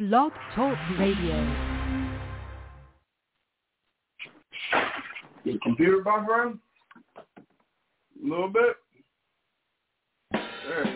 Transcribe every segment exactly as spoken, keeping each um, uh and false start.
Blog Talk Radio. Your computer buffering? A little bit? There it is.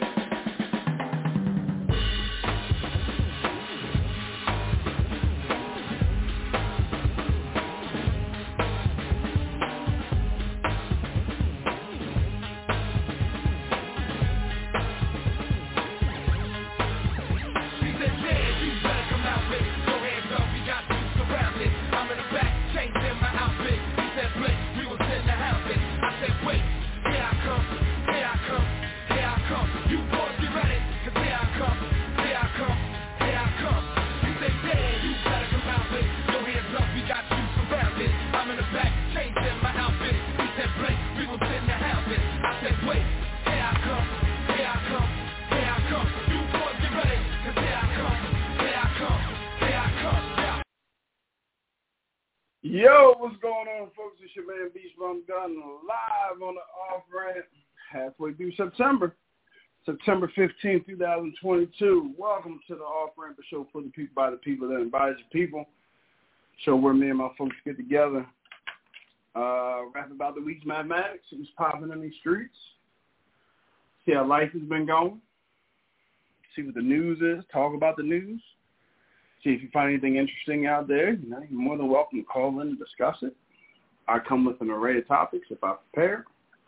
Yo, what's going on, folks? It's your man, Beast Bum Gun, live on the off-ramp, halfway through September, September fifteenth, twenty twenty-two. Welcome to the off-ramp, show for the people, by the people, that invites the people. Show where me and my folks get together, uh, rap about the week's mathematics, who's popping in these streets, see how life has been going, see what the news is, talk about the news. See if you find anything interesting out there. You know, you're more than welcome to call in and discuss it. I come with an array of topics if I prepare.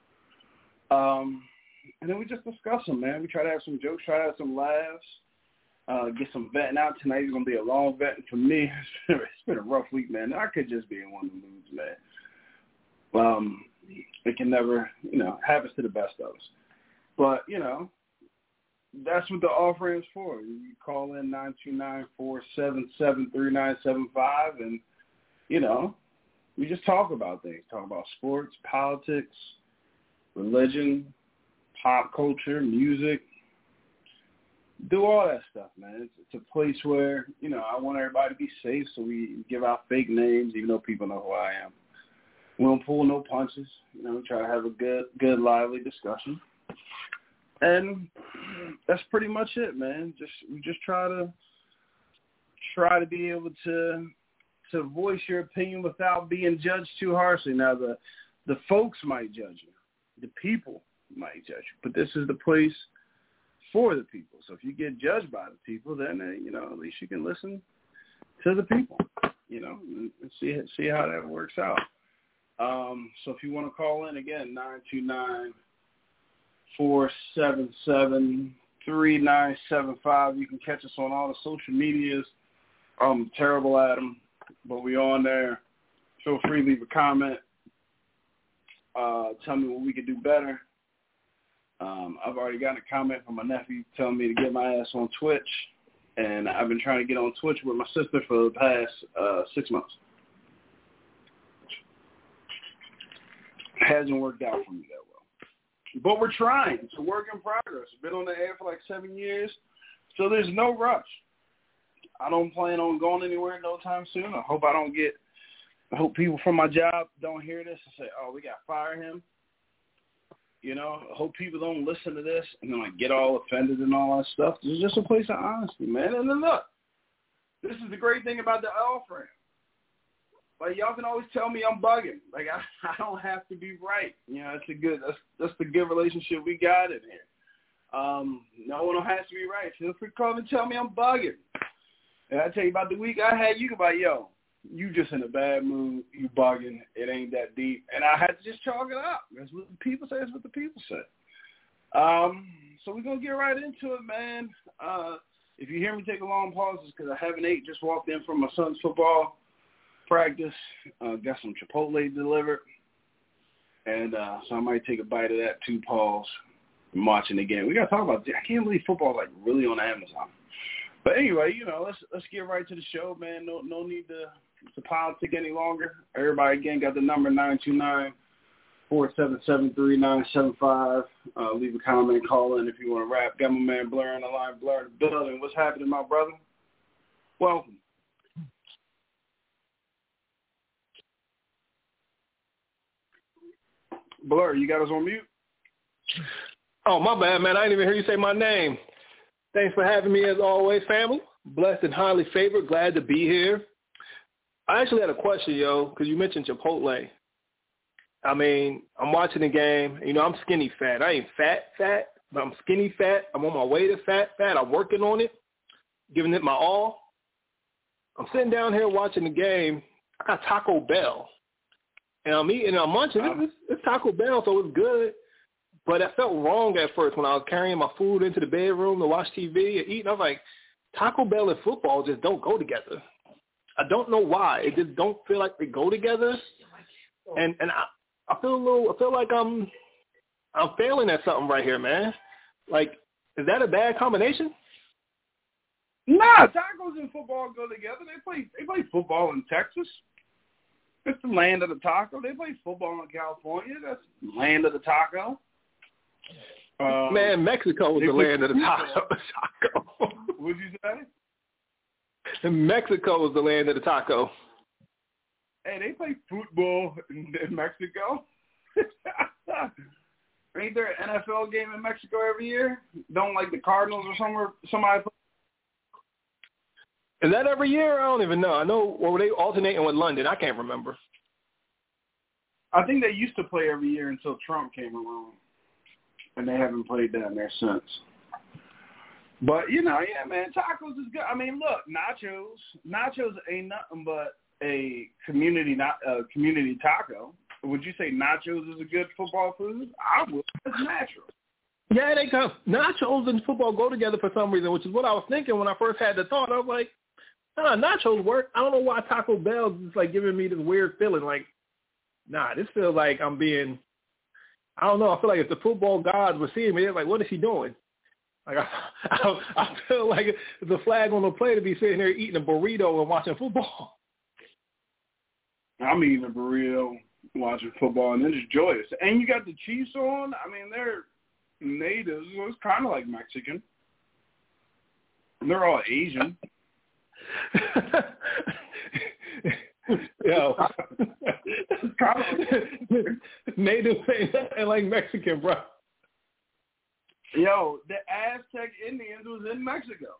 Um, and then we just discuss them, man. We try to have some jokes, try to have some laughs, uh, get some vetting out. Tonight is going to be a long vetting for me. It's been a rough week, man. I could just be in one of the moods, man. Um, it can never, you know, happens to the best of us. But, you know, that's what the off-ramp's for. You call in nine two nine, four seven seven, three nine seven five, and, you know, we just talk about things. Talk about sports, politics, religion, pop culture, music. Do all that stuff, man. It's, it's a place where, you know, I want everybody to be safe, so we give out fake names, even though people know who I am. We don't pull no punches. You know, we try to have a good, good, lively discussion. And that's pretty much it, man. Just we just try to try to be able to to voice your opinion without being judged too harshly. Now the the folks might judge you, the people might judge you, but this is the place for the people. So if you get judged by the people, then uh, you know, at least you can listen to the people, you know, and see see how that works out. Um, so if you want to call in again, nine two nine. four seven seven, three nine seven five. You can catch us on all the social medias. I'm terrible at them, but we on there. Feel free to leave a comment. Uh, tell me what we could do better. Um, I've already gotten a comment from my nephew telling me to get my ass on Twitch, and I've been trying to get on Twitch with my sister for the past uh, six months. It hasn't worked out for me that well. But we're trying. It's a work in progress. I've been on the air for like seven years, so there's no rush. I don't plan on going anywhere no time soon. I hope I don't get, I hope people from my job don't hear this and say, oh, we got to fire him. You know, I hope people don't listen to this and then like get all offended and all that stuff. This is just a place of honesty, man. And then look, this is the great thing about the off-ramp. Like, y'all can always tell me I'm bugging. Like, I, I don't have to be right. You know, that's a good, that's, that's the good relationship we got in here. Um, no one has to be right. Feel free to call and tell me I'm bugging. And I tell you about the week I had, you can be like, yo, you just in a bad mood. You bugging. It ain't that deep. And I had to just chalk it up. That's what the people say. That's what the people say. Um, so we're going to get right into it, man. Uh, if you hear me take a long pause, it's because I haven't ate. Just walked in from my son's football practice, uh, got some Chipotle delivered, and uh, so I might take a bite of that, two paws, and watching again. We got to talk about, I can't believe football like really on Amazon. But anyway, you know, let's let's get right to the show, man. No no need to, to politic any longer. Everybody, again, got the number nine two nine, four seven seven, three nine seven five. Uh, leave a comment, call in if you want to rap. Got my man Blur on the line, Blur in the building. What's happening, my brother? Welcome. Blur, you got us on mute? Oh, my bad, man. I didn't even hear you say my name. Thanks for having me as always, family. Blessed and highly favored. Glad to be here. I actually had a question, yo, because you mentioned Chipotle. I mean, I'm watching the game. You know, I'm skinny fat. I ain't fat fat, but I'm skinny fat. I'm on my way to fat fat. I'm working on it, giving it my all. I'm sitting down here watching the game. I got Taco Bell. And I'm eating and I'm munching. It's, it's Taco Bell, so it's good. But I felt wrong at first when I was carrying my food into the bedroom to watch T V and eat. I was like, Taco Bell and football just don't go together. I don't know why. It just don't feel like they go together. And and I, I feel a little. I feel like I'm I'm failing at something right here, man. Like, is that a bad combination? Nah, tacos and football go together. They play they play football in Texas. It's the land of the taco. They play football in California. That's the land of the taco. Um, Man, Mexico is the land of the taco. taco. What'd you say? And Mexico is the land of the taco. Hey, they play football in, in Mexico. Ain't there an N F L game in Mexico every year? Don't like the Cardinals or somewhere somebody play? Is that every year? I don't even know. I know, or were they alternating with London? I can't remember. I think they used to play every year until Trump came along, and they haven't played down there since. But, you know, yeah, man, tacos is good. I mean, look, nachos. Nachos ain't nothing but a community uh, community taco. Would you say nachos is a good football food? I would. It's natural. Yeah, they come. Nachos and football go together for some reason, which is what I was thinking when I first had the thought. I was like, nah, nachos work. I don't know why Taco Bell is like giving me this weird feeling. Like, nah, this feels like I'm being, I don't know. I feel like if the football gods were seeing me, they're like, what is he doing? Like, I, I, I feel like the flag on the play to be sitting there eating a burrito and watching football. I'm eating a burrito, watching football, and it's joyous. And you got the Chiefs on. I mean, they're natives. So it's kind of like Mexican. They're all Asian. Yo, it's kind of like native and like Mexican, bro. Yo, the Aztec Indians was in Mexico.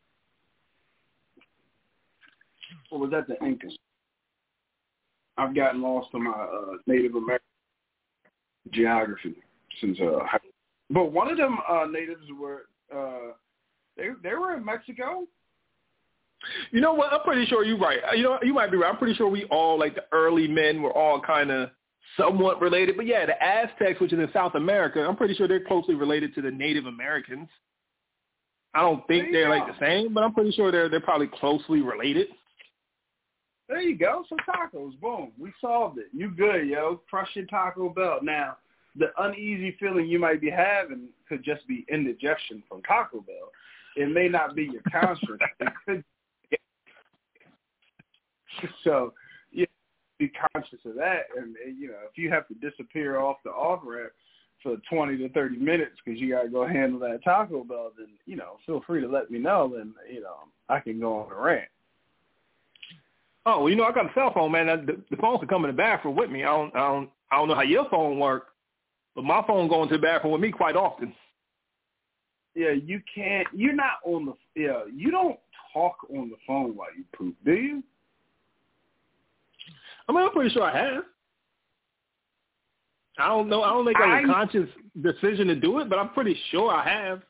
Or was that the Incas? I've gotten lost in my uh, Native American geography since uh, high school. But one of them uh, natives were uh, they they were in Mexico. You know what? I'm pretty sure you're right. You know, you might be right. I'm pretty sure we all, like the early men, were all kind of somewhat related. But yeah, the Aztecs, which is in South America, I'm pretty sure they're closely related to the Native Americans. I don't think they're go. like the same, but I'm pretty sure they're they're probably closely related. There you go. So tacos, boom, we solved it. You good, yo? Crush your Taco Bell. Now, the uneasy feeling you might be having could just be indigestion from Taco Bell. It may not be your conscience. It could. So, yeah, be conscious of that. And, you know, if you have to disappear off the off-ramp for twenty to thirty minutes because you got to go handle that Taco Bell, then, you know, feel free to let me know. Then, you know, I can go on a rant. Oh, well, you know, I got a cell phone, man. The, the phone can come in the bathroom with me. I don't, I don't, I don't know how your phone works, but my phone goes to the bathroom with me quite often. Yeah, you can't. You're not on the. Yeah, you don't talk on the phone while you poop, do you? I mean, I'm pretty sure I have. I don't know. I don't make like a conscious decision to do it, but I'm pretty sure I have.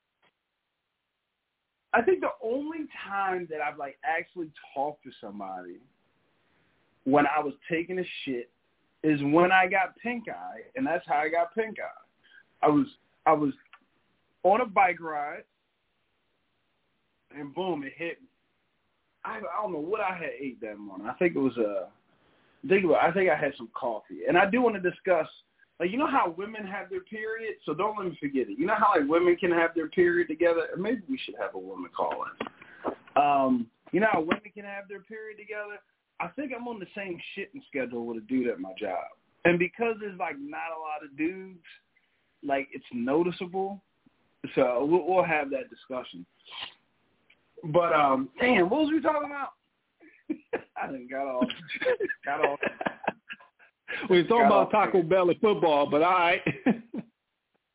I think the only time that I've like actually talked to somebody when I was taking a shit is when I got pink eye, and that's how I got pink eye. I was I was on a bike ride, and boom, it hit me. I, I don't know what I had ate that morning. I think it was a. I think, I think I had some coffee. And I do want to discuss, like, you know how women have their period? So don't let me forget it. You know how, like, women can have their period together? Maybe we should have a woman call in. Um, you know how women can have their period together? I think I'm on the same shitting schedule with a dude at my job. And because there's, like, not a lot of dudes, like, it's noticeable. So we'll, we'll have that discussion. But, um, damn, what was we talking about? I didn't got off. Got off. We were talking about Taco Bell and football, but all right.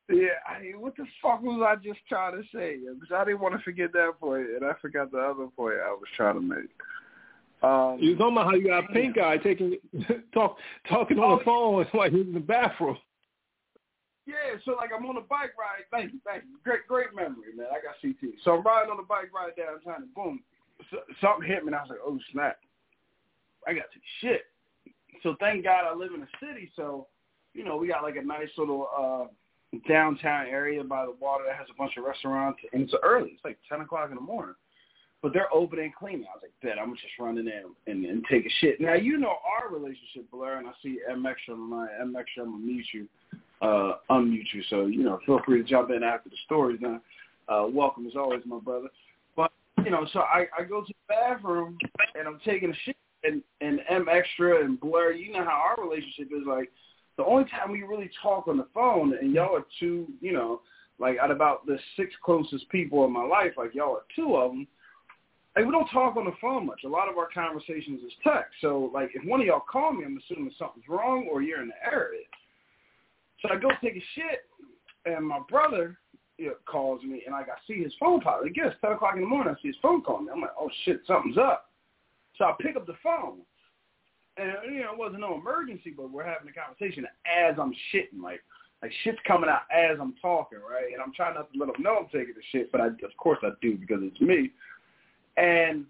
Yeah, I, what the fuck was I just trying to say? Because I didn't want to forget that point, and I forgot the other point I was trying to make. Um, you were talking about how you got pink eye taking talk talking on oh, the phone while he's in the bathroom. Yeah, so like I'm on a bike ride. Thank you, thank you. Great, great memory, man. I got C T. So I'm riding on the bike ride downtown, and boom, so, something hit me, and I was like, oh snap, I got to shit. So thank God I live in a city, so you know we got like a nice little uh, downtown area by the water that has a bunch of restaurants, and it's early. It's like ten o'clock in the morning. But they're open and cleaning. I was like, bet, I'm going to just run in there and, and take a shit. Now, you know our relationship, Blair, and I see M Extra on the line. M Extra, I'm going to mute you, uh, unmute you. So, you know, feel free to jump in after the stories. Now, uh, welcome as always, my brother. But, you know, so I, I go to the bathroom, and I'm taking a shit, and, and M Extra and Blair, you know how our relationship is. Like, the only time we really talk on the phone, and y'all are two, you know, like out of about the six closest people in my life, like y'all are two of them. Like, we don't talk on the phone much. A lot of our conversations is text. So, like, if one of y'all call me, I'm assuming something's wrong or you're in the area. So I go take a shit, and my brother you know, calls me, and like I see his phone pop. Again, it's ten o'clock in the morning. I see his phone calling me. I'm like, oh, shit, something's up. So I pick up the phone. And, you know, it wasn't no emergency, but we're having a conversation as I'm shitting. Like, like shit's coming out as I'm talking, right? And I'm trying not to let them know I'm taking the shit, but I, of course I do because it's me. And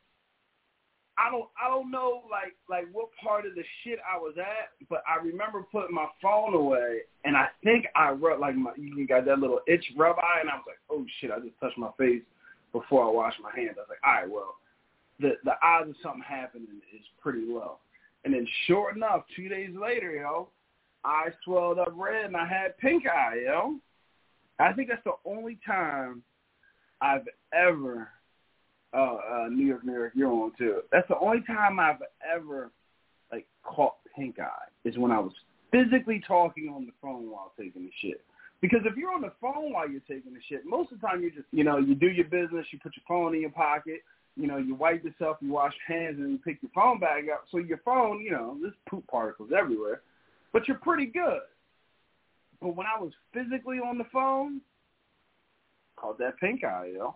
I don't, I don't know, like, like what part of the shit I was at, but I remember putting my phone away, and I think I rubbed, like, my, you got that little itch rub eye, and I was like, oh shit, I just touched my face before I washed my hands. I was like, all right, well, the the odds of something happening is pretty low. And then, sure enough, two days later, yo, I swelled up red and I had pink eye, yo. I think that's the only time I've ever. Uh, uh, New York, New York, you're on too. That's the only time I've ever like caught pink eye is when I was physically talking on the phone while taking the shit. Because if you're on the phone while you're taking the shit, most of the time you just, you know, you do your business, you put your phone in your pocket, you know, you wipe yourself, you wash your hands, and you pick your phone back up. So your phone, you know, there's poop particles everywhere, but you're pretty good. But when I was physically on the phone, caught that pink eye, yo.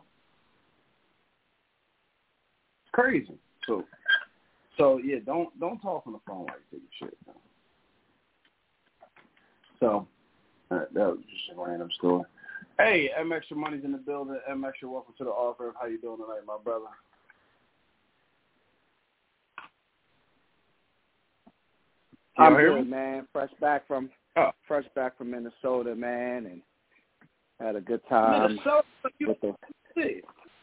Crazy. So, so yeah, don't don't talk on the phone while you take your shit. No. So, uh, that was just a random story. Hey, M Extra Money's in the building. M Extra, welcome to the offer. How you doing tonight, my brother? I'm good, man. Fresh back from oh. fresh back from Minnesota, man, and had a good time. Minnesota, you with the... see.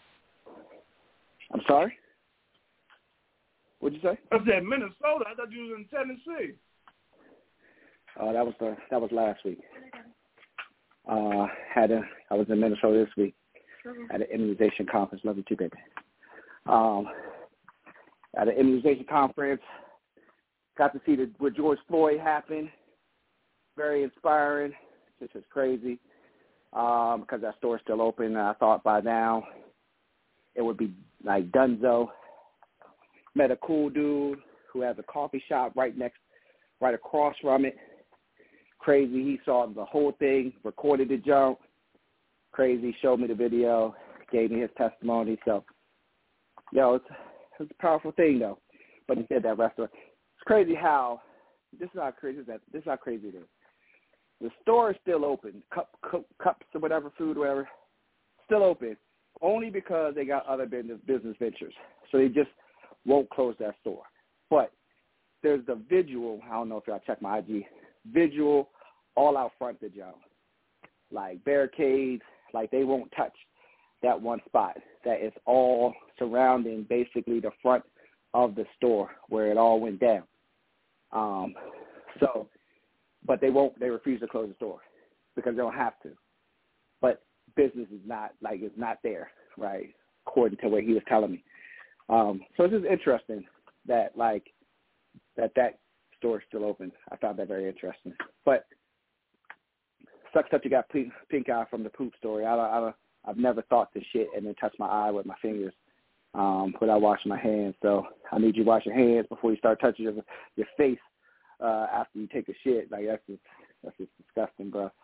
I'm sorry. What'd you say? I said Minnesota. I thought you was in Tennessee. Oh, that was the that was last week. Uh, had a I was in Minnesota this week at an immunization conference. Love you too, baby. Um, at an immunization conference, got to see the where George Floyd happened. Very inspiring. This is crazy um, because that store's still open. I thought by now it would be like Dunzo. Met a cool dude who has a coffee shop right next, right across from it. Crazy. He saw the whole thing, recorded the jump. Crazy. Showed me the video, gave me his testimony. So, yo, it's, it's a powerful thing, though. But he said that restaurant. It's crazy how, this is how crazy that this is how crazy it is. The store is still open. Cup, cup, cups or whatever, food or whatever, still open. Only because they got other business, business ventures. So they just won't close that store. But there's the visual, I don't know if y'all check my I G, visual all out front the job. Like barricades, like they won't touch that one spot. That is all surrounding basically the front of the store where it all went down. Um, so, but they won't, they refuse to close the store because they don't have to. But business is not, like it's not there, right, according to what he was telling me. Um, so it's just interesting that, like, that that store is still open. I found that very interesting. But sucks that you got pink, pink eye from the poop story. I, I, I've never thought this shit and then touch my eye with my fingers um, without washing my hands. So I need you to wash your hands before you start touching your, your face uh, after you take a shit. Like, that's just, that's just disgusting, bro.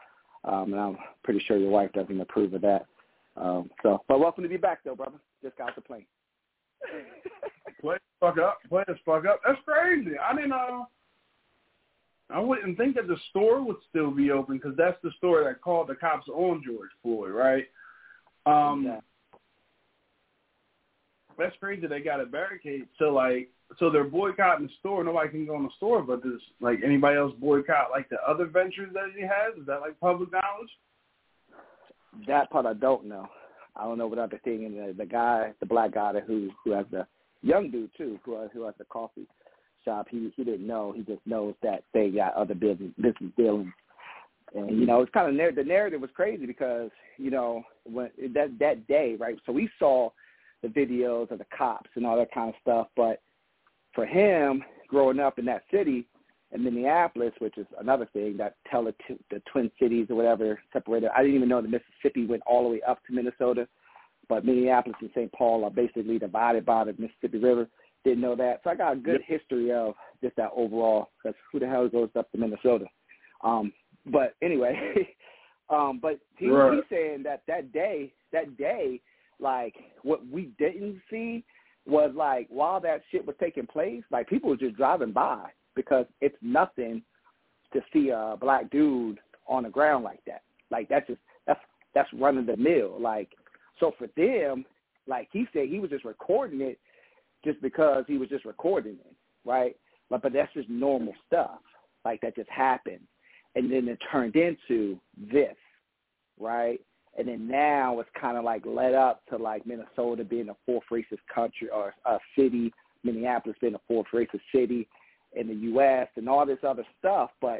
um, and I'm pretty sure your wife doesn't approve of that. Um, so, but welcome to be back, though, brother. Just got off the plane. Play the fuck up. Play the fuck up. That's crazy. I didn't know. I wouldn't think that the store would still be open because that's the store that called the cops on George Floyd, right? Um, yeah. That's crazy. They got a barricade. So, like, so they're boycotting the store. Nobody can go in the store, but does, like, anybody else boycott, like, the other ventures that he has? Is that, like, public knowledge? That part I don't know. I don't know what other thing. And the, the guy, the black guy who who has the young dude, too, who, who has the coffee shop, he he didn't know. He just knows that they got other business business dealings. And, you know, it's kind of the narrative was crazy because, you know, when that that day, right, so we saw the videos of the cops and all that kind of stuff. But for him, growing up in that city in Minneapolis, which is another thing that tell the, t- the Twin Cities or whatever separated. I didn't even know the Mississippi went all the way up to Minnesota, but Minneapolis and Saint Paul are basically divided by the Mississippi River. Didn't know that. So I got a good yep. history of just that overall, because who the hell goes up to Minnesota? Um, but anyway, um, but he, right. he's saying that that day, that day, like, what we didn't see was, like, while that shit was taking place, like, people were just driving by because it's nothing to see a black dude on the ground like that. Like, that's just, that's, that's running the mill. Like, so for them, like he said, he was just recording it just because he was just recording it, right? But, but that's just normal stuff. Like, that just happened. And then it turned into this, right? And then now it's kind of like led up to like Minnesota being the fourth racist country or uh, city, Minneapolis being the fourth racist city in the U S and all this other stuff. But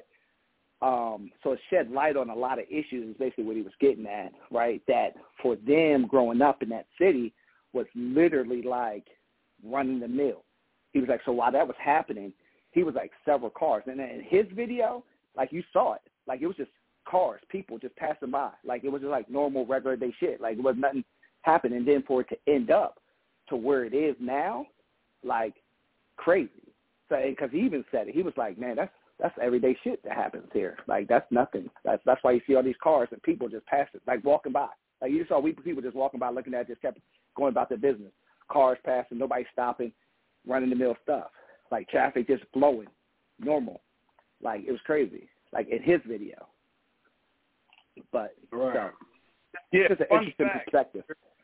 um, so it shed light on a lot of issues is basically what he was getting at, right? That for them growing up in that city was literally like running the mill. He was like, so while that was happening, he was like several cars. And then in his video, like you saw it, like it was just cars, people just passing by. Like it was just like normal, regular day shit. Like it was nothing happening. And then for it to end up to where it is now, like crazy. So because he even said it, he was like, man, that's that's everyday shit that happens here. Like that's nothing. That's that's why you see all these cars and people just passing, like walking by. Like you saw we people just walking by, looking at it, just kept going about their business. Cars passing, nobody stopping, running the mill stuff. Like traffic just flowing, normal. Like it was crazy. Like in his video. But right. so, yeah, it's an interesting fact, perspective.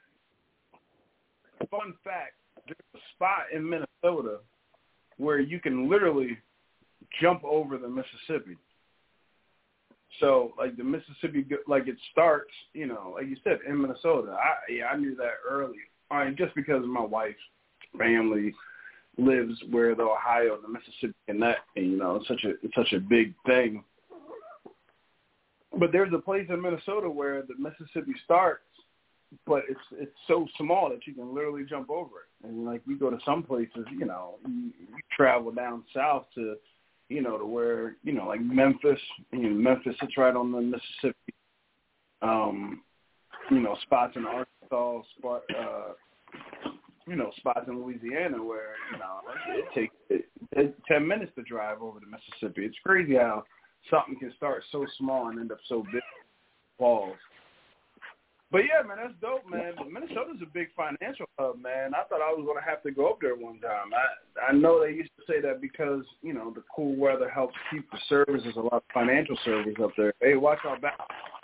Fun fact: there's a spot in Minnesota where you can literally jump over the Mississippi. So, like the Mississippi, like it starts, you know, like you said, in Minnesota. I yeah, I knew that early. I mean, just because my wife's family lives where the Ohio and the Mississippi and that, and, you know, it's such a it's such a big thing. But there's a place in Minnesota where the Mississippi starts, but it's it's so small that you can literally jump over it. And like we go to some places, you know, you, you travel down south to, you know, to where, you know, like Memphis. You know, Memphis is right on the Mississippi. Um, you know, spots in Arkansas, spot, uh, you know, spots in Louisiana where, you know, it takes it, it, ten minutes to drive over the Mississippi. It's crazy how something can start so small and end up so big. Balls. But yeah, man, that's dope, man. But Minnesota's a big financial hub, man. I thought I was going to have to go up there one time. I I know they used to say that because, you know, the cool weather helps keep the services, a lot of financial service up there. Hey, watch our back.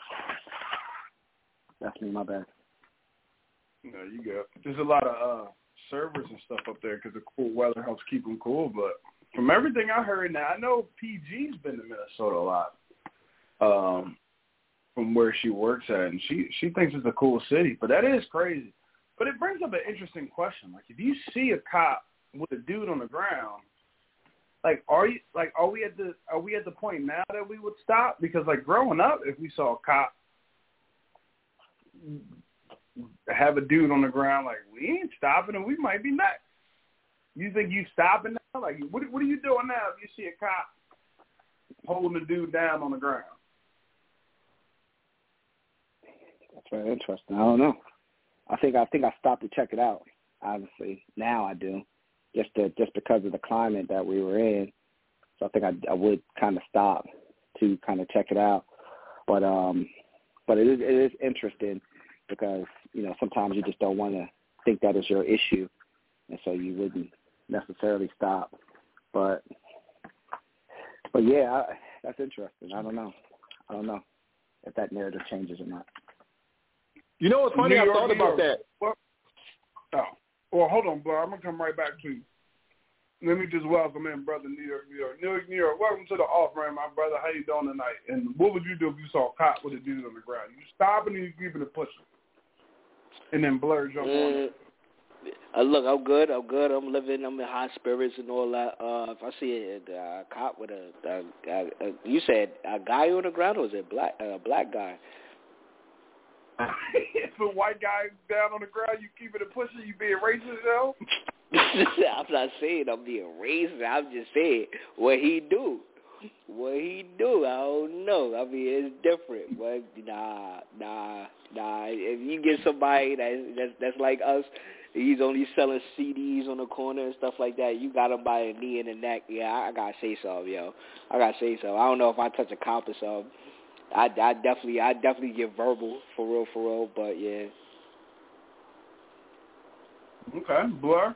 That's me, my bad. There you go. There's a lot of uh, servers and stuff up there because the cool weather helps keep them cool. But from everything I heard now, I know P G's been to Minnesota a lot. Um, from where she works at, and she she thinks it's a cool city, but that is crazy. But it brings up an interesting question. Like, if you see a cop with a dude on the ground, like, are you like are we at the are we at the point now that we would stop? Because like growing up, if we saw a cop have a dude on the ground, like we ain't stopping him, we might be next. You think you stopping now? Like, what what are you doing now if you see a cop holding a dude down on the ground? That's very interesting. I don't know. I think I think I stopped to check it out. Obviously, now I do, just to, just because of the climate that we were in. So I think I, I would kind of stop to kind of check it out. But um, but it is it is interesting because you know sometimes you just don't want to think that is your issue, and so you wouldn't necessarily stop. But but yeah, I, that's interesting. I don't know. I don't know if that narrative changes or not. You know what's funny? New I York, thought New about York. that. Well, oh, well, hold on, Blair. I'm gonna come right back to you. Let me just welcome in, brother New York, New York, New York, New York. Welcome to the off ramp, my brother. How you doing tonight? And what would you do if you saw a cop with a dude on the ground? You stopping and you keeping it pushing, and then Blur jump mm, on it. Uh, look, I'm good. I'm good. I'm living. I'm in high spirits and all that. Uh, if I see a, a cop with a, a, a, a, you said a guy on the ground, or was it a black, a black guy? If a white guy down on the ground, you keeping it pushing, you being racist, yo? I'm not saying I'm being racist. I'm just saying what he do. What he do, I don't know. I mean, it's different. But nah, nah, nah. If you get somebody that's that's, that's like us, he's only selling C Ds on the corner and stuff like that, you got him by a knee and a neck. Yeah, I, I gotta say something, yo. I gotta say something. I don't know if I touch a cop or something. I, I definitely, I definitely get verbal for real, for real. But yeah. Okay, Blur.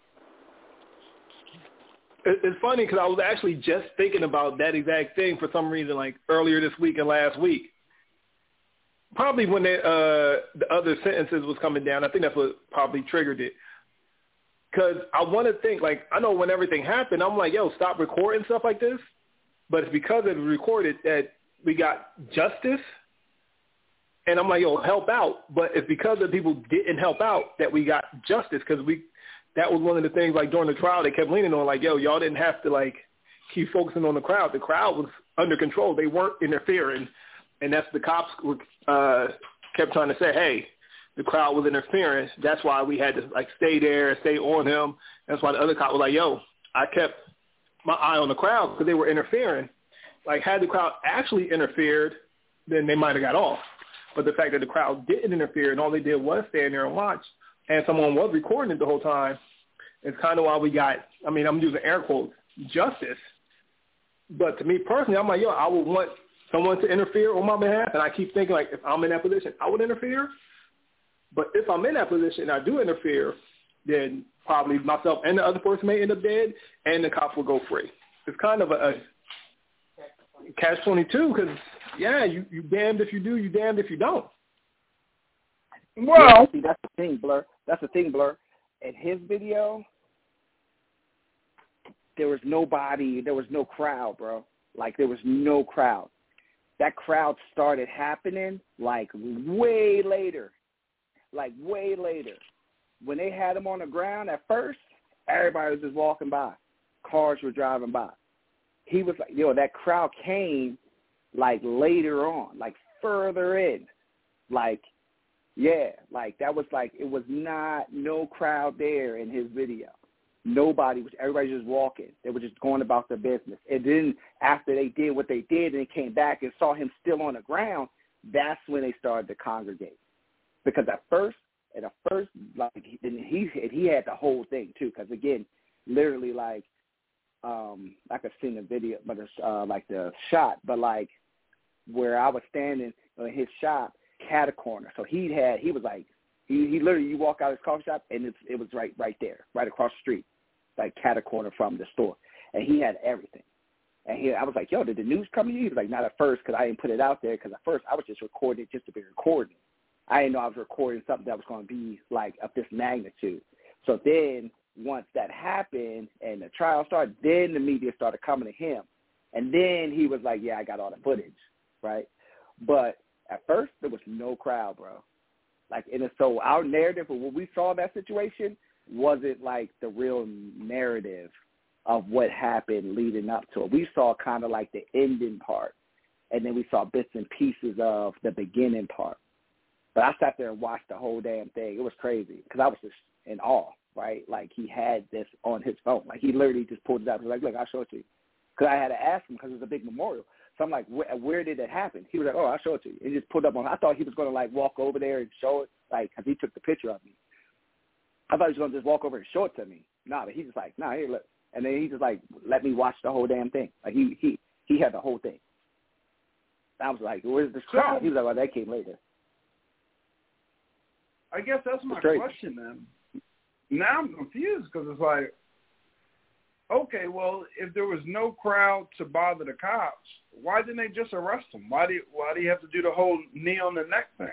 It's funny because I was actually just thinking about that exact thing for some reason, like earlier this week and last week. Probably when they, uh, the other sentences was coming down. I think that's what probably triggered it. Because I want to think, like, I know when everything happened, I'm like, yo, stop recording stuff like this. But it's because it was recorded that we got justice. And I'm like, yo, help out. But it's because the people didn't help out that we got justice, because we – that was one of the things, like, during the trial they kept leaning on, like, yo, y'all didn't have to, like, keep focusing on the crowd. The crowd was under control. They weren't interfering. And that's the cops were, uh, kept trying to say, hey, the crowd was interfering. That's why we had to, like, stay there, stay on him. That's why the other cop was like, yo, I kept my eye on the crowd because they were interfering. Like, had the crowd actually interfered, then they might have got off. But the fact that the crowd didn't interfere and all they did was stand there and watch, and someone was recording it the whole time, it's kind of why we got, I mean, I'm using air quotes, justice. But to me personally, I'm like, yo, I would want someone to interfere on my behalf. And I keep thinking, like, if I'm in that position, I would interfere. But if I'm in that position and I do interfere, then probably myself and the other person may end up dead, and the cops will go free. It's kind of a, a catch twenty-two because, yeah, you, you damned if you do, you damned if you don't. Well, yeah, see, that's the thing, Blur. That's the thing, Blur. In his video, there was nobody, there was no crowd, bro. Like, there was no crowd. That crowd started happening, like, way later. Like, way later. When they had him on the ground at first, everybody was just walking by. Cars were driving by. He was like, yo, that crowd came, like, later on, like, further in. Like, yeah, like, that was like, it was not, no crowd there in his video. Nobody was, everybody just walking. They were just going about their business. And then after they did what they did and they came back and saw him still on the ground, that's when they started to congregate. Because at first, at the first, like, he, he, he had the whole thing too. Because again, literally, like, um, I could see the video, but it's uh, like the shot, but like where I was standing in his shop, cat a corner. So he had, he was like, he, he literally, you walk out of his coffee shop and it's, it was right, right there, right across the street, like cat a corner from the store. And he had everything. And he, I was like, yo, did the news come to you? He was like, not at first, because I didn't put it out there, because at first I was just recording it just to be recording. I didn't know I was recording something that was going to be like of this magnitude. So then once that happened and the trial started, then the media started coming to him. And then he was like, yeah, I got all the footage, right? But at first, there was no crowd, bro. Like, and so our narrative of what we saw in that situation wasn't like the real narrative of what happened leading up to it. We saw kind of like the ending part, and then we saw bits and pieces of the beginning part. But I sat there and watched the whole damn thing. It was crazy because I was just in awe, right? Like, he had this on his phone. Like, he literally just pulled it out. He was like, look, I'll show it to you. Because I had to ask him because it was a big memorial. So I'm like, where, where did it happen? He was like, oh, I'll show it to you. And he just pulled up on, I thought he was going to, like, walk over there and show it, like, because he took the picture of me. I thought he was going to just walk over and show it to me. Nah, but he's just like, nah, here, look. And then he just, like, let me watch the whole damn thing. Like, he he he had the whole thing. I was like, where's the crowd? He was like, well, that came later. I guess that's my question then. Now I'm confused because it's like, okay, well, if there was no crowd to bother the cops, why didn't they just arrest him? Why do you, why do you have to do the whole knee on the neck thing?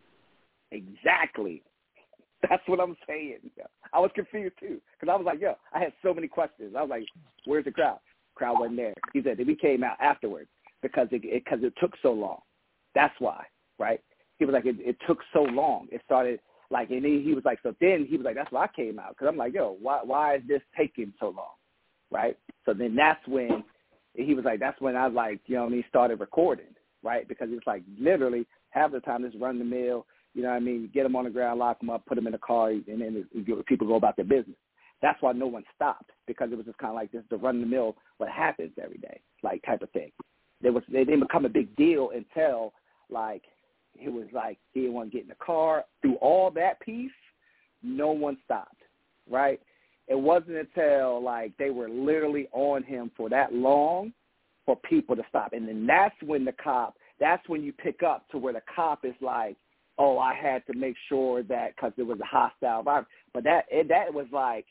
Exactly. That's what I'm saying. I was confused too because I was like, yo, I had so many questions. I was like, where's the crowd? Crowd wasn't there. He said we came out afterwards because it because it, it took so long. That's why, right? He was like, it, it took so long. It started like, and he, he was like, so then he was like, that's why I came out because I'm like, yo, why why is this taking so long, right? So then that's when he was like, that's when I like, you know, what I mean, started recording, right? Because it's like literally half the time just run the mill. You know what I mean? Get them on the ground, lock them up, put them in the car, and then people go about their business. That's why no one stopped because it was just kind of like this, the run-of-the-mill, what happens every day, like type of thing. There was, they didn't become a big deal until, like, it was like he didn't want to get in the car. Through all that piece, no one stopped, right? It wasn't until, like, they were literally on him for that long for people to stop. And then that's when the cop, that's when you pick up to where the cop is like, oh, I had to make sure that because it was a hostile environment. But that it, that was like,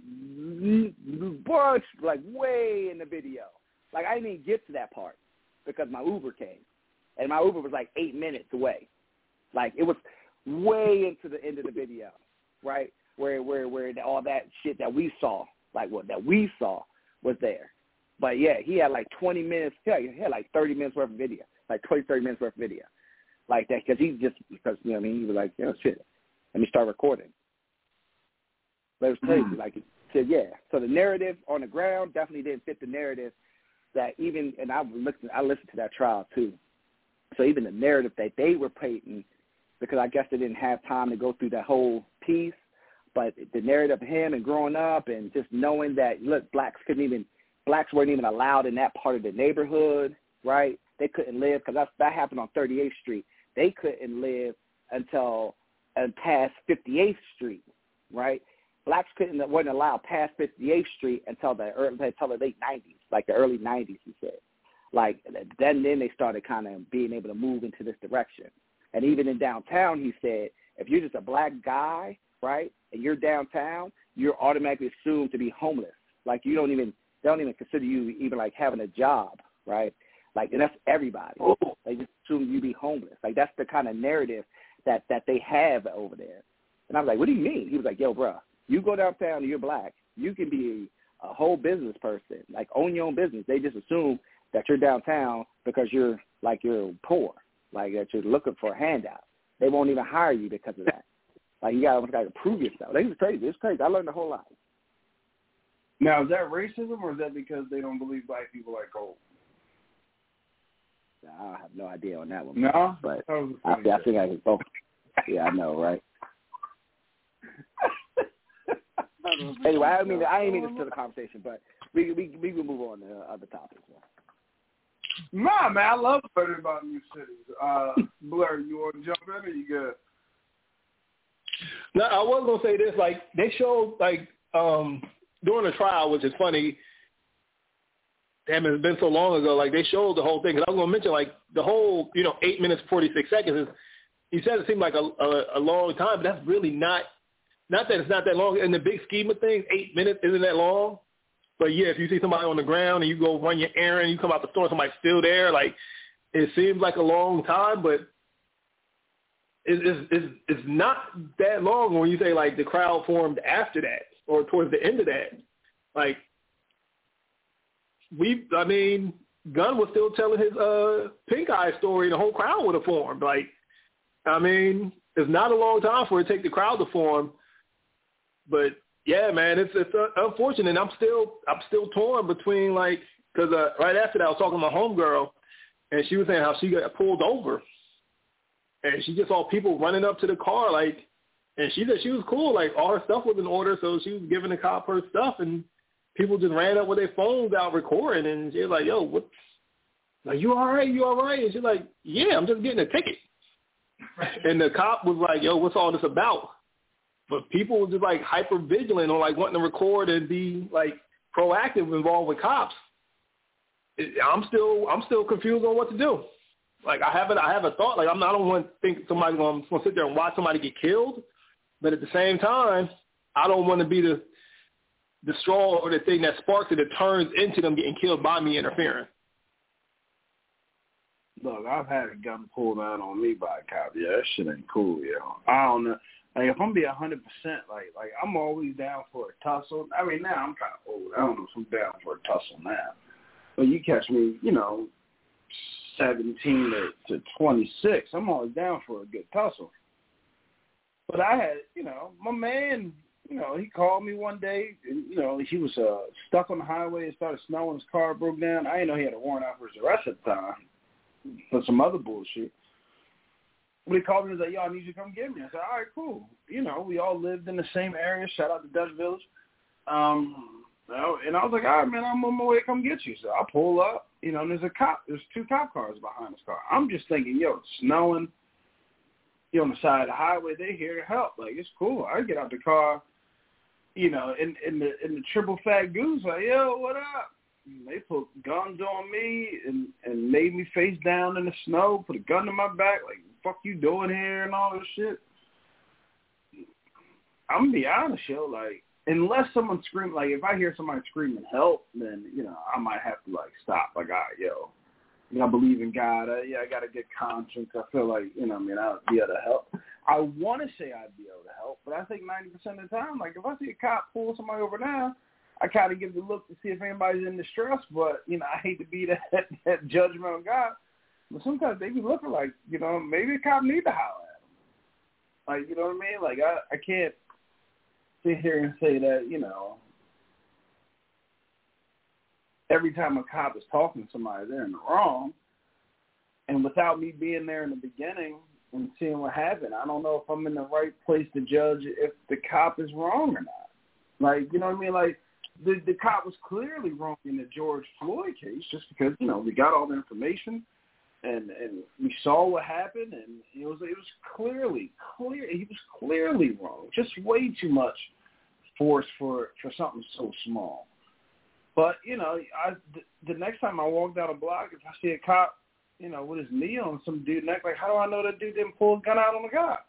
bunch, like way in the video. Like I didn't even get to that part because my Uber came. And my Uber was like eight minutes away. Like it was way into the end of the video, right? Where where where all that shit that we saw, like what that we saw was there. But yeah, he had like twenty minutes, yeah, he had like thirty minutes worth of video, like twenty, thirty minutes worth of video. Like that, because he just, because, you know what I mean, he was like, you know, shit, let me start recording. But it was crazy. Mm. Like, he said, yeah. So the narrative on the ground definitely didn't fit the narrative that even, and I listened, I listened to that trial too. So even the narrative that they were painting, because I guess they didn't have time to go through that whole piece, but the narrative of him and growing up and just knowing that, look, blacks couldn't even, blacks weren't even allowed in that part of the neighborhood, right? They couldn't live, because that happened on thirty-eighth Street. They couldn't live until uh, past fifty-eighth Street, right? Blacks couldn't, wasn't allowed past fifty-eighth Street until the early, until the late nineties, like the early nineties, he said. Like, then, then they started kind of being able to move into this direction. And even in downtown, he said, if you're just a black guy, right, and you're downtown, you're automatically assumed to be homeless. Like, you don't even, they don't even consider you even, like, having a job, right? Like, and that's everybody. They just assume you be homeless. Like, that's the kind of narrative that, that they have over there. And I was like, what do you mean? He was like, yo, bro, you go downtown and you're black. You can be a, a whole business person, like own your own business. They just assume that you're downtown because you're, like, you're poor, like that you're looking for a handout. They won't even hire you because of that. Like, you got to prove yourself. Like, it's crazy. It's crazy. I learned a whole lot. Now, is that racism or is that because they don't believe black people like gold? I have no idea on that one. No? But I, I think I can both. Yeah, I know, right? Anyway, I mean, I didn't mean to steal the conversation, but we we we can move on to other topics. Nah, man, I love learning about new cities. Uh, Blair, you want to jump in or you good? No, I was gonna say this. Like they showed, like um, during the trial, which is funny. Damn, it's been so long ago. Like, they showed the whole thing. Because I was going to mention, like, the whole, you know, eight minutes, forty-six seconds. Is, he said it seemed like a, a, a long time, but that's really not, not that it's not that long. In the big scheme of things, eight minutes isn't that long. But, yeah, if you see somebody on the ground and you go run your errand, you come out the store and somebody's still there, like, it seems like a long time, but it, it's, it's, it's not that long when you say, like, the crowd formed after that or towards the end of that. Like, We, I mean, Gunn was still telling his uh, pink eye story, and the whole crowd would have formed. Like, I mean, it's not a long time for it to take the crowd to form. But yeah, man, it's it's uh, unfortunate. And I'm still I'm still torn between, like, because uh, right after that I was talking to my homegirl, and she was saying how she got pulled over, and she just saw people running up to the car, like, and she said she was cool, like all her stuff was in order, so she was giving the cop her stuff, and people just ran up with their phones out recording, and she's like, yo, what? Like, you all right? You all right? And she's like, yeah, I'm just getting a ticket. And the cop was like, yo, what's all this about? But people were just, like, hyper vigilant on, like, wanting to record and be, like, proactive involved with cops. I'm still I'm still confused on what to do. Like I haven't, I have a thought. Like I'm not, I don't want to think somebody's going to sit there and watch somebody get killed. But at the same time, I don't want to be the the straw or the thing that sparks it that turns into them getting killed by me interfering. Look, I've had a gun pulled out on me by a cop. Yeah, that shit ain't cool, yo. I don't know. Like, if I'm being one hundred percent, like, like I'm always down for a tussle. I mean, now I'm kind of old. I don't know if I'm down for a tussle now. But you catch me, you know, seventeen to, to twenty-six, I'm always down for a good tussle. But I had, you know, my man, you know, he called me one day, and, you know, he was uh, stuck on the highway. It started snowing. His car broke down. I didn't know he had a warrant out for his arrest at the time for some other bullshit. But he called me and was like, yo, I need you to come get me. I said, all right, cool. You know, we all lived in the same area. Shout out to Dutch Village. Um, and I was like, all right, man, I'm on my way to come get you. So I pull up, you know, and there's a cop. There's two cop cars behind this car. I'm just thinking, yo, it's snowing. You're on the side of the highway. They're here to help. Like, it's cool. I get out the car, you know, in, in the in the triple fat goose, like, yo, what up? And they put guns on me and, and made me face down in the snow, put a gun in my back, like, fuck you doing here and all this shit. I'm going to be honest, yo, like, unless someone screams, like, if I hear somebody screaming help, then, you know, I might have to, like, stop. Like, all right, yo, you know, I believe in God. Uh, yeah, I got a good conscience. I feel like, you know, I mean, I'll be able to help. I want to say I'd be able to help, but I think ninety percent of the time, like, if I see a cop pull somebody over now, I kind of give the look to see if anybody's in distress, but, you know, I hate to be that, that judgment on God. But sometimes they be looking like, you know, maybe a cop need to holler at them. Like, you know what I mean? Like, I, I can't sit here and say that, you know, every time a cop is talking to somebody, they're in the wrong. And without me being there in the beginning and seeing what happened, I don't know if I'm in the right place to judge if the cop is wrong or not. Like, you know what I mean? Like, the, the cop was clearly wrong in the George Floyd case just because, you know, we got all the information and, and we saw what happened, and it was it was clearly, clear. He was clearly wrong. Just way too much force for, for something so small. But, you know, I, the, the next time I walk down a block, if I see a cop, you know, with his knee on some dude neck, like, how do I know that dude didn't pull a gun out on the cop?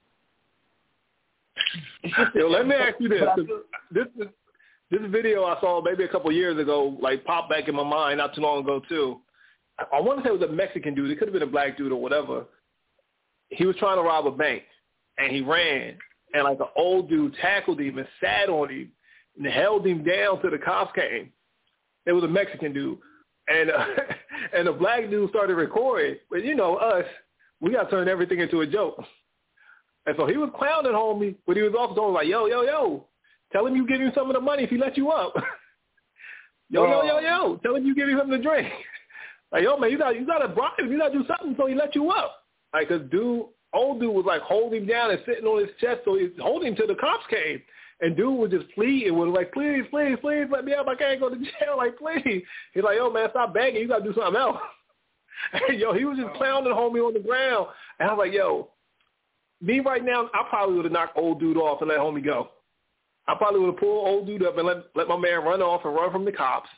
Yo, let me ask you this. Feel, this is this video I saw maybe a couple of years ago, like, popped back in my mind not too long ago, too. I want to say it was a Mexican dude. It could have been a black dude or whatever. He was trying to rob a bank, and he ran. And, like, the old dude tackled him and sat on him and held him down till the cops came. It was a Mexican dude. And uh, and the black dude started recording. But, you know, us, we got to turn everything into a joke. And so he was clowning homie, but he was also told, like, yo, yo, yo, tell him you give him some of the money if he let you up. yo, yo, yo, yo, tell him you give him something to drink. Like, yo, man, you got you got to bribe him. You got to do something so he let you up. Like, because dude, old dude was, like, holding him down and sitting on his chest, so he's holding him till the cops came. And dude was just pleading, was like, please, please, please, let me up. I can't go to jail. Like, please. He's like, yo, man, stop begging. You got to do something else. And, yo, he was just clowning homie on the ground. And I was like, yo, me right now, I probably would have knocked old dude off and let homie go. I probably would have pulled old dude up and let let my man run off and run from the cops.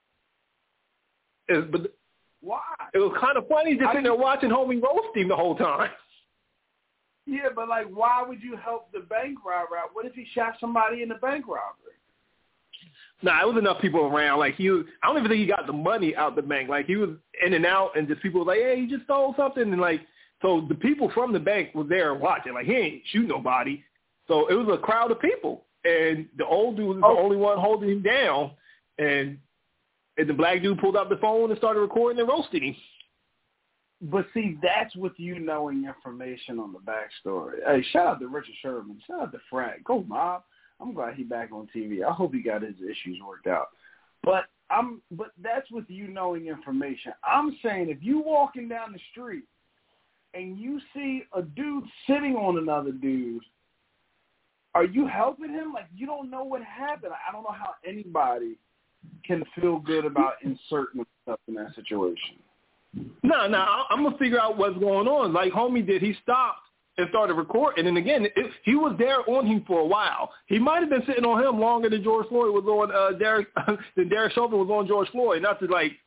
It, but why? It was kind of funny just sitting there watching homie roast him the whole time. Yeah, but, like, why would you help the bank robber out? What if he shot somebody in the bank robbery? Nah, it was enough people around. Like, he was, I don't even think he got the money out the bank. Like, he was in and out, and just people were like, hey, he just stole something. And, like, so the people from the bank was there watching. Like, he ain't shoot nobody. So it was a crowd of people. And the old dude was oh. the only one holding him down. And, and the black dude pulled out the phone and started recording and roasting him. But, see, that's with you knowing information on the backstory. Hey, shout out to Richard Sherman. Shout out to Frank. Go, Mob. I'm glad he's back on T V. I hope he got his issues worked out. But I'm. But that's with you knowing information. I'm saying if you walking down the street and you see a dude sitting on another dude, are you helping him? Like, you don't know what happened. I don't know how anybody can feel good about inserting stuff in that situation. No, no, I'm going to figure out what's going on. Like homie did, he stopped and started recording. And then again, it, he was there on him for a while. He might have been sitting on him longer than George Floyd was on uh, Derek, than Derek Chauvin was on George Floyd. Not to, like,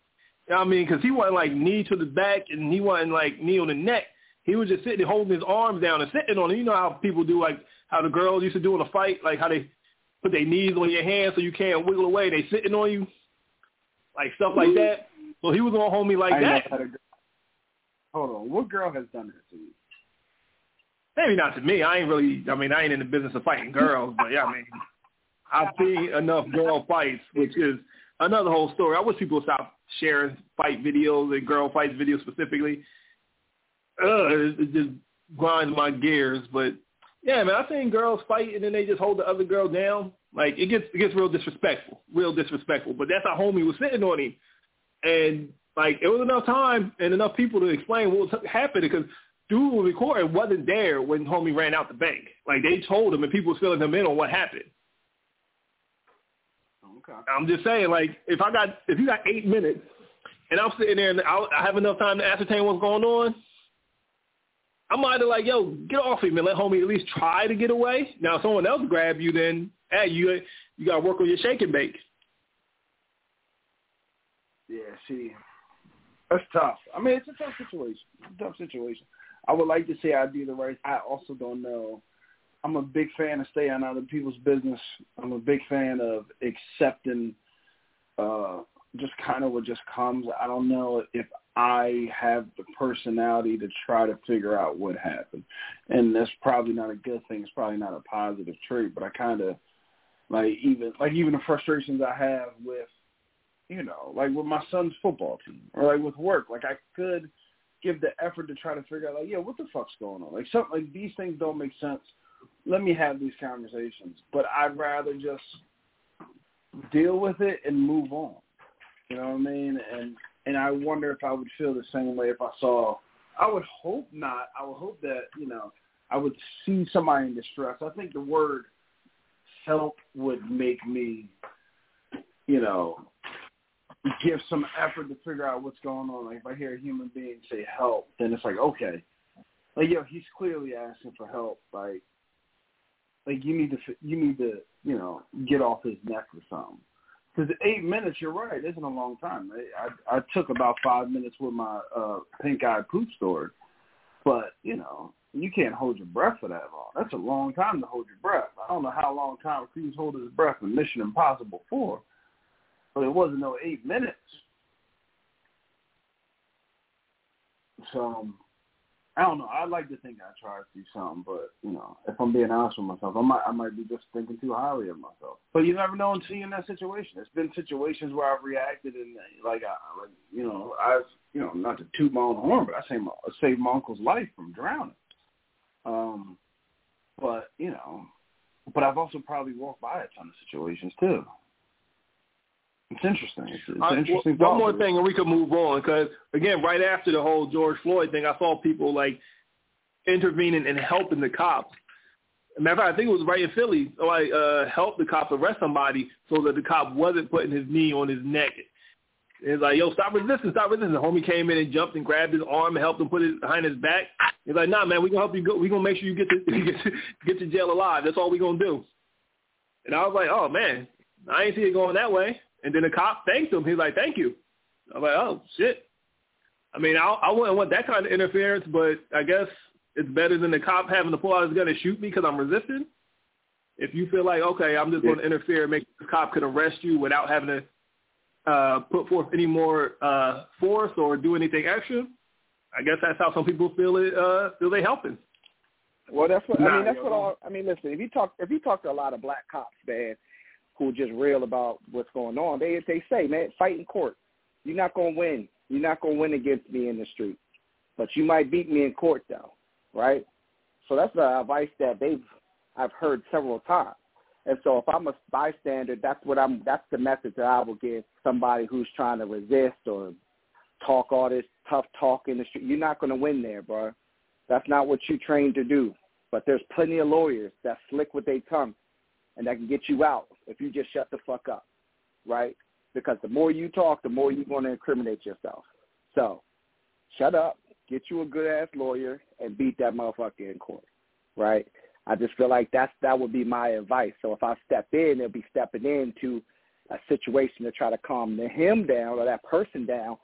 I mean, because he wasn't like knee to the back and he wasn't like knee on the neck. He was just sitting, holding his arms down and sitting on it. You know how people do, like how the girls used to do in a fight, like how they put their knees on your hands so you can't wiggle away. They sitting on you, like stuff like that. So he was on homie like I that. Girl, hold on, what girl has done that to you? Maybe not to me. I ain't really. I mean, I ain't in the business of fighting girls, but yeah, I mean, I've seen enough girl fights, which is another whole story. I wish people would stop sharing fight videos and girl fights videos specifically. Ugh, it, it just grinds my gears. But yeah, man, I've seen girls fight and then they just hold the other girl down. Like it gets it gets real disrespectful, real disrespectful. But that's how homie was sitting on him, and like it was enough time and enough people to explain what was happening because dude was recording wasn't there when homie ran out the bank. Like they told him and people was filling him in on what happened. Okay. I'm just saying, like if I got if you got eight minutes and I'm sitting there and I, I have enough time to ascertain what's going on. I'm either like, yo, get off him and let homie at least try to get away. Now, if someone else grab you, then, hey, you you got to work on your shake and bake. Yeah, see, that's tough. I mean, it's a tough situation. It's a tough situation. I would like to say I do the right. I also don't know. I'm a big fan of staying out of people's business. I'm a big fan of accepting uh, just kind of what just comes. I don't know if I have the personality to try to figure out what happened. And that's probably not a good thing. It's probably not a positive trait, but I kind of like even, like even the frustrations I have with, you know, like with my son's football team or like with work, like I could give the effort to try to figure out like, yeah, what the fuck's going on? Like something like these things don't make sense. Let me have these conversations, but I'd rather just deal with it and move on. You know what I mean? And, And I wonder if I would feel the same way if I saw – I would hope not. I would hope that, you know, I would see somebody in distress. I think the word help would make me, you know, give some effort to figure out what's going on. Like if I hear a human being say help, then it's like, okay. Like, yo, he's clearly asking for help. Like, like you need to, you need to, you know, get off his neck or something. Because eight minutes, you're right, isn't a long time. I, I, I took about five minutes with my uh, pink-eyed poop story. But, you know, you can't hold your breath for that long. That's a long time to hold your breath. I don't know how long Tom Cruise held his breath in Mission Impossible four, but it wasn't no eight minutes. So, I don't know. I'd like to think I tried to do something, but, you know, if I'm being honest with myself, I might I might be just thinking too highly of myself. But you never know until you're in that situation. There's been situations where I've reacted and, like, I, like you know, I've, you know, not to toot my own horn, but I saved my, I saved my uncle's life from drowning. Um, but, you know, but I've also probably walked by a ton of situations, too. It's interesting. It's, it's an interesting One more thing, and we could move on, because, again, right after the whole George Floyd thing, I saw people, like, intervening and helping the cops. As a matter of fact, I think it was right in Philly, like, uh, helped the cops arrest somebody so that the cop wasn't putting his knee on his neck. It's like, yo, stop resisting, stop resisting. The homie came in and jumped and grabbed his arm and helped him put it behind his back. He's like, nah, man, we're going to help you go. We're going to make sure you get to, you get to get to jail alive. That's all we're going to do. And I was like, oh, man, I ain't see it going that way. And then the cop thanked him. He's like, thank you. I'm like, oh, shit. I mean, I, I wouldn't want that kind of interference, but I guess it's better than the cop having to pull out his gun and shoot me because I'm resisting. If you feel like, okay, I'm just going to interfere and make the cop can arrest you without having to uh, put forth any more uh, force or do anything extra, I guess that's how some people feel it. Uh, feel they helping. Well, that's what nah, I mean. That's yo, what all. I mean, listen. If you talk, if you talk to a lot of black cops, man, who are just real about what's going on, they they say, man, fight in court. You're not gonna win. You're not gonna win against me in the street, but you might beat me in court, though, right? So that's the advice that they've I've heard several times. And so if I'm a bystander, that's what I'm. That's the message that I will give somebody who's trying to resist or talk all this tough talk in the street. You're not going to win there, bro. That's not what you trained to do. But there's plenty of lawyers that slick with their tongue and that can get you out if you just shut the fuck up, right? Because the more you talk, the more you're going to incriminate yourself. So shut up, get you a good-ass lawyer, and beat that motherfucker in court, right? I just feel like that's that would be my advice. So if I step in, it'll be stepping into a situation to try to calm him down or that person down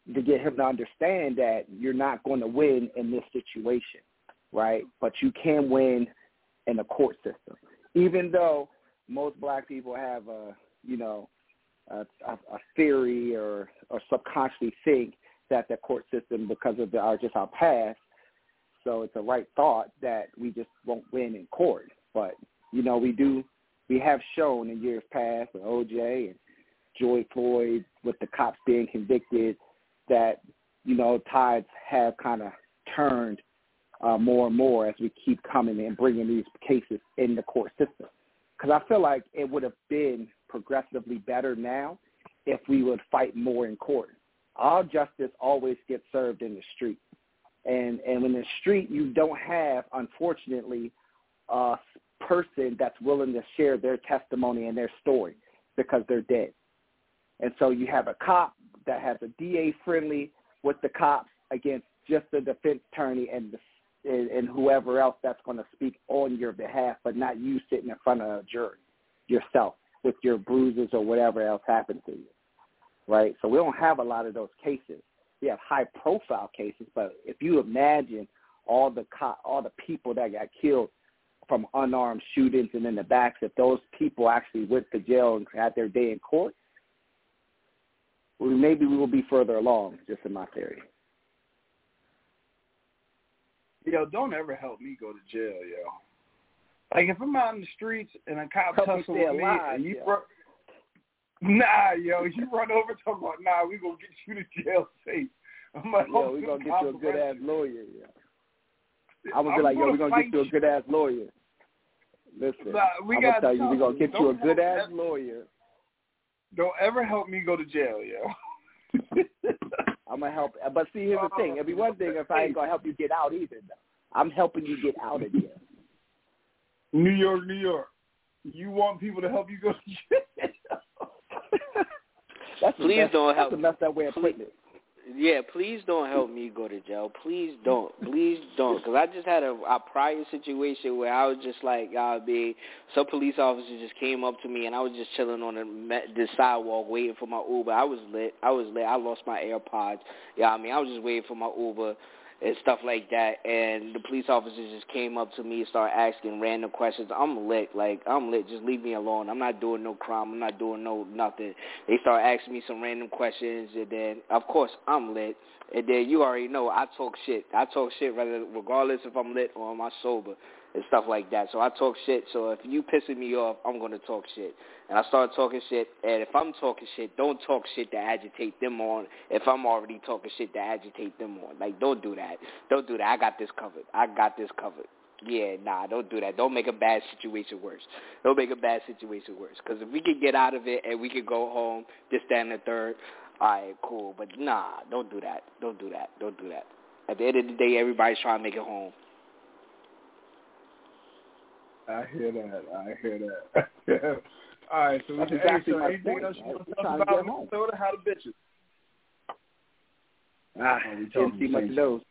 to get him to understand that you're not going to win in this situation, right? But you can win in the court system, even though most black people have a, you know, a, a, a theory or, or subconsciously think that the court system, because of the, our just our past, so it's a right thought that we just won't win in court. But, you know, we do, we have shown in years past with O J and George Floyd with the cops being convicted that, you know, tides have kind of turned uh, more and more as we keep coming and bringing these cases in the court system. Because I feel like it would have been progressively better now if we would fight more in court. Our justice always gets served in the street. And and in the street, you don't have, unfortunately, a person that's willing to share their testimony and their story because they're dead. And so you have a cop that has a D A friendly with the cops against just the defense attorney and the, and, and whoever else that's going to speak on your behalf, but not you sitting in front of a jury yourself with your bruises or whatever else happened to you, right? So we don't have a lot of those cases. We have high-profile cases, but if you imagine all the co- all the people that got killed from unarmed shootings and in the backs, if those people actually went to jail and had their day in court, well, maybe we will be further along, just in my theory. Yo, don't ever help me go to jail, yo. Like, if I'm out in the streets and a cop tussles with me alive, and you yo. run, nah, yo, you run over talking about, nah, we gonna get you to jail safe. I'm like, yo, we gonna get you a good ass lawyer, yo. I was like, yo, we gonna get you a good ass lawyer. Listen, nah, we I'm gonna tell you, we gonna get you a good ass lawyer. Don't ever help me go to jail, yo. I'm gonna help, but see, here's the thing. It'd be one thing if I ain't gonna help you get out either. Though. I'm helping you get out of jail. New York, New York. You want people to help you go to jail? that's please mess, don't that's help. That's a messed up way of putting it. Yeah, please don't help me go to jail. Please don't. Please don't. Because I just had a, a prior situation where I was just like, y'all be, some police officers just came up to me and I was just chilling on the, the sidewalk waiting for my Uber. I was lit. I was lit. I lost my AirPods. Yeah, I mean, I was just waiting for my Uber and stuff like that. And the police officers just came up to me and started asking random questions. I'm lit. Like, I'm lit. Just leave me alone. I'm not doing no crime. I'm not doing no nothing. They started asking me some random questions. And then, of course, I'm lit. And then you already know I talk shit. I talk shit rather, regardless if I'm lit or am I sober and stuff like that. So I talk shit. So if you pissing me off, I'm going to talk shit. And I start talking shit. And if I'm talking shit, don't talk shit to agitate them on if I'm already talking shit to agitate them on. Like, don't do that. Don't do that. I got this covered. I got this covered. Yeah, nah, don't do that. Don't make a bad situation worse. Don't make a bad situation worse. Because if we can get out of it and we can go home, this, that, and the third, all right, cool. But nah, don't do that. Don't do that. Don't do that. At the end of the day, everybody's trying to make it home. I hear that. I hear that. All right, so, That's hey, exactly so my anything point. else you want to We're talk about Minnesota? How the bitches? Ah, didn't see much of those.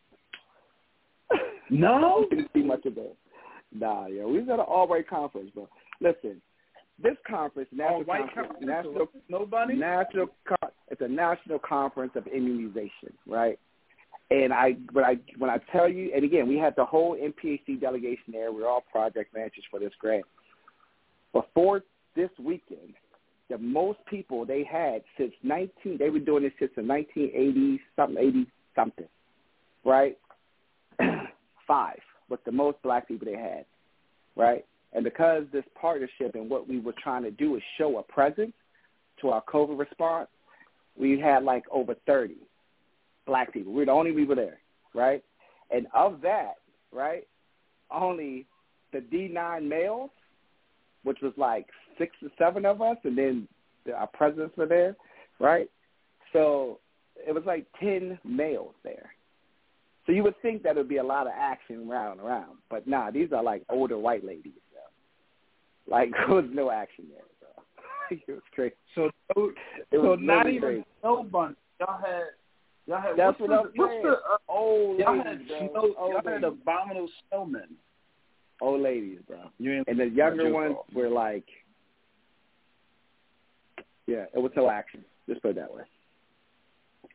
No? Didn't see much of those. Nah, yo, we was at an all-white conference, bro. Listen, this conference, national all-white conference, conference, national, nobody? National, it's a national conference of immunization, right? And I, when I, when I tell you, and again, we had the whole N P H C delegation there. We're all project managers for this grant. Before this weekend, the most people they had since nineteen, they were doing this since the nineteen eighty something, eighty something, right? Five was the most black people they had, right? And because this partnership and what we were trying to do is show a presence to our COVID response, we had like over thirty black people. We're the only people there, right? And of that, right, only the D nine males, which was like six or seven of us, and then the, our presidents were there, right? So it was like ten males there. So you would think that there would be a lot of action round and around, but nah, these are like older white ladies. So. Like there was no action there. So. It was crazy. So, it so was not really even crazy. snow bunny. Y'all had, y'all had. That's what's what the, I'm what's saying. the, uh, old y'all ladies, had bro. snow, Old y'all had ladies. abominable snowmen. Old ladies, bro. You and the younger ones fault. were like, yeah, it was no action. Just put it that way.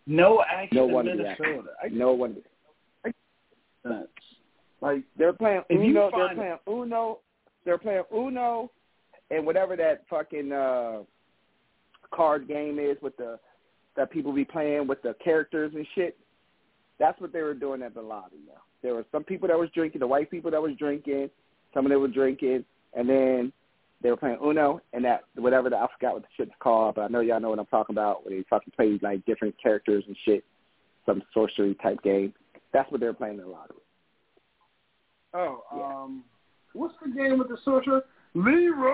No action No in one did Minnesota. I, No one did. That's, like, They're playing if you Uno. They're find playing Uno. They're playing Uno, and whatever that fucking uh, card game is with the that people be playing with the characters and shit. That's what they were doing at the lobby. Now there were some people that was drinking, the white people that was drinking, some of them were drinking, and then they were playing Uno and that whatever the I forgot what the shit's called, but I know y'all know what I'm talking about. Where they fucking play like different characters and shit, some sorcery type game. That's what they were playing in the lobby. Oh, Yeah. um, what's the game with the sorcerer? Leroy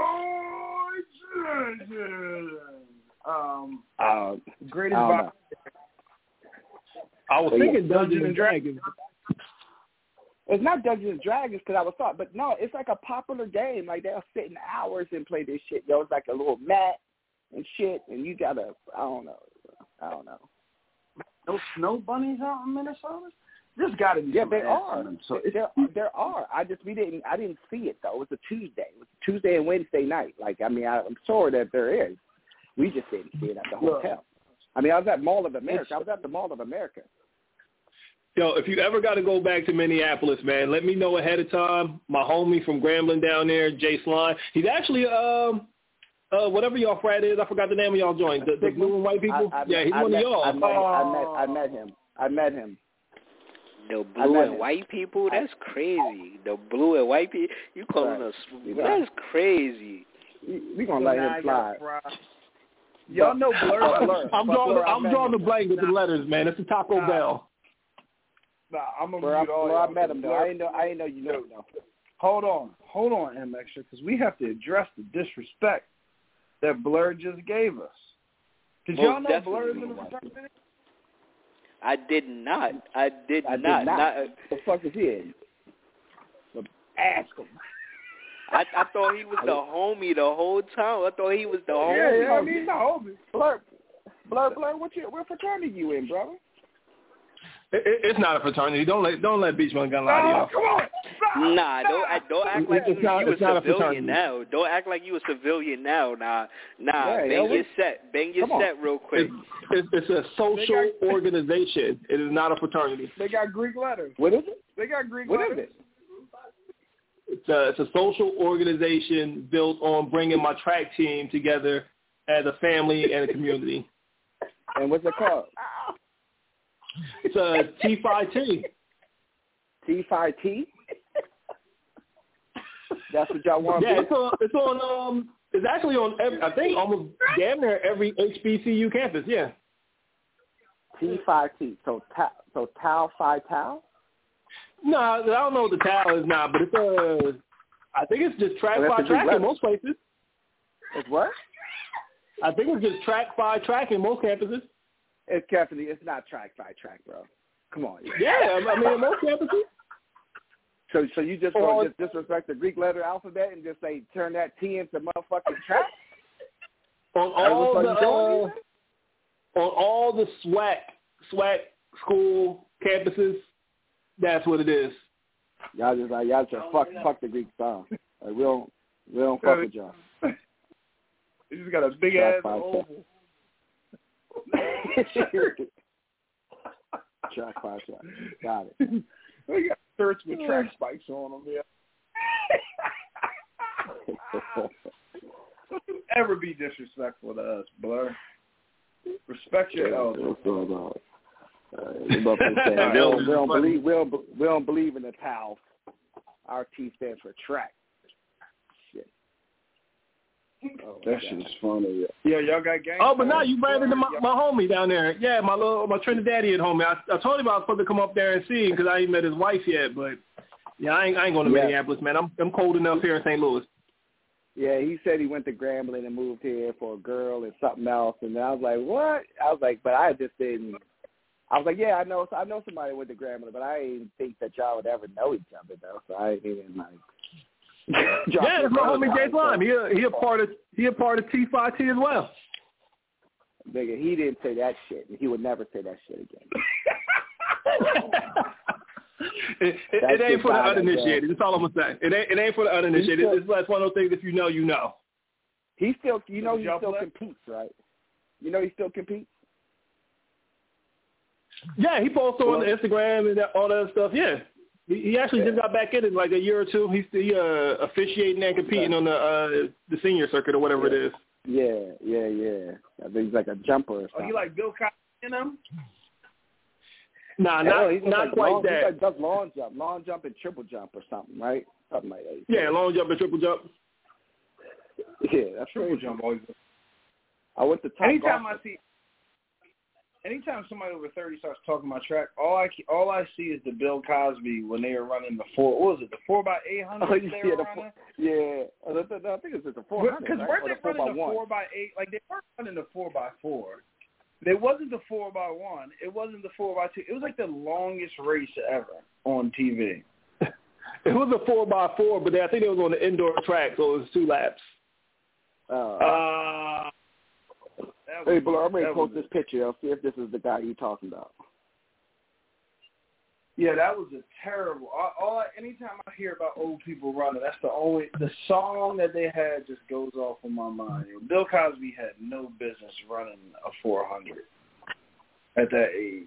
Jenkins. Um, Uh, greatest I don't box. know. I was But thinking yeah, Dungeons and Dragons. It's not Dungeons and Dragons because I was thought, but no, it's like a popular game. Like they'll sit in hours and play this shit. Yo, it's like a little mat and shit, and you gotta, I don't know, I don't know. No snow bunnies out in Minnesota? There's got to be. Yeah, some there ass are. in them. So there, there are. I just we didn't. I didn't see it though. It was a Tuesday. It was a Tuesday and Wednesday night. Like I mean, I, I'm sure that there is. We just didn't see it at the Look, hotel. I mean, I was at Mall of America. I was at the Mall of America. Yo, if you ever got to go back to Minneapolis, man, let me know ahead of time. My homie from Grambling down there, Jay Slime, he's actually um uh whatever y'all frat is. I forgot the name of y'all joint. The, the blue and white people. I, I, yeah, he's I one met, of y'all. I met, I met. I met him. I met him. The blue met and him. white people? That's crazy. The blue and white people? You calling Right. us? Right. That's crazy. We gonna so let now him I slide. got fry. Y'all know Blur. But Blur. I'm but drawing. Blur, I I'm met drawing the him. blank with the Nah. letters, man. It's a Taco Nah. Bell. Nah, I'm gonna Blur, I, mute all Blur, I y'all. met him though. Blur- I didn't know. I didn't know you knew him though. Hold on, hold on, M Extra, because we have to address the disrespect that Blur just gave us. Did Most y'all know Blur is definitely. in the fraternity? I did not. I did I not. did not. not the fuck is he in? Ask him. I, I thought he was the homie the whole time. I thought he was the Yeah, homie. yeah, I mean, no, homie. Blur, Blur, Blur. What you? What fraternity you in, brother? It, it, it's not a fraternity. Don't let don't let Beachman gun lie to Oh, y'all. come on. Stop. Nah, don't act, don't act like you, It's not- you a it's not a civilian fraternity. now. Don't act like you a civilian now. Nah, nah. Yeah, bang yo, your what- set. Bang your come on. set real quick. It's, it's, it's a social organization. It is not a fraternity. They got Greek letters. What is it? They got Greek What letters. is it? It's a, it's a social organization built on bringing my track team together as a family and a community. And what's it called? It's a T five T. T five T. That's what y'all want. Yeah, to it's on. It's on. Um, it's actually on. Every, I think almost damn near every H B C U campus. Yeah. T five T. So ta, so Tau Phi Tau. No, I don't know what the towel is now, but it's uh, I think it's just track Oh, that's by a track Greek in most places. It's what? I think it's just track by track in most campuses. It's definitely. It's not track by track, bro. Come on. Yeah, I mean in most campuses. So so you just Or- gonna just disrespect the Greek letter alphabet and just say turn that T into motherfucking track? On all That's the what you're doing, uh, on all the SWAC SWAC school campuses, that's what it is. Y'all just like y'all just fuck fuck the Greek style. Like, we don't we don't fuck with y'all. He just got a big Track ass by oval. Track by track. Got it. We got shirts with track spikes on them. Yeah. Don't you ever be disrespectful to us, Blur. Respect your elders. What's going on? Uh, we both been saying, we, don't, we don't believe we don't we don't believe in the towel. Our T stands for track. Shit. Oh, That shit is funny. Yeah, y'all got gang. Oh, but now you ran into my, my homie down there. Yeah, my little my Trinidadian homie. I, I told him I was supposed to come up there and see him because I ain't met his wife yet. But yeah, I ain't I ain't going to Yeah. Minneapolis, man. I'm I'm cold enough here in Saint Louis. Yeah, he said he went to Grambling and moved here for a girl and something else, and I was like, what? I was like, but I just didn't. I was like, yeah, I know, I know somebody who went to Grambling, but I didn't think that y'all would ever know each other though, so I didn't like. Yeah, that's my homie Jay Slime. He a, he a part of he a part of T five T as well. Nigga, he didn't say that shit. He would never say that shit again. it, it, it ain't for the uninitiated. That's all I'm gonna say. It ain't it ain't for the uninitiated. It's, it's one of those things. If you know, you know. He still, you know, he Y'all still play? competes, right? You know, he still competes. Yeah, he posted on Instagram and that, all that stuff. Yeah, he, he actually yeah. just got back in it like a year or two. He's he, uh, officiating and competing yeah. on the uh, the senior circuit or whatever yeah. it is. Yeah, yeah, yeah. I think he's like a jumper or something. Oh, you like Bill Cosby, you know? Nah, yeah, not well, he's not like quite long, that. He like does long jump, long jump and triple jump or something, right? Something like that. Yeah, long jump and triple jump. Yeah, that's triple jump. Always. I went to top Anytime golf. I see, anytime somebody over thirty starts talking about track, all I all I see is the Bill Cosby when they were running the four. What was it? The four by eight hundred. Oh, they yeah, were the running. Four, yeah, I think it's the four hundred. Because right? weren't or they the four running by the one? four by eight? Like they weren't running the four by four. It wasn't the four by one. It wasn't the four by two. It was like the longest race ever on T V. It was a four by four, but I think it was on the indoor track, so it was two laps. Uh, uh, hey, Blur, I'm going to post this picture. I'll see if this is the guy you're talking about. Yeah, that was a terrible. All, all I, anytime I hear about old people running, that's the only the song that they had just goes off in my mind. Bill Cosby had no business running a four hundred at that age.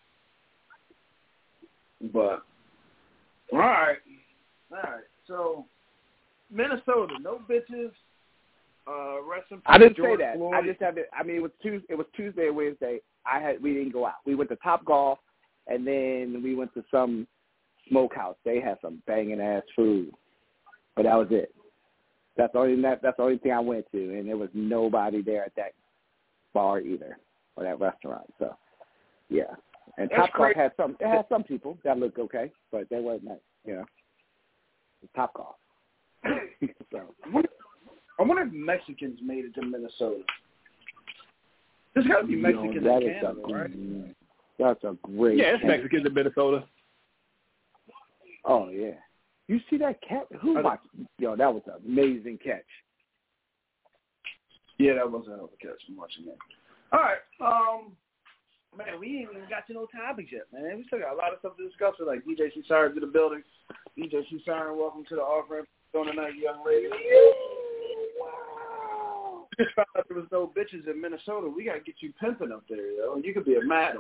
But all right, all right. So Minnesota, no bitches. Uh, rest in peace, I didn't George say that. Floyd. I just have it. I mean, it was Tuesday. It was Tuesday, Wednesday. I had we didn't go out. We went to Top Golf. And then we went to some smokehouse. They had some banging ass food, but that was it. That's the only that, that's the only thing I went to, and there was nobody there at that bar either or that restaurant. So, yeah. And Top Golf had some. It had some people that looked okay, but they wasn't that. You know, Top Golf. So, I wonder if Mexicans made it to Minnesota. There's got to be Mexicans you know, in Canada, a, right? That's a great Yeah, it's catch. Mexicans in Minnesota. Oh, yeah. You see that catch? Who watched? Yo, that was an amazing catch. Yeah, that was a hell of a catch. I'm watching that. All right. Um, man, we ain't even got to no topics yet, man. We still got a lot of stuff to discuss with, like D J C Siren to the building. D J C Siren, welcome to the off-ramp on tonight, young lady. Wow. Just found out there was no bitches in Minnesota. We got to get you pimping up there, yo. You could be a madam.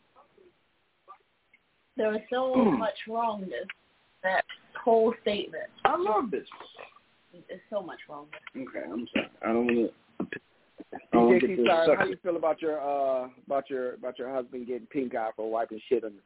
There was so mm. much wrongness that whole statement. I love bitches. There's so much wrongness. Okay, I'm sorry. I don't want to. D J C, sorry. How do you feel about your uh about your about your husband getting pink eye for wiping shit on his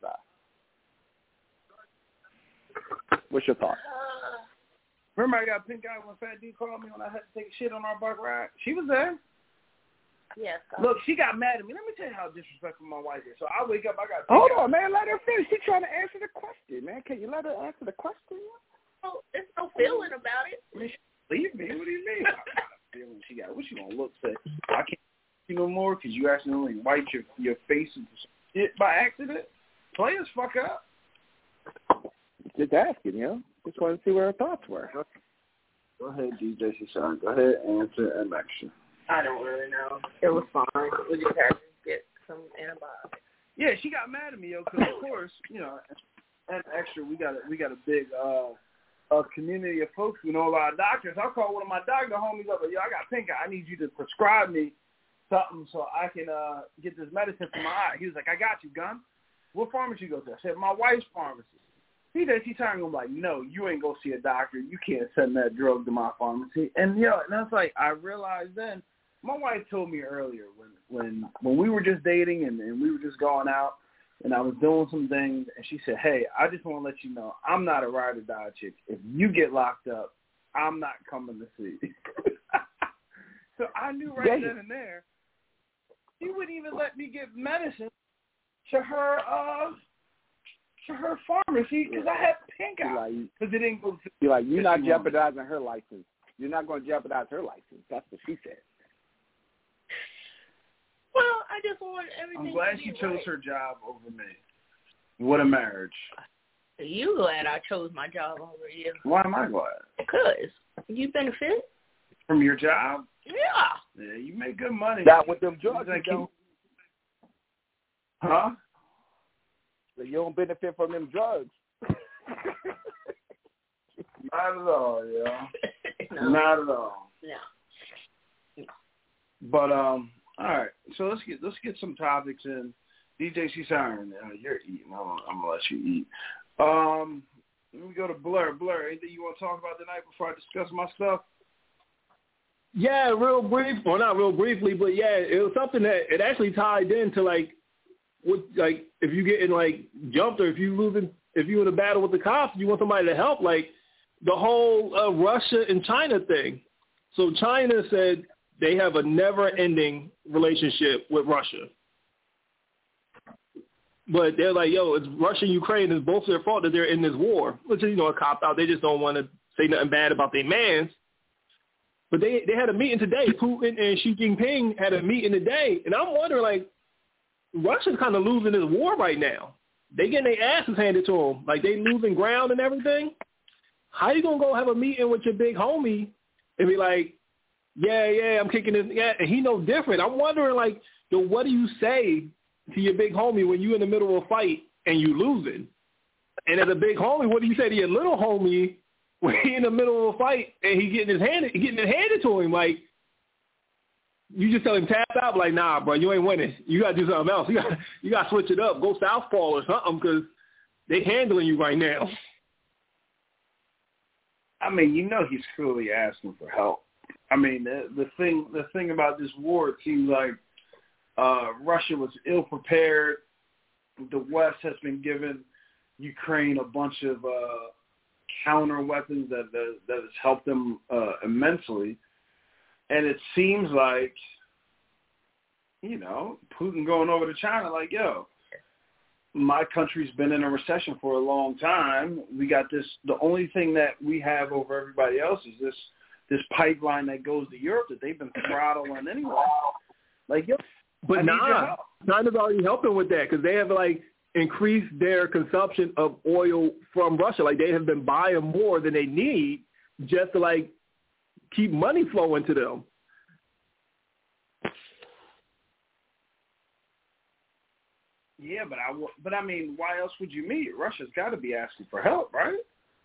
eye? What's your thought? Uh, Remember, I got pink eye when Fat D called me when I had to take shit on our bike ride. She was there. Yes. Look, she got mad at me. Let me tell you how disrespectful my wife is. So I wake up, I got. Hold on, man. Let her finish. She's trying to answer the question, man. Can you let her answer the question? Oh, there's no feeling about it. Leave me. What do you mean? I got a feeling she got. What you gonna look say? I can't see you no more because you accidentally wiped your your face into shit by accident. Players fuck up. Just asking, you know. Just wanted to see where her thoughts were. Go ahead, D J C. Sorry. Go ahead, answer and lecture. I don't really know. It was fine. We just had to get some antibiotics. Yeah, she got mad at me, yo, because of course, you know, and extra, we got a, we got a big uh, a community of folks who know a lot of doctors. I called one of my doctor homies up, like, yo, I got pink eye. I need you to prescribe me something so I can uh, get this medicine for my eye. He was like, I got you, Gun. What pharmacy you go to? I said, my wife's pharmacy. He does. He turned him like, no, you ain't go see a doctor. You can't send that drug to my pharmacy. And you know, and that's like, I realized then. My wife told me earlier when when when we were just dating and, and we were just going out and I was doing some things, and she said, hey, I just want to let you know I'm not a ride or die chick. If you get locked up, I'm not coming to see you. So I knew right Damn. then and there she wouldn't even let me get medicine to her uh to her pharmacy because I had pink eye because it didn't go to. You're like, you're not jeopardizing her license. You're not going to jeopardize her license. That's what she said. Well, I just want everything. I'm glad she chose right. her job over me. What a marriage. You glad I chose my job over you? Why am I glad? Because you benefit from your job. Yeah. Yeah, you make good money. Not with them drugs, like you don't. Huh? You don't benefit from them drugs. Not at all, yeah. No. Not at all. No. But um, all right. So let's get let's get some topics in. D J C Siren, uh, you're eating. I'm gonna, I'm gonna let you eat. Um, let me go to Blur. Blur, anything you want to talk about tonight before I discuss my stuff? Yeah, real brief. Well, not real briefly, but yeah, it was something that it actually tied into like, what like if you getting like jumped or if you losing, if you in a battle with the cops, you want somebody to help. Like the whole uh, Russia and China thing. So China said they have a never-ending relationship with Russia. But they're like, yo, it's Russia and Ukraine. It's both their fault that they're in this war, which is, you know, a cop-out. They just don't want to say nothing bad about their mans. But they they had a meeting today. Putin and Xi Jinping had a meeting today. And I'm wondering, like, Russia's kind of losing this war right now. They getting their asses handed to them. Like, they losing ground and everything. How you going to go have a meeting with your big homie and be like, yeah, yeah, I'm kicking this. Yeah, and he no different. I'm wondering, like, yo, what do you say to your big homie when you in the middle of a fight and you losing? And as a big homie, what do you say to your little homie when he in the middle of a fight and he getting his hand getting it handed to him? Like, you just tell him tap out, like, nah, bro, you ain't winning. You got to do something else. You got you got to switch it up. Go southpaw or something because they handling you right now. I mean, you know he's clearly asking for help. I mean, the, the thing the thing about this war, it seems like uh, Russia was ill-prepared. The West has been giving Ukraine a bunch of uh, counter weapons that, that, that has helped them uh, immensely. And it seems like, you know, Putin going over to China like, yo, my country's been in a recession for a long time. We got this. The only thing that we have over everybody else is this this pipeline that goes to Europe that they've been throttling anyway. Like, yo, but I nah, China's already helping with that because they have like increased their consumption of oil from Russia. Like they have been buying more than they need just to like keep money flowing to them. Yeah, but I but I mean, why else would you meet? Russia's got to be asking for help, right?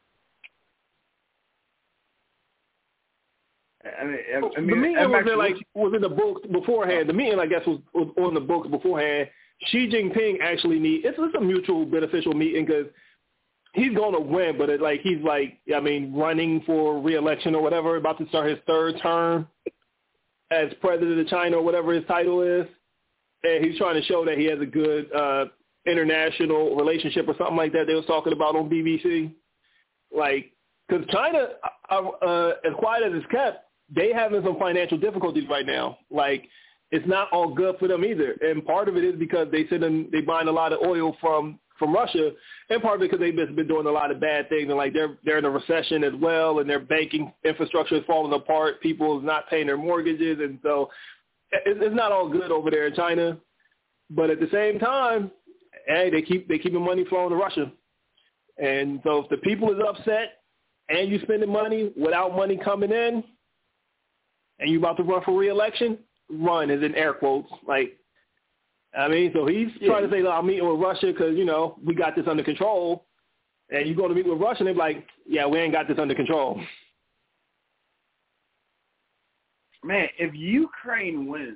I mean, I mean, the meeting was in, like was in the books beforehand. The meeting, I guess, was, was on the books beforehand. Xi Jinping actually need it's, it's a mutual beneficial meeting because he's going to win, but it, like he's like I mean running for re-election or whatever, about to start his third term as president of China or whatever his title is, and he's trying to show that he has a good uh, international relationship or something like that. They was talking about on B B C, like because China, uh, uh, as quiet as it's kept, they having some financial difficulties right now. Like, it's not all good for them either. And part of it is because they send them, they buying a lot of oil from, from Russia, and part of it because they've been doing a lot of bad things. And, like, they're they're in a recession as well, and their banking infrastructure is falling apart. People is not paying their mortgages. And so it's, it's not all good over there in China. But at the same time, hey, they keep they keeping money flowing to Russia. And so if the people is upset and you spending money without money coming in, and you about to run for re-election, run is in air quotes. Like, I mean, so he's yeah. trying to say, I'm meeting with Russia because, you know, we got this under control. And you go to meet with Russia, and they're like, yeah, we ain't got this under control. Man, if Ukraine wins,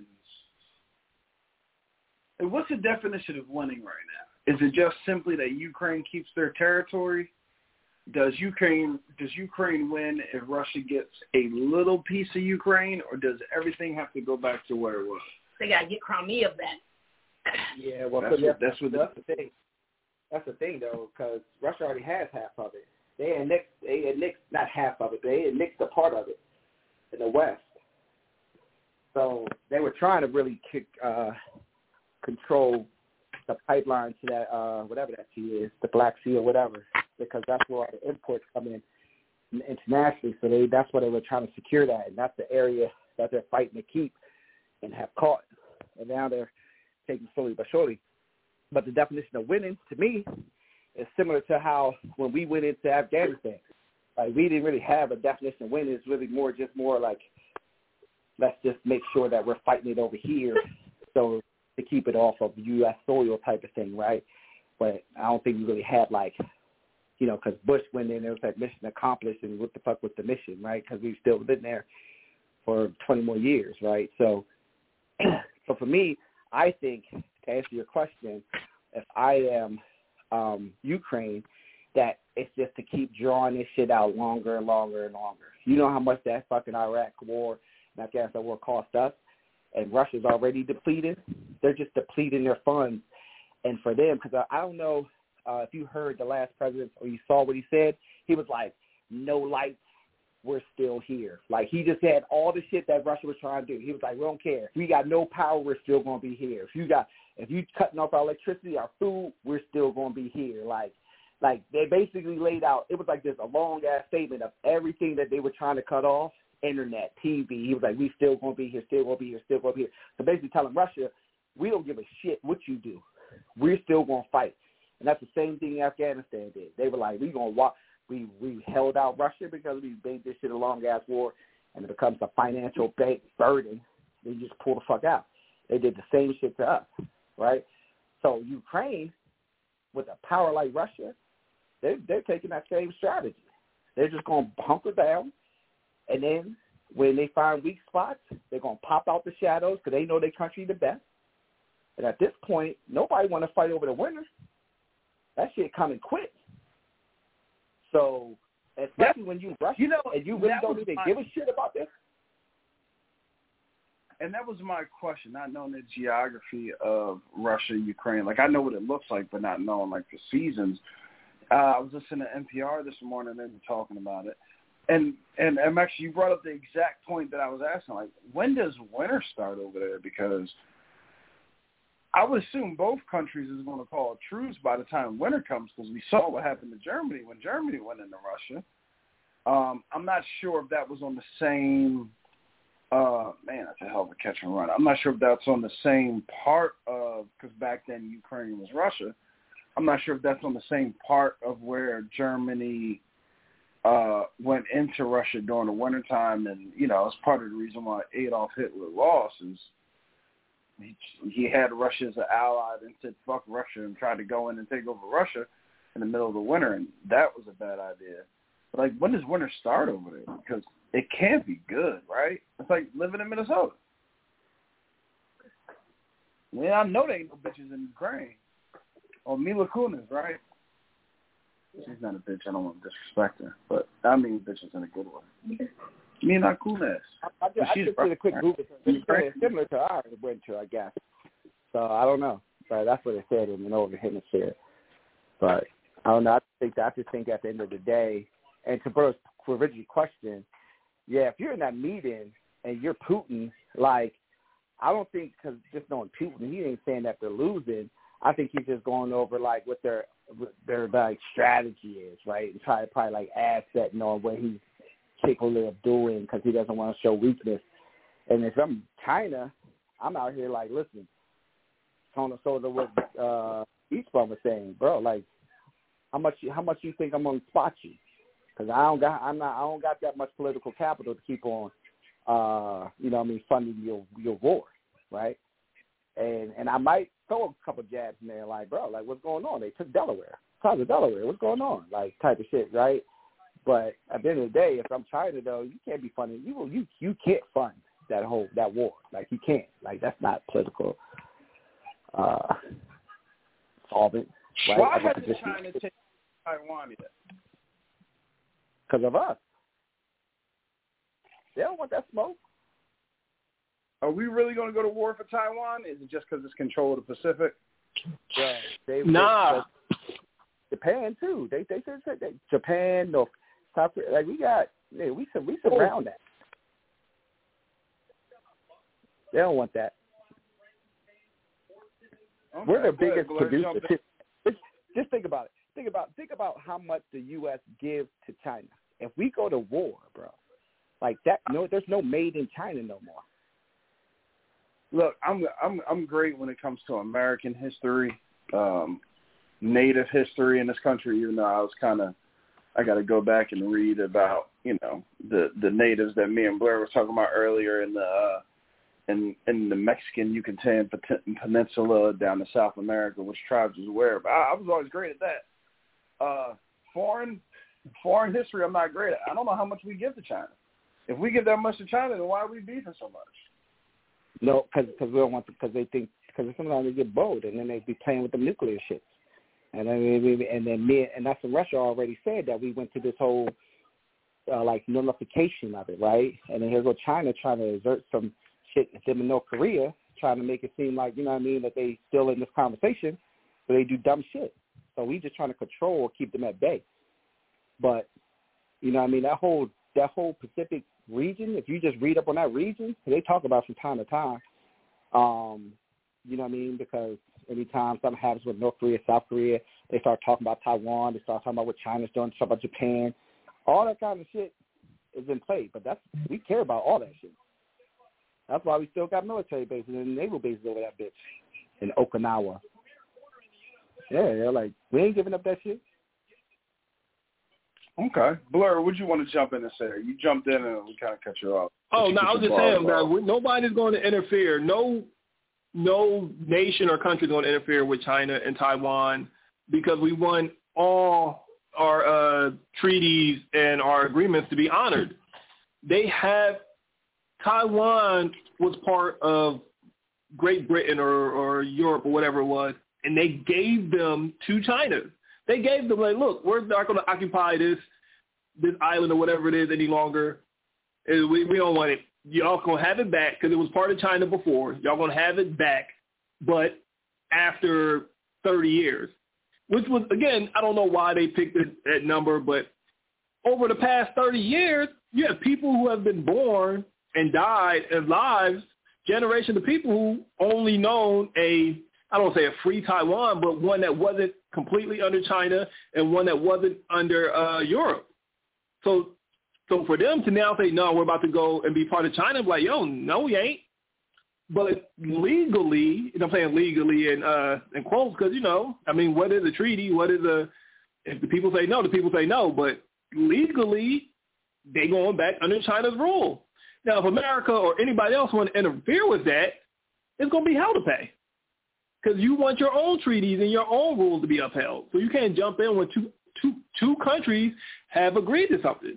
what's the definition of winning right now? Is it just simply that Ukraine keeps their territory? Does Ukraine does Ukraine win if Russia gets a little piece of Ukraine, or does everything have to go back to where it was? They gotta get Crimea back. Yeah, well, that's, so what, that's, what that's the thing. That's the thing, though, because Russia already has half of it. They annexed, they annexed not half of it, they annexed a part of it in the West. So they were trying to really kick, uh, control the pipeline to that, uh, whatever that sea is, the Black Sea or whatever, because that's where all the imports come in internationally. So they that's why they were trying to secure that, and that's the area that they're fighting to keep and have caught. And now they're taking slowly but surely. But the definition of winning, to me, is similar to how when we went into Afghanistan. Like, we didn't really have a definition of winning. It's really more just more like, let's just make sure that we're fighting it over here so to keep it off of U S soil type of thing, right? But I don't think we really had, like, you know, because Bush went in there, it was like mission accomplished, and what the fuck was the mission, right? Because we've still been there for twenty more years, right? So, so for me, I think to answer your question, if I am um, Ukraine, that it's just to keep drawing this shit out longer and longer and longer. You know how much that fucking Iraq war and Afghanistan war cost us, and Russia's already depleted. They're just depleting their funds. And for them, because I, I don't know uh, if you heard the last president or you saw what he said, he was like, no lights, we're still here. Like, he just had all the shit that Russia was trying to do. He was like, we don't care. We got no power, we're still going to be here. If you got, if you cutting off our electricity, our food, we're still going to be here. Like, Like, they basically laid out, it was like this a long-ass statement of everything that they were trying to cut off, internet, T V. He was like, we still going to be here, still going to be here, still going to be here. So basically telling Russia, we don't give a shit what you do. We're still going to fight. And that's the same thing Afghanistan did. They were like, we going to walk. We, we held out Russia because we made this shit a long-ass war, and it becomes a financial burden. They just pull the fuck out. They did the same shit to us, right? So Ukraine, with a power like Russia, They, they're taking that same strategy. They're just going to hunker down, and then when they find weak spots, they're going to pop out the shadows because they know their country the best. And at this point, nobody want to fight over the winner. That shit coming quick. So, especially when you Russia, you know, and you really don't even my, give a shit about this. And that was my question, not knowing the geography of Russia, Ukraine. Like, I know what it looks like, but not knowing, like, the seasons. Uh, I was listening to N P R this morning, and they were talking about it. And, and, and actually, you brought up the exact point that I was asking, like, when does winter start over there? Because I would assume both countries is going to call a truce by the time winter comes, because we saw what happened to Germany when Germany went into Russia. Um, I'm not sure if that was on the same uh, – man, that's a hell of a catch and run. I'm not sure if that's on the same part of – because back then Ukraine was Russia. I'm not sure if that's on the same part of where Germany uh, went into Russia during the wintertime. And, you know, it's part of the reason why Adolf Hitler lost is he, he had Russia as an ally and said, fuck Russia, and tried to go in and take over Russia in the middle of the winter. And that was a bad idea. But, like, when does winter start over there? Because it can't be good, right? It's like living in Minnesota. Yeah, I know there ain't no bitches in Ukraine. Oh, Mila Kunis, right? She's not a bitch. I don't want to disrespect her. But I mean bitches in a good way. Mila Kunis. I, I just, I just did a quick Google. It's similar to ours winter, I guess. So I don't know. But that's what it said in the Northern Hemisphere. But I don't know. I think that, I just think at the end of the day, and to Bruce's original question, yeah, if you're in that meeting and you're Putin, like, I don't think, because just knowing Putin, he ain't saying that they're losing. I think he's just going over, like, what their, what their like, strategy is, right? And try to probably, like, asset on what he's capable of doing because he doesn't want to show weakness. And if I'm China, I'm out here, like, listen, Tony Soda, what uh, Eastbourne was saying, bro, like, how much how much you think I'm going to spot you? Because I don't got I'm not I don't got that much political capital to keep on, uh, you know what I mean, funding your your war, right? And and I might throw a couple jabs in there, like, bro, like, what's going on? They took Delaware. Cause of Delaware, what's going on? Like, type of shit, right? But at the end of the day, if I'm China, though, you can't be funding. You you you can't fund that whole that war. Like, you can't. Like, that's not political uh, solvent. Right? Why hasn't China taken Taiwan yet? Because of us. They don't want that smoke. Are we really going to go to war for Taiwan? Is it just because it's control of the Pacific? Yeah, they, nah. They, Japan too. They they said that Japan, North South Korea, like we got, yeah, we we surround that. They don't want that. Okay, We're their go ahead, biggest Blair, producer. Just, just think about it. Think about think about how much the U S gives to China. If we go to war, bro, like that, no, there's no made in China no more. Look, I'm I'm I'm great when it comes to American history, um, Native history in this country. Even though I was kind of, I got to go back and read about, you know, the the natives that me and Blair were talking about earlier in the uh, in in the Mexican Yucatan Peninsula down to South America, which tribes was where. But I, I was always great at that. Uh, foreign foreign history, I'm not great at. I don't know how much we give to China. If we give that much to China, then why are we beefing so much? No, because we don't want because they think because sometimes they get bold, and then they be playing with the nuclear shit. And then, we, and then me, and that's what Russia already said, that we went to this whole, uh, like, nullification of it, right? And then here's what China trying to exert some shit at them in North Korea, trying to make it seem like, you know what I mean, that they still in this conversation, but they do dumb shit. So we just trying to control or keep them at bay. But, you know what I mean, that whole that whole Pacific region, if you just read up on that region, they talk about from time to time, um, you know what I mean, because anytime something happens with North Korea, South Korea, they start talking about Taiwan, they start talking about what China's doing, talk about Japan. All that kind of shit is in play, but that's we care about all that shit. That's why we still got military bases and naval bases over that bitch in Okinawa. Yeah, they're like, we ain't giving up that shit. Okay. Blur, what you want to jump in and say? You jumped in and we kind of cut you off. Oh, no, I was just saying that nobody's going to interfere. No no nation or country is going to interfere with China and Taiwan because we want all our uh, treaties and our agreements to be honored. They have – Taiwan was part of Great Britain or, or Europe or whatever it was, and they gave them to China. They gave them, like, look, we're not going to occupy this this island or whatever it is any longer. We, we don't want it. Y'all going to have it back because it was part of China before. Y'all going to have it back, but after thirty years, which was, again, I don't know why they picked that, that number, but over the past thirty years, you have people who have been born and died in lives, generation of people who only known a, I don't want to say a free Taiwan, but one that wasn't completely under China and one that wasn't under uh, Europe. So so for them to now say, no, we're about to go and be part of China, I'm like, yo, no, we ain't. But legally, and I'm saying legally in, uh, in quotes because, you know, I mean, what is a treaty? What is a – if the people say no, the people say no. But legally, they going back under China's rule. Now, if America or anybody else want to interfere with that, it's going to be hell to pay. Because you want your own treaties and your own rules to be upheld. So you can't jump in when two, two, two countries have agreed to something.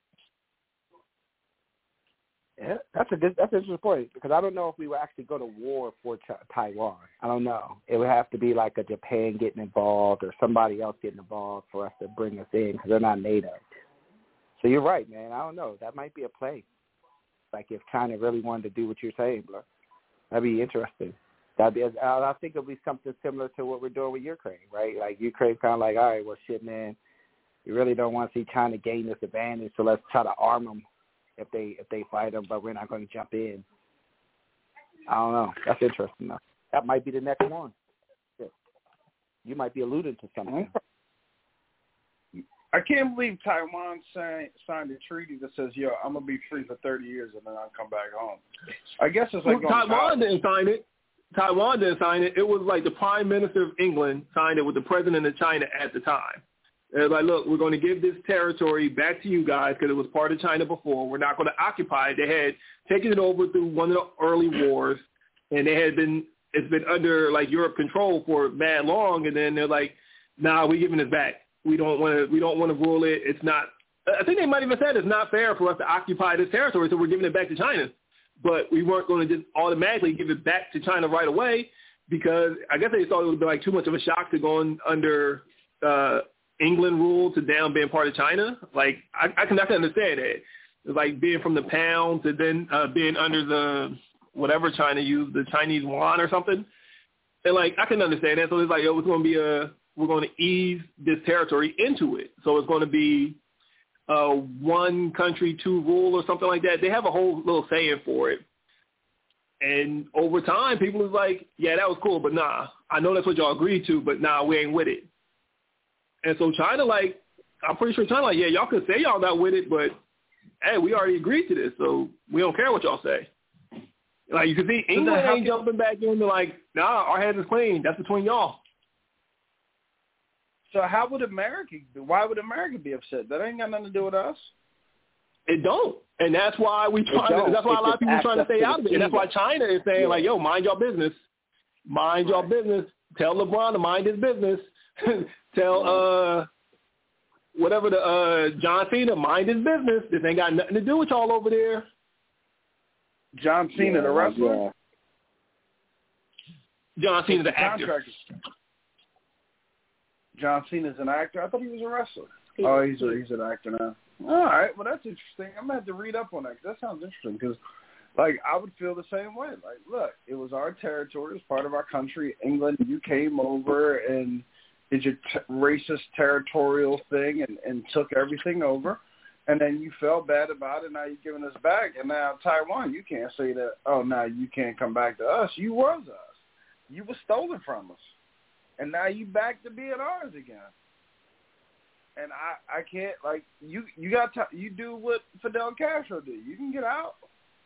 Yeah, that's a good, that's an interesting point because I don't know if we would actually go to war for Ch- Taiwan. I don't know. It would have to be like a Japan getting involved or somebody else getting involved for us to bring us in because they're not NATO. So you're right, man. I don't know. That might be a play. Like if China really wanted to do what you're saying, bro. That'd be interesting. That'd be, I think it'll be something similar to what we're doing with Ukraine, right? Like Ukraine's kind of like, all right, well, shit, man, we really don't want to see China gain this advantage, so let's try to arm them if they if they fight them, but we're not going to jump in. I don't know. That's interesting, though. That might be the next one. Yeah. You might be alluding to something. I can't believe Taiwan signed, signed a treaty that says, yo, I'm going to be free for thirty years and then I'll come back home. I guess it's like well, Taiwan didn't sign it. Taiwan didn't sign it. It was like the Prime Minister of England signed it with the President of China at the time. They're like, look, we're going to give this territory back to you guys because it was part of China before. We're not going to occupy it. They had taken it over through one of the early wars, and they had been it's been under like Europe control for mad long. And then they're like, nah, we're giving it back. We don't want to. We don't want to rule it. It's not. I think they might even said it's not fair for us to occupy this territory, so we're giving it back to China. But we weren't going to just automatically give it back to China right away because I guess they thought it would be like too much of a shock to going under uh, England rule to down being part of China. Like I, I can I can understand that. It's like being from the pound to then uh, being under the whatever China used, the Chinese yuan or something. And like I can understand that. So it's like, yo, it's going to be a we're going to ease this territory into it. So it's going to be uh, one country, two rule or something like that. They have a whole little saying for it. And over time, people is like, yeah, that was cool, but nah, I know that's what y'all agreed to, but nah, we ain't with it. And so China, like, I'm pretty sure China, like, yeah, y'all could say y'all not with it, but, hey, we already agreed to this, so we don't care what y'all say. Like, you can see England so ain't jumping back into, like, nah, our hands is clean. That's between y'all. So how would America, why would America be upset? That ain't got nothing to do with us. It don't. And that's why we try to, that's why it's a lot of people are trying to stay out of it. And that's why China is saying, yeah. like, yo, mind your business. Mind right. your business. Tell LeBron to mind his business. Tell uh whatever the uh John Cena, mind his business. This ain't got nothing to do with y'all over there. John Cena, yeah, the wrestler? John Cena's the actor. Contractor. John Cena's an actor. I thought he was a wrestler. He oh, is. he's a, he's an actor now. All right. Well, that's interesting. I'm gonna have to read up on that 'cause that sounds interesting. Because, like, I would feel the same way. Like, look, it was our territory. It was part of our country. England, you came over and did your t- racist territorial thing and, and took everything over. And then you felt bad about it. Now you're giving us back. And now Taiwan, you can't say that, oh, now you can't come back to us. You was us. You were stolen from us. And now you back to being ours again. And I, I can't, like, you you got to, you do what Fidel Castro did. You can get out.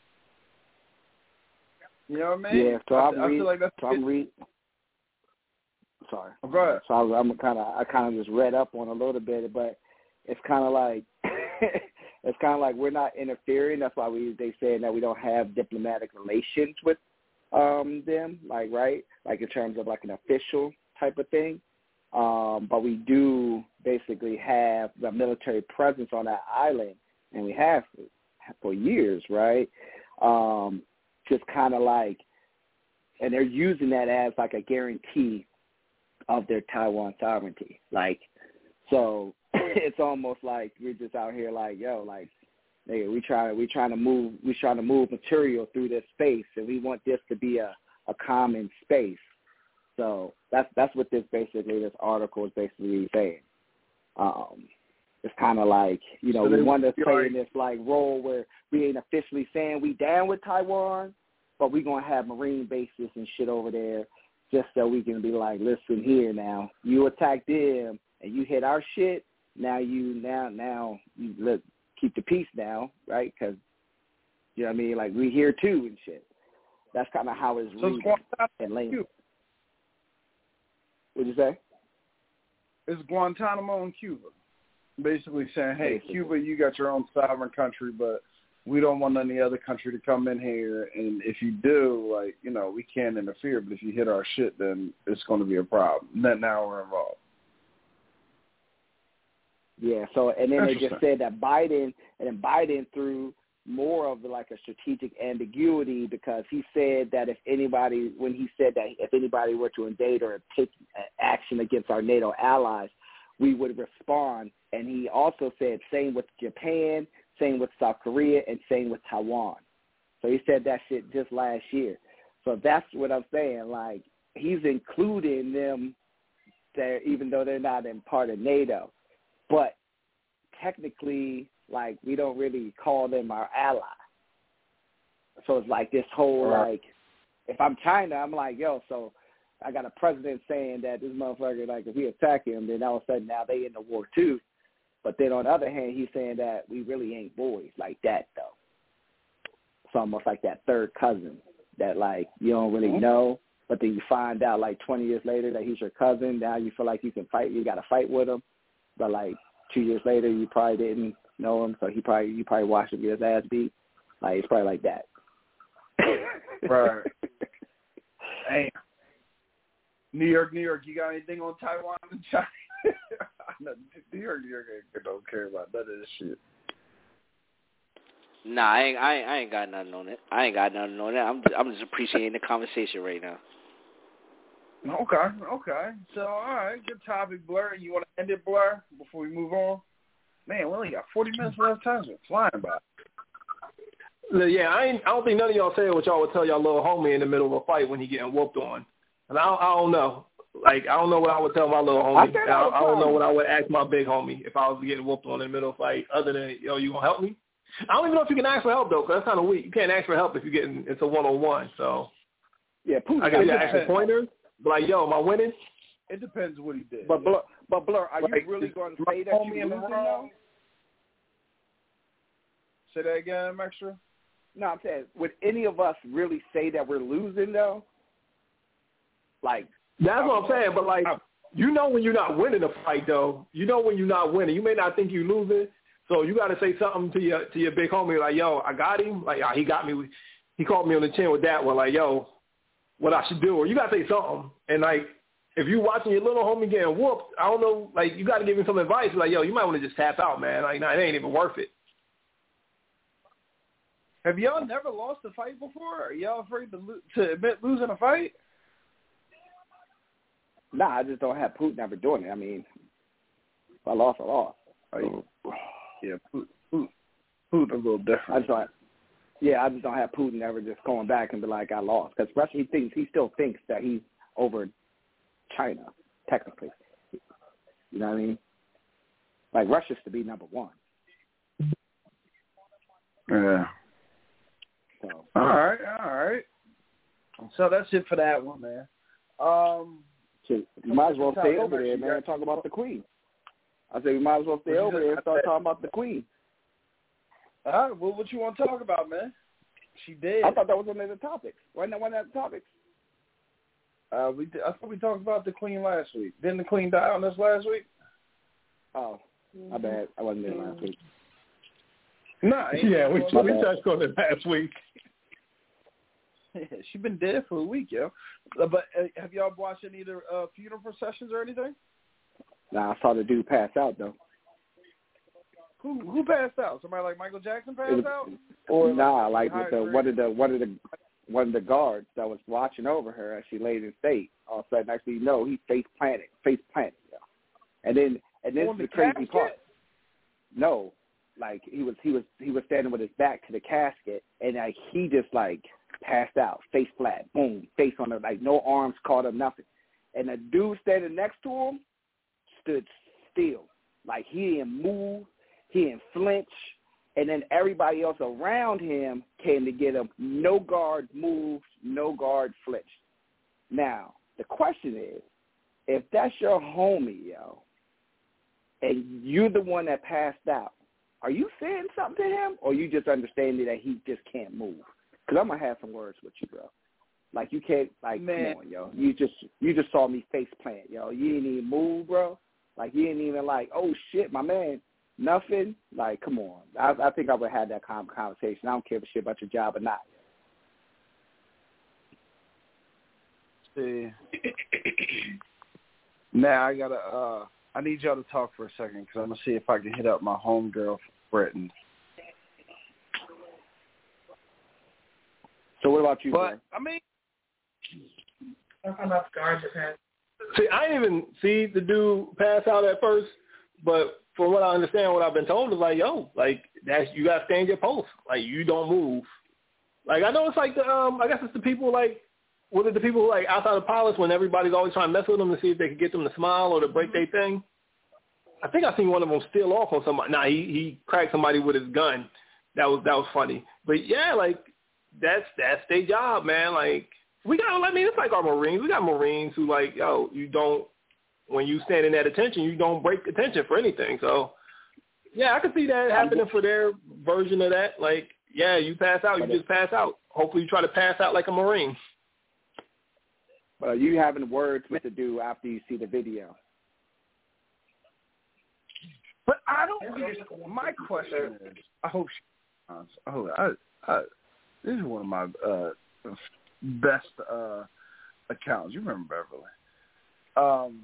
You know what I mean? Yeah, so I, I'm I read, feel like that's so I'm read. Sorry. Oh, go ahead. So I, I'm kind of, I kind of just read up on a little bit, but it's kind of like, it's kind of like we're not interfering. That's why we they say that we don't have diplomatic relations with um, them, like right, like in terms of like an official type of thing. Um, but we do basically have the military presence on that island, and we have for years, right? Um, just kind of like, and they're using that as like a guarantee of their Taiwan sovereignty. Like, so it's almost like we're just out here like, yo, like, nigga, we try, we trying to move, we trying to move material through this space, and we want this to be a, a common space. So that's that's what this basically, this article is basically saying. Um, it's kind of like, you know, so we want to play in this like role where we ain't officially saying we down with Taiwan, but we gonna have Marine bases and shit over there just so we can be like, listen here now, you attacked them and you hit our shit. Now you now now you look keep the peace now, right? Because you know what I mean, like we here too and shit. That's kind of how it's so reading and laying. What'd you say? It's Guantanamo in Cuba. Basically saying, hey, Basically. Cuba, you got your own sovereign country, but we don't want any other country to come in here. And if you do, like, you know, we can't interfere. But if you hit our shit, then it's going to be a problem. Then now we're involved. Yeah. So, and then they just said that Biden, and then Biden threw more of like a strategic ambiguity because he said that if anybody, when he said that if anybody were to invade or take action against our NATO allies, we would respond. And he also said same with Japan, same with South Korea, and same with Taiwan. So he said that shit just last year. So that's what I'm saying. Like, he's including them there, even though they're not in part of NATO. But technically, like, we don't really call them our ally. So it's like this whole, right. like, if I'm China, I'm like, yo, so I got a president saying that this motherfucker, like, if we attack him, then all of a sudden now they in the war too. But then on the other hand, he's saying that we really ain't boys like that, though. It's almost like that third cousin that, like, you don't really know, but then you find out, like, twenty years later that he's your cousin. Now you feel like you can fight. You got to fight with him. But, like, two years later, you probably didn't know him, so he probably you probably watched him get his ass beat. Like, it's probably like that. Right. Hey, New York, New York, you got anything on Taiwan and China? New York, New York don't care about none of this shit. Nah, I ain't, I ain't, I ain't got nothing on it. I ain't got nothing on it. I'm, just, I'm just appreciating the conversation right now. Okay, okay. So, all right, good topic, Blur. You want to end it, Blur, before we move on? Man, we only got forty minutes left. Time's been flying by. Yeah, I ain't, I don't think none of y'all said what y'all would tell y'all little homie in the middle of a fight when he getting whooped on. And I don't, I don't know. Like, I don't know what I would tell my little homie. I, I, I don't know what I would ask my big homie if I was getting whooped on in the middle of a fight other than, yo, you going to help me? I don't even know if you can ask for help, though, because that's kind of weak. You can't ask for help if you're getting into one-on-one. So, yeah, I got to ask for pointers. Like, yo, am I winning? It depends what he did. But, Blur, but Blur, are like, you really going to say that you're losing, though? Say that again, Extra? No, I'm saying, would any of us really say that we're losing, though? Like, that's what I'm saying, but, like, you know when you're not winning a fight, though. You know when you're not winning. You may not think you're losing, so you got to say something to your to your big homie, like, yo, I got him. Like, oh, he got me. He caught me on the chin with that one, like, yo, what I should do. Or you got to say something. And, like, if you watching your little homie getting whooped, I don't know, like, you got to give him some advice. Like, yo, you might want to just tap out, man. Like, nah, it ain't even worth it. Have y'all never lost a fight before? Are y'all afraid to lo- to admit losing a fight? Nah, I just don't have Putin ever doing it. I mean, if I lost, I lost. Oh, yeah, Putin, Putin, Putin a little different. I just don't. Yeah, I just don't have Putin ever just going back and be like, I lost. Because Russia, he thinks he still thinks that he's over China, technically. You know what I mean? Like Russia's to be number one. Yeah. So. All right, all right. So that's it for that one, man. Um, Shit, you might as well stay over there, man, and talk about the Queen. I said we might as well stay over there and start talking about the Queen. All right, well, what you want to talk about, man? She did. I thought that was one of the topics. Wasn't that one of the topics? Uh, we did, I thought we talked about the Queen last week. Didn't the Queen die on us last week? Oh, my bad. I wasn't there last week. Nah, yeah, we, we touched on it last week. Yeah, she been dead for a week, yo. Uh, but uh, have y'all watched any of the uh, funeral processions or anything? Nah, I saw the dude pass out though. Who who passed out? Somebody like Michael Jackson passed was, out? Or nah, like with the one of the one of the one of the guards that was watching over her as she laid in state. All of a sudden, actually, no, he face planted, face planted, yo. And then and this is the, the crazy part. No, like he was he was he was standing with his back to the casket, and like he just like passed out, face flat, boom, face on her, like no arms caught him, nothing. And the dude standing next to him stood still, like he didn't move, he didn't flinch, and then everybody else around him came to get him. No guard moved, no guard flinched. Now the question is, if that's your homie, yo, and you're the one that passed out, are you saying something to him, or you just understanding that he just can't move? Because I'm going to have some words with you, bro. Like, you can't, like, Man. come on, yo. You just you just saw me face plant, yo. You didn't even move, bro. Like, you didn't even, like, oh, shit, my man, nothing. Like, come on. I, I think I would have had that conversation. I don't care if shit about your job or not. See. Now, I got to, uh, I need y'all to talk for a second because I'm going to see if I can hit up my homegirl from Britain. So what about you, But, bro? I mean, Talking about guards that pass. See, I didn't even see the dude pass out at first, but from what I understand, what I've been told is like, yo, like that's you gotta stay in your post, like you don't move. Like I know it's like the um, I guess it's the people like, was it the people who like outside of Palace when everybody's always trying to mess with them to see if they could get them to smile or to break their thing. I think I seen one of them steal off on somebody. Nah, he he cracked somebody with his gun. That was that was funny. But yeah, like that's that's their job, man. Like. We got, I mean, it's like our Marines. We got Marines who like, yo, you don't, when you stand in that attention, you don't break attention for anything. So, yeah, I can see that happening for their version of that. Like, yeah, you pass out, you just pass out. Hopefully you try to pass out like a Marine. But are you having words with the dude after you see the video? But I don't, my question is, I hope she, I hope, I, I, this is one of my, uh, best uh, accounts. You remember Beverly. Um,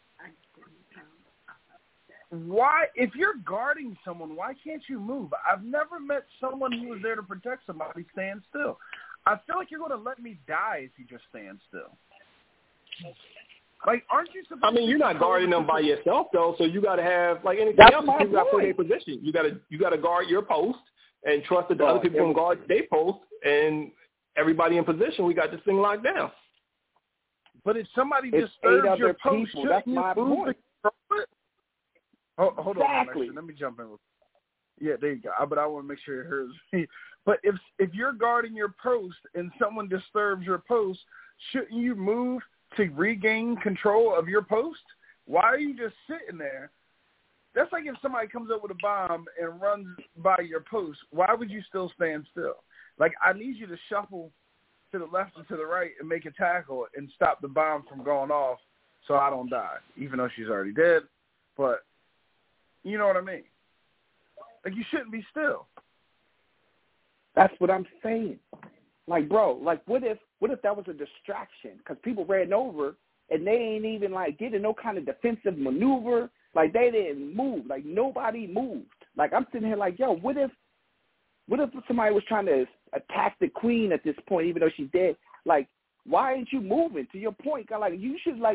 why, if you're guarding someone, why can't you move? I've never met someone who was there to protect somebody stand still. I feel like you're going to let me die if you just stand still. Like, aren't you supposed to? I mean, you're not guarding them by yourself, though, so you got to have, like anything That's else, my you got to play their point. position. You got to you got to guard your post and trust that the Well, other people can guard their post, and everybody in position, we got this thing locked down. But if somebody It's disturbs eight your other post, people. shouldn't That's you my move point. to control it? Oh, hold Exactly. on, let me jump in. Yeah, there you go. But I want to make sure it hears me. But if if you're guarding your post and someone disturbs your post, shouldn't you move to regain control of your post? Why are you just sitting there? That's like if somebody comes up with a bomb and runs by your post, why would you still stand still? Like, I need you to shuffle to the left and to the right and make a tackle and stop the bomb from going off so I don't die, even though she's already dead. But you know what I mean? Like, you shouldn't be still. That's what I'm saying. Like, bro, like, what if what if that was a distraction? Because people ran over, and they ain't even, like, getting no kind of defensive maneuver. Like, they didn't move. Like, nobody moved. Like, I'm sitting here like, yo, what if what if somebody was trying to attack the queen at this point, even though she's dead? Like, why ain't you moving? To your point, like, you should, like,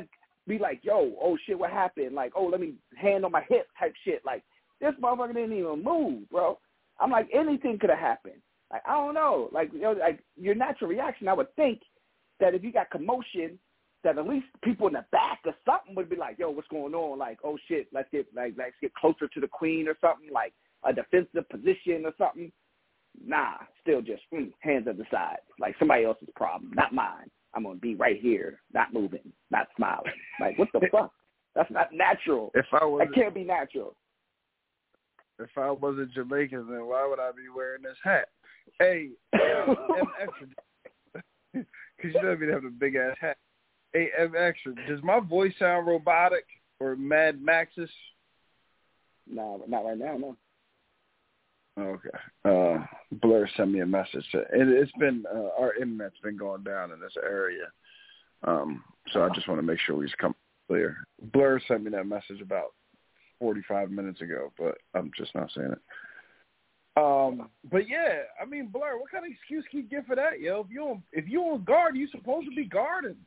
be like, yo, oh shit, what happened? Like, oh, let me hand on my hip type shit. Like, this motherfucker didn't even move, bro. I'm like, anything could have happened. Like, I don't know. Like, you know, like your natural reaction, I would think that if you got commotion, that at least people in the back or something would be like, yo, what's going on? Like, oh shit, let's get like let's get closer to the queen or something, like a defensive position or something. Nah, still just mm, hands at the side, like somebody else's problem, not mine. I'm gonna be right here, not moving, not smiling. Like, what the fuck? That's not natural. If I was, that can't be natural. If I wasn't Jamaican, then why would I be wearing this hat? Hey, uh, M Extra, because you don't even have a big ass hat. Hey, M Extra, does my voice sound robotic or Mad Maxis? No, not right now, no. Okay. Uh, Blur sent me a message. It, it's been uh, our internet's been going down in this area, um, so I just want to make sure we just come clear. Blur sent me that message about forty-five minutes ago, but I'm just not saying it. Um, but yeah, I mean, Blur, what kind of excuse can you give for that, yo? If you on if you on guard, you supposed to be guarding.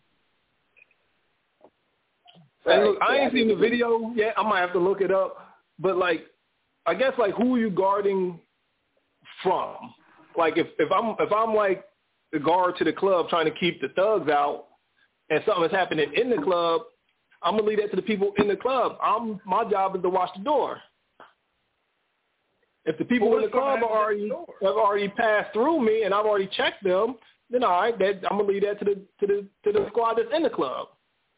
Hey, look, I ain't seen the video yet. I might have to look it up. But like, I guess like, who are you guarding from? Like, if, if I'm if I'm like the guard to the club trying to keep the thugs out, and something is happening in the club, I'm gonna leave that to the people in the club. I'm my job is to watch the door. If the people well, in the club are already have already passed through me and I've already checked them, then all right, that, I'm gonna leave that to the to the to the squad that's in the club.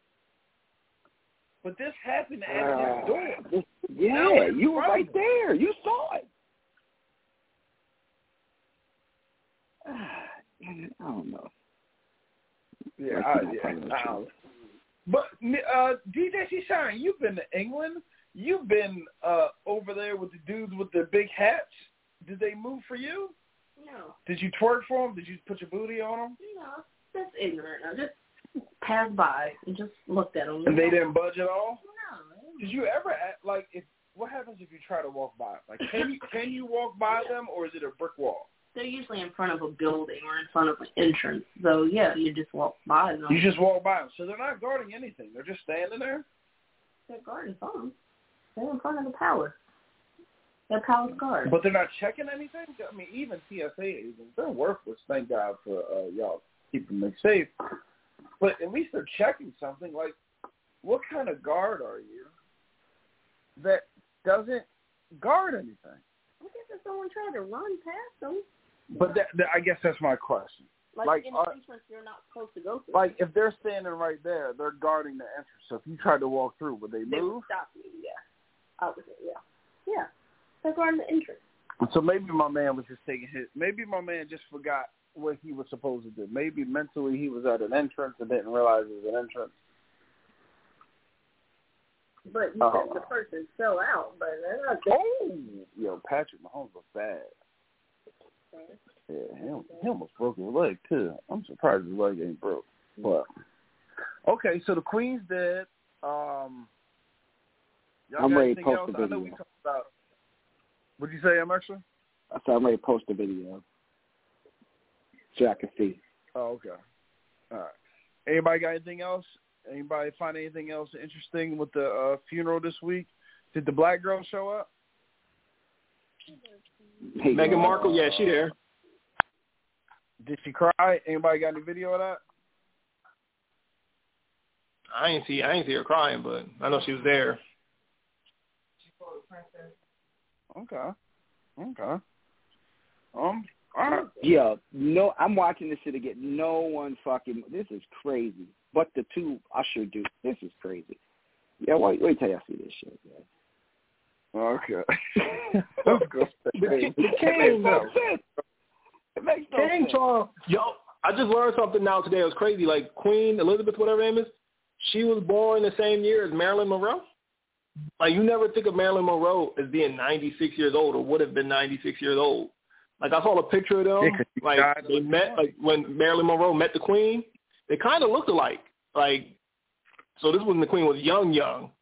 But this happened at uh, this door. Yeah, you were right there. You saw it. I don't know. Yeah, I, yeah. I but uh, D J C Shine, you've been to England. You've been uh, over there with the dudes with the big hats. Did they move for you? No. Did you twerk for them? Did you put your booty on them? No, that's ignorant. I just passed by and just looked at them. And they didn't budge at all? No. Did you ever act, like if what happens if you try to walk by? Like can you can you walk by them or is it a brick wall? They're usually in front of a building or in front of an entrance. So yeah, you just walk by them. You just walk by them. So they're not guarding anything. They're just standing there. They're guarding something. They're in front of the palace. They're palace guards. But they're not checking anything? I mean, even T S A agents, they're worthless. Thank God for uh, y'all keeping them safe. But at least they're checking something. Like, what kind of guard are you that doesn't guard anything? I guess if someone tried to run past them. But that, that, I guess that's my question. Like, like in are, the entrance you're not supposed to go through. Like, if they're standing right there, they're guarding the entrance. So if you tried to walk through, would they move? They would stop you, yeah. I would say, yeah. Yeah. They're guarding the entrance. So maybe my man was just taking his, maybe my man just forgot what he was supposed to do. Maybe mentally he was at an entrance and didn't realize it was an entrance. But you oh. said the person fell out, but they're not. Oh, yo, Patrick Mahomes was bad. Yeah, he, he almost broke his leg too. I'm surprised his leg ain't broke. But okay, so the Queen's dead. Um, I'm ready to post the video. I know we talked about. What'd you say, I'm extra? I said I'm ready to post the video so I can see. Oh, okay. All right. Anybody got anything else? Anybody find anything else interesting with the uh, funeral this week? Did the black girl show up? Hey, Meghan Markle, yeah, she there. Did she cry? Anybody got any video of that? I ain't see I ain't see her crying, but I know she was there. Okay. Okay. Um. All right. Yeah. No, I'm watching this shit again. No one fucking. This is crazy. But the two Usher dudes. This is crazy. Yeah. Wait. Wait till y'all see this shit. Man. Okay. Let's go. The, the King, no. It makes no King sense. Charles. Yo, I just learned something now today. It was crazy. Like Queen Elizabeth, whatever her name is, she was born the same year as Marilyn Monroe. Like, you never think of Marilyn Monroe as being ninety-six years old or would have been ninety-six years old. Like, I saw a picture of them. Yeah, like, they met, like, when Marilyn Monroe met the Queen, they kind of looked alike. Like, so this was when the Queen was young, young.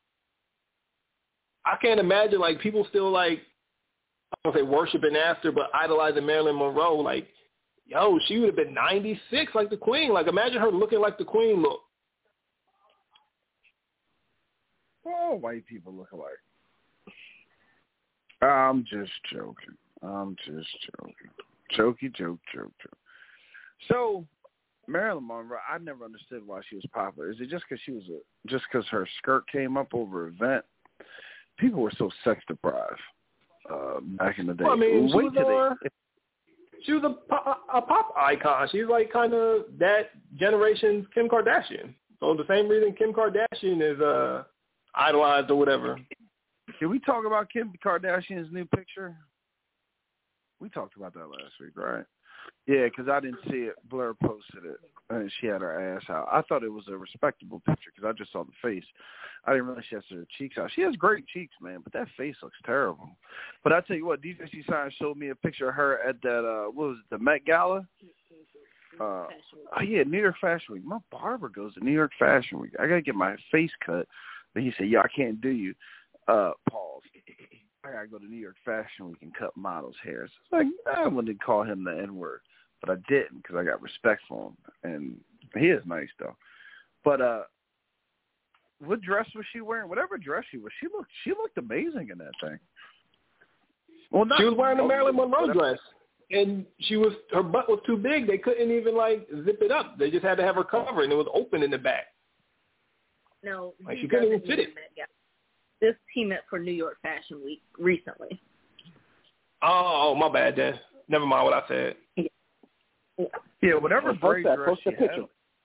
I can't imagine, like, people still, like, I don't say worshiping after, but idolizing Marilyn Monroe. Like, yo, she would have been ninety-six like the Queen. Like, imagine her looking like the Queen looked. all white people look alike. I'm just joking. I'm just joking. Jokey, joke, joke, joke. So, Marilyn Monroe, I never understood why she was popular. Is it just because she was a, just because her skirt came up over an event? People were so sex deprived uh, back in the day. Well, I mean, she Wait was, till uh, they, she was a pop, a pop icon. She's like kind of that generation's Kim Kardashian. So the same reason Kim Kardashian is uh, idolized or whatever. Can we talk about Kim Kardashian's new picture? We talked about that last week, right? Yeah, because I didn't see it. Blair posted it, and she had her ass out. I thought it was a respectable picture because I just saw the face. I didn't realize she has her cheeks out. She has great cheeks, man, but that face looks terrible. But I tell you what, D J C Sign showed me a picture of her at that, uh, what was it, the Met Gala? Uh, oh, yeah, New York Fashion Week. My barber goes to New York Fashion Week. I got to get my face cut. But he said, yeah, I can't do you. Uh, pause. I got to go to New York Fashion Week and cut models' hair. So it's like, I wouldn't call him the N-word, but I didn't because I got respect for him. And he is nice, though. But uh, what dress was she wearing? Whatever dress she was, she looked she looked amazing in that thing. Well, not, she was wearing a oh, Marilyn Monroe whatever. dress. And she was her butt was too big. They couldn't even, like, zip it up. They just had to have her covered, and it was open in the back. No, like he she couldn't even doesn't fit it. Met Gala. This he met for New York Fashion Week recently. Oh, my bad, then. Never mind what I said. Yeah, yeah whatever Post braid that, dress post she the picture.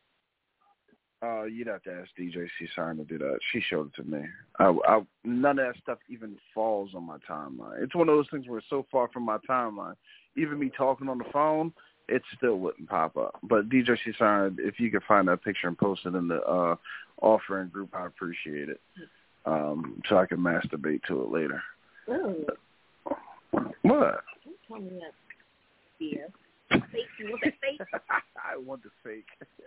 had. Uh, you'd have to ask D J C Sign to do that. She showed it to me. I, I, none of that stuff even falls on my timeline. It's one of those things where it's so far from my timeline. Even me talking on the phone, it still wouldn't pop up. But D J C Sign, if you could find that picture and post it in the uh, offering group, I appreciate it. Um, so I can masturbate to it later. Oh. What? Don't tell me that. Yeah. Fake. You want that fake? I want the fake.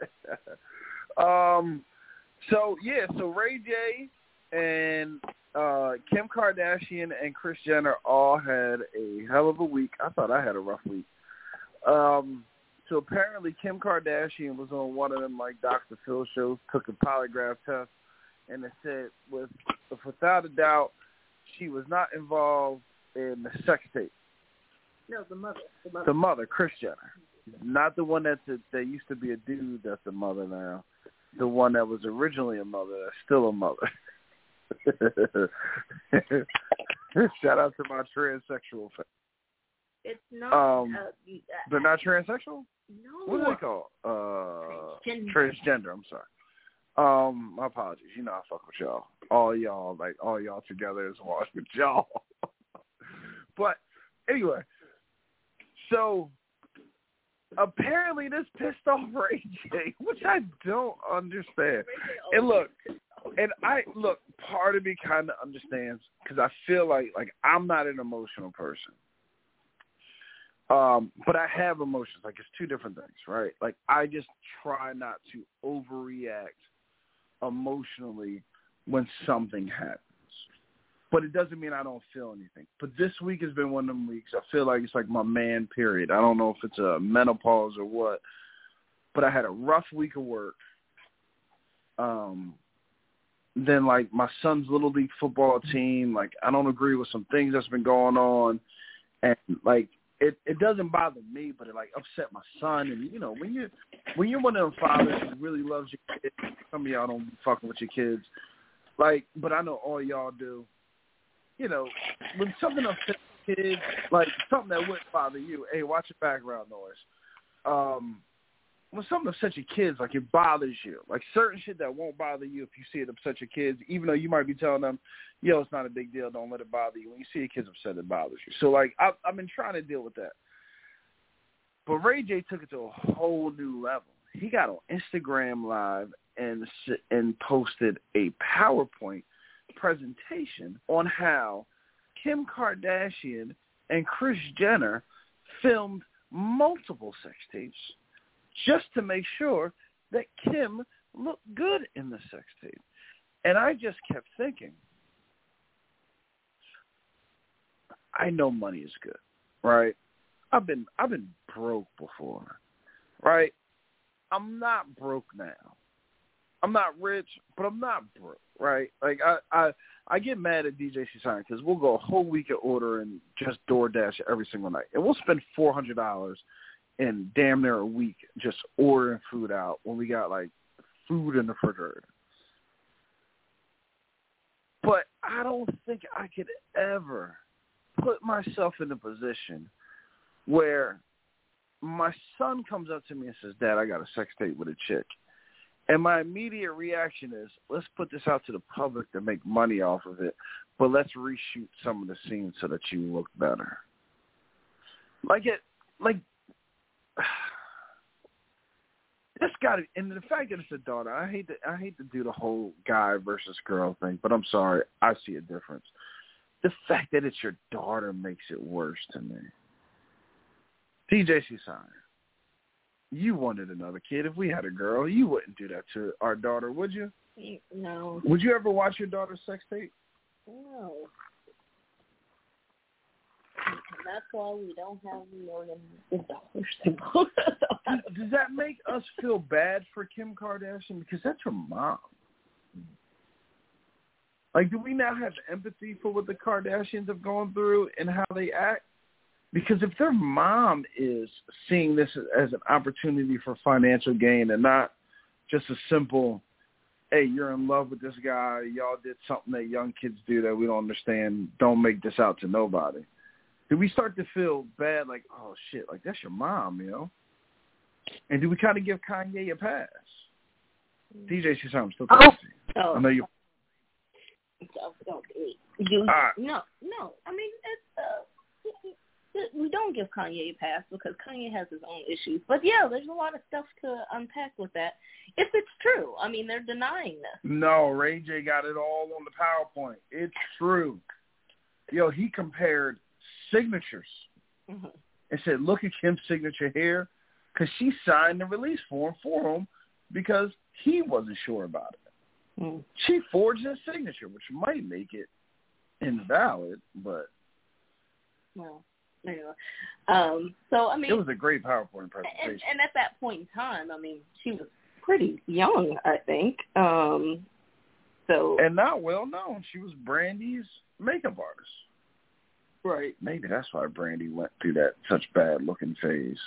um. So yeah. So Ray J and uh, Kim Kardashian and Kris Jenner all had a hell of a week. I thought I had a rough week. Um. So apparently Kim Kardashian was on one of them like Doctor Phil shows, took a polygraph test, and it said with without a doubt she was not involved in the sex tape. No, the mother. The mother. The mother, Kris Jenner. Not the one that's a, that used to be a dude that's a mother now. The one that was originally a mother that's still a mother. Shout out to my transsexual fans. It's not. Um, uh, uh, they're not transsexual? No. What are they called? Uh, Transgender. Transgender, I'm sorry. Um, my apologies. You know I fuck with y'all. All y'all, like, all y'all together is watch with y'all. But, anyway. So, apparently this pissed off Ray J, which I don't understand. And look, and I, look, part of me kind of understands, because I feel like, like, I'm not an emotional person. Um, but I have emotions. Like, it's two different things, right? Like, I just try not to overreact emotionally when something happens. But it doesn't mean I don't feel anything. But this week has been one of them weeks. I feel like it's like my man period. I don't know if it's a menopause or what. But I had a rough week of work. Um, then, like, my son's Little League football team, like, I don't agree with some things that's been going on. And, like, It it doesn't bother me, but it like upset my son. And you know, when you when you're one of them fathers who really loves your kids, some of y'all don't be fucking with your kids, like, but I know all y'all do. You know, when something upsets kids, like something that wouldn't bother you, hey, watch your background noise. Um, when something upsets your kids, like it bothers you, like certain shit that won't bother you if you see it upset your kids, even though you might be telling them, yo, it's not a big deal, don't let it bother you. When you see your kids upset, it bothers you. So, like, I've, I've been trying to deal with that. But Ray J took it to a whole new level. He got on Instagram Live and and posted a PowerPoint presentation on how Kim Kardashian and Kris Jenner filmed multiple sex tapes just to make sure that Kim looked good in the sex tape. And I just kept thinking, I know money is good, right? I've been I've been broke before, right? I'm not broke now. I'm not rich, but I'm not broke, right? Like, I, I, I get mad at D J Csign because we'll go a whole week of ordering just DoorDash every single night. And we'll spend four hundred dollars in damn near a week just ordering food out when we got, like, food in the refrigerator. But I don't think I could ever put myself in a position where my son comes up to me and says, Dad, I got a sex tape with a chick. And my immediate reaction is, let's put this out to the public to make money off of it, but let's reshoot some of the scenes so that you look better. Like it, like, this got to, and the fact that it's a daughter, I hate to, I hate to do the whole guy versus girl thing, but I'm sorry, I see a difference. The fact that it's your daughter makes it worse to me. D J Csign, you wanted another kid. If we had a girl, you wouldn't do that to our daughter, would you? No. Would you ever watch your daughter's sex tape? No. That's why we don't have millions of dollars. Does that make us feel bad for Kim Kardashian? Because that's her mom. Like, do we now have empathy for what the Kardashians have gone through and how they act? Because if their mom is seeing this as an opportunity for financial gain and not just a simple, hey, you're in love with this guy, y'all did something that young kids do that we don't understand, don't make this out to nobody. Do we start to feel bad, like, oh, shit, like, that's your mom, you know? And do we kind of give Kanye a pass? D J Csign, I'm still talking to you. Oh. I know you. Oh, okay. You, right. No, no. I mean, it's, uh, we don't give Kanye a pass because Kanye has his own issues. But, yeah, there's a lot of stuff to unpack with that, if it's true. I mean, they're denying this. No, Ray J got it all on the PowerPoint. It's true. Yo, he compared signatures mm-hmm. and said, look at Kim's signature here, because she signed the release form for him because he wasn't sure about it. Mm. She forged his signature, which might make it invalid, but... Well, anyway. Um, so, I mean... It was a great PowerPoint presentation. And, and at that point in time, I mean, she was pretty young, I think. Um, so... And not well known. She was Brandy's makeup artist. Right. Maybe that's why Brandy went through that such bad looking phase.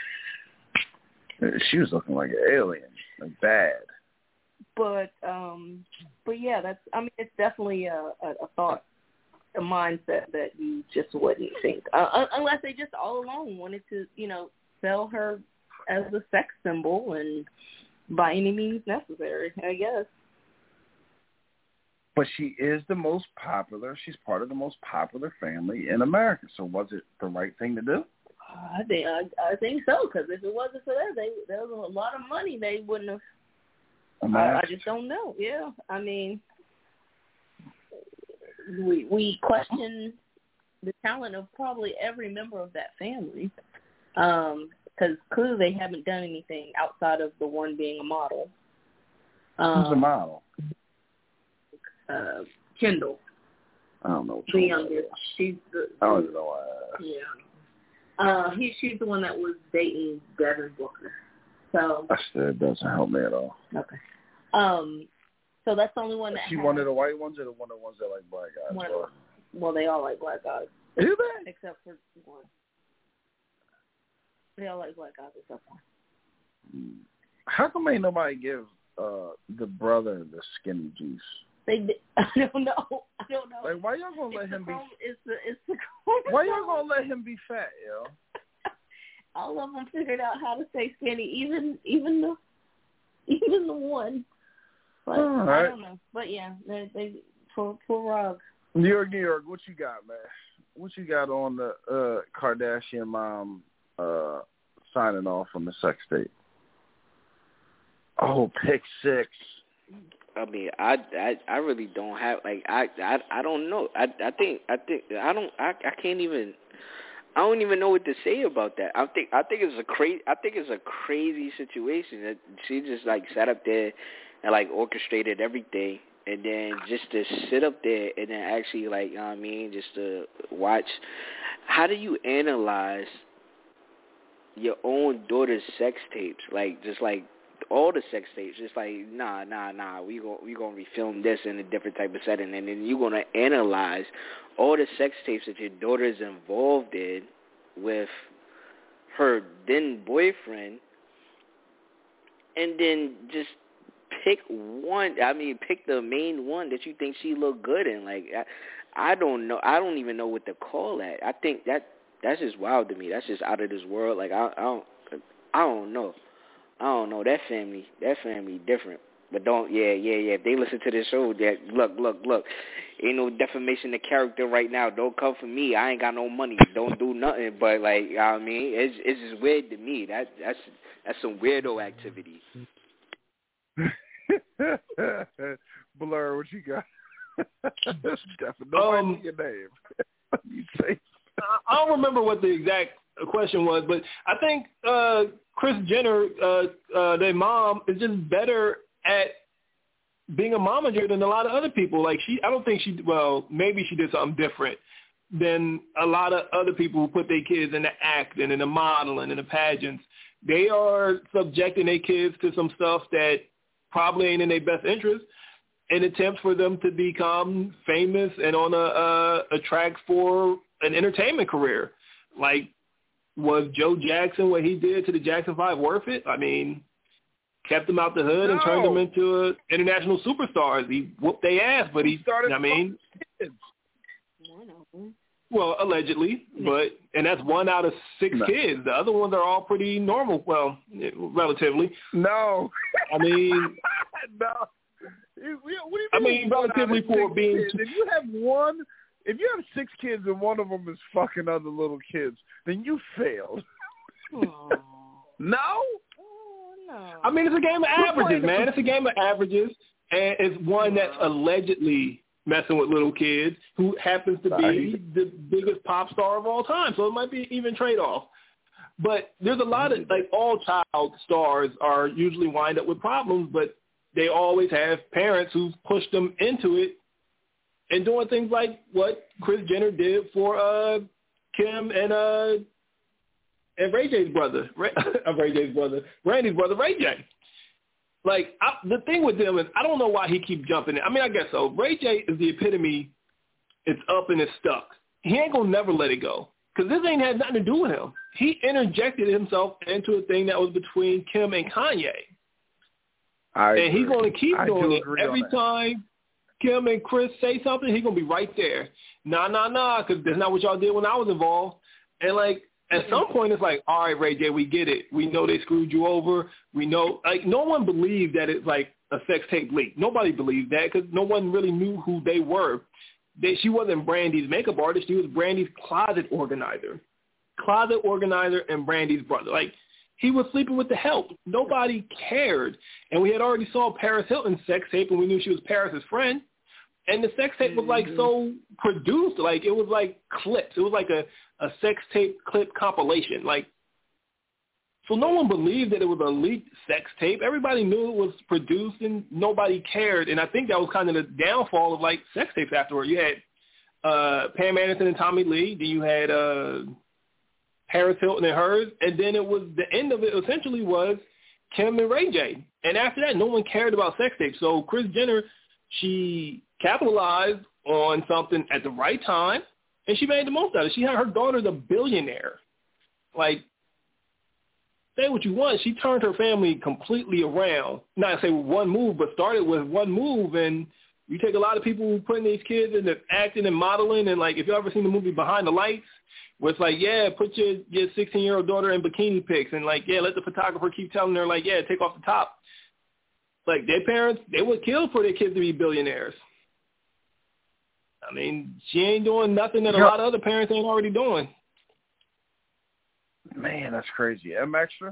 She was looking like an alien, like bad. But um, but yeah, that's. I mean, it's definitely a, a, a thought, a mindset that you just wouldn't think, uh, unless they just all along wanted to, you know, sell her as a sex symbol and by any means necessary, I guess. But she is the most popular. She's part of the most popular family in America. So was it the right thing to do? I think I, I think so. Because if it wasn't for that, they there was a lot of money they wouldn't have. I, I just don't know. Yeah, I mean, we we question the talent of probably every member of that family. Um, because clearly they haven't done anything outside of the one being a model. Um, Who's the model? Uh, Kendall. I don't know. The youngest. She's the. I don't know. Uh, yeah. Uh, he, she's the one that was dating Devin Booker. So. That doesn't help me at all. Okay. Um. So that's the only one that. Is she has, one of the white ones or the one of the ones that like black guys? One of, well, they all like black guys. Do they? Except for one. They all like black guys except one. How come ain't nobody give uh, the brother the skinny juice? They, I don't know. I don't know. Like, why y'all gonna let it's him be? Chrome, it's the, it's the why y'all gonna let him be fat, yo? All of them figured out how to stay skinny, even even the even the one. But All right. I don't know. But yeah, they they poor poor Rob. New York, New York. What you got, man? What you got on the uh, Kardashian mom uh, signing off on the sex tape? Oh, pick six. I mean, I, I, I really don't have like I, I, I don't know. I, I think I think I don't I, I can't even I don't even know what to say about that. I think I think it's a crazy I think it's a crazy situation that she just like sat up there and like orchestrated everything, and then just to sit up there and then actually like, you know what I mean, just to watch. How do you analyze your own daughter's sex tapes? Like just like all the sex tapes. It's like, nah, nah, nah. We go, we gonna refilm this in a different type of setting, and then you're gonna analyze all the sex tapes that your daughter is involved in with her then boyfriend, and then just pick one. I mean, pick the main one that you think she look good in. Like, I, I don't know. I don't even know what to call that. I think that that's just wild to me. That's just out of this world. Like, I, I don't, I don't know. I don't know. That family, that family different. But don't, yeah, yeah, yeah. If they listen to this show, that look, look, look. Ain't no defamation of character right now. Don't come for me. I ain't got no money. Don't do nothing. But like, you know what I mean, it's it's just weird to me. That that's that's some weirdo activity. Blur, what you got? Definitely um, your name. You say. I don't remember what the exact question was, but I think uh, Kris Jenner, uh, uh, their mom, is just better at being a momager than a lot of other people. Like she, I don't think she. Well, maybe she did something different than a lot of other people who put their kids in the acting and the modeling and the pageants. They are subjecting their kids to some stuff that probably ain't in their best interest, in attempts for them to become famous and on a, a, a track for an entertainment career. Like, was Joe Jackson, what he did to the Jackson Five, worth it? I mean, kept them out the hood no. and turned them into uh, international superstars. He whooped their ass, but he, he started I mean, kids. Well, allegedly, but and that's one out of six no. kids. The other ones are all pretty normal. Well, relatively. No, I mean, no. What do you mean I mean, relatively for being. Kids? If you have one, if you have six kids and one of them is fucking other little kids, then you failed. Oh. No. Oh, no. I mean, it's a game of averages, man. It's a game of averages, and it's one that's allegedly messing with little kids who happens to be the biggest pop star of all time. So it might be even trade-off. But there's a lot of, like, all child stars are usually wind up with problems, but they always have parents who push them into it and doing things like what Kris Jenner did for uh, Kim and uh, and Ray J's brother, Ray, Ray J's brother, Randy's brother, Ray J. Like, I, the thing with them is I don't know why he keeps jumping in. I mean, I guess so. Ray J is the epitome. It's up and it's stuck. He ain't going to never let it go because this ain't had nothing to do with him. He interjected himself into a thing that was between Kim and Kanye. I and agree. he's going to keep I doing it. agree Every time Kim and Kris say something, he's going to be right there. Nah, nah, nah, because that's not what y'all did when I was involved. And, like, at some point, it's like, all right, Ray J, we get it. We know they screwed you over. We know, like, no one believed that it's like a sex tape leak. Nobody believed that because no one really knew who they were. They, she wasn't Brandy's makeup artist. She was Brandy's closet organizer. Closet organizer and Brandy's brother. Like, he was sleeping with the help. Nobody cared. And we had already saw Paris Hilton's sex tape, and we knew she was Paris's friend. And the sex tape was, like, so produced. Like, it was like clips. It was like a, a sex tape clip compilation. Like, so no one believed that it was a leaked sex tape. Everybody knew it was produced, and nobody cared. And I think that was kind of the downfall of, like, sex tapes afterward. You had uh, Pam Anderson and Tommy Lee. Then you had uh, Paris Hilton and hers. And then it was the end of it essentially was Kim and Ray J. And after that, no one cared about sex tapes. So Kris Jenner, she capitalized on something at the right time, and she made the most out of it. She had her daughter's a billionaire. Like, say what you want, she turned her family completely around. Not to say with one move, but started with one move. And you take a lot of people who putting these kids into acting and modeling, and, like, if you ever seen the movie Behind the Lights, where it's like, yeah, put your your sixteen-year-old daughter in bikini pics, and, like, yeah, let the photographer keep telling her, like, yeah, take off the top. Like, their parents, they would kill for their kids to be billionaires. I mean, she ain't doing nothing that a lot of other parents ain't already doing. Man, that's crazy. M Extra?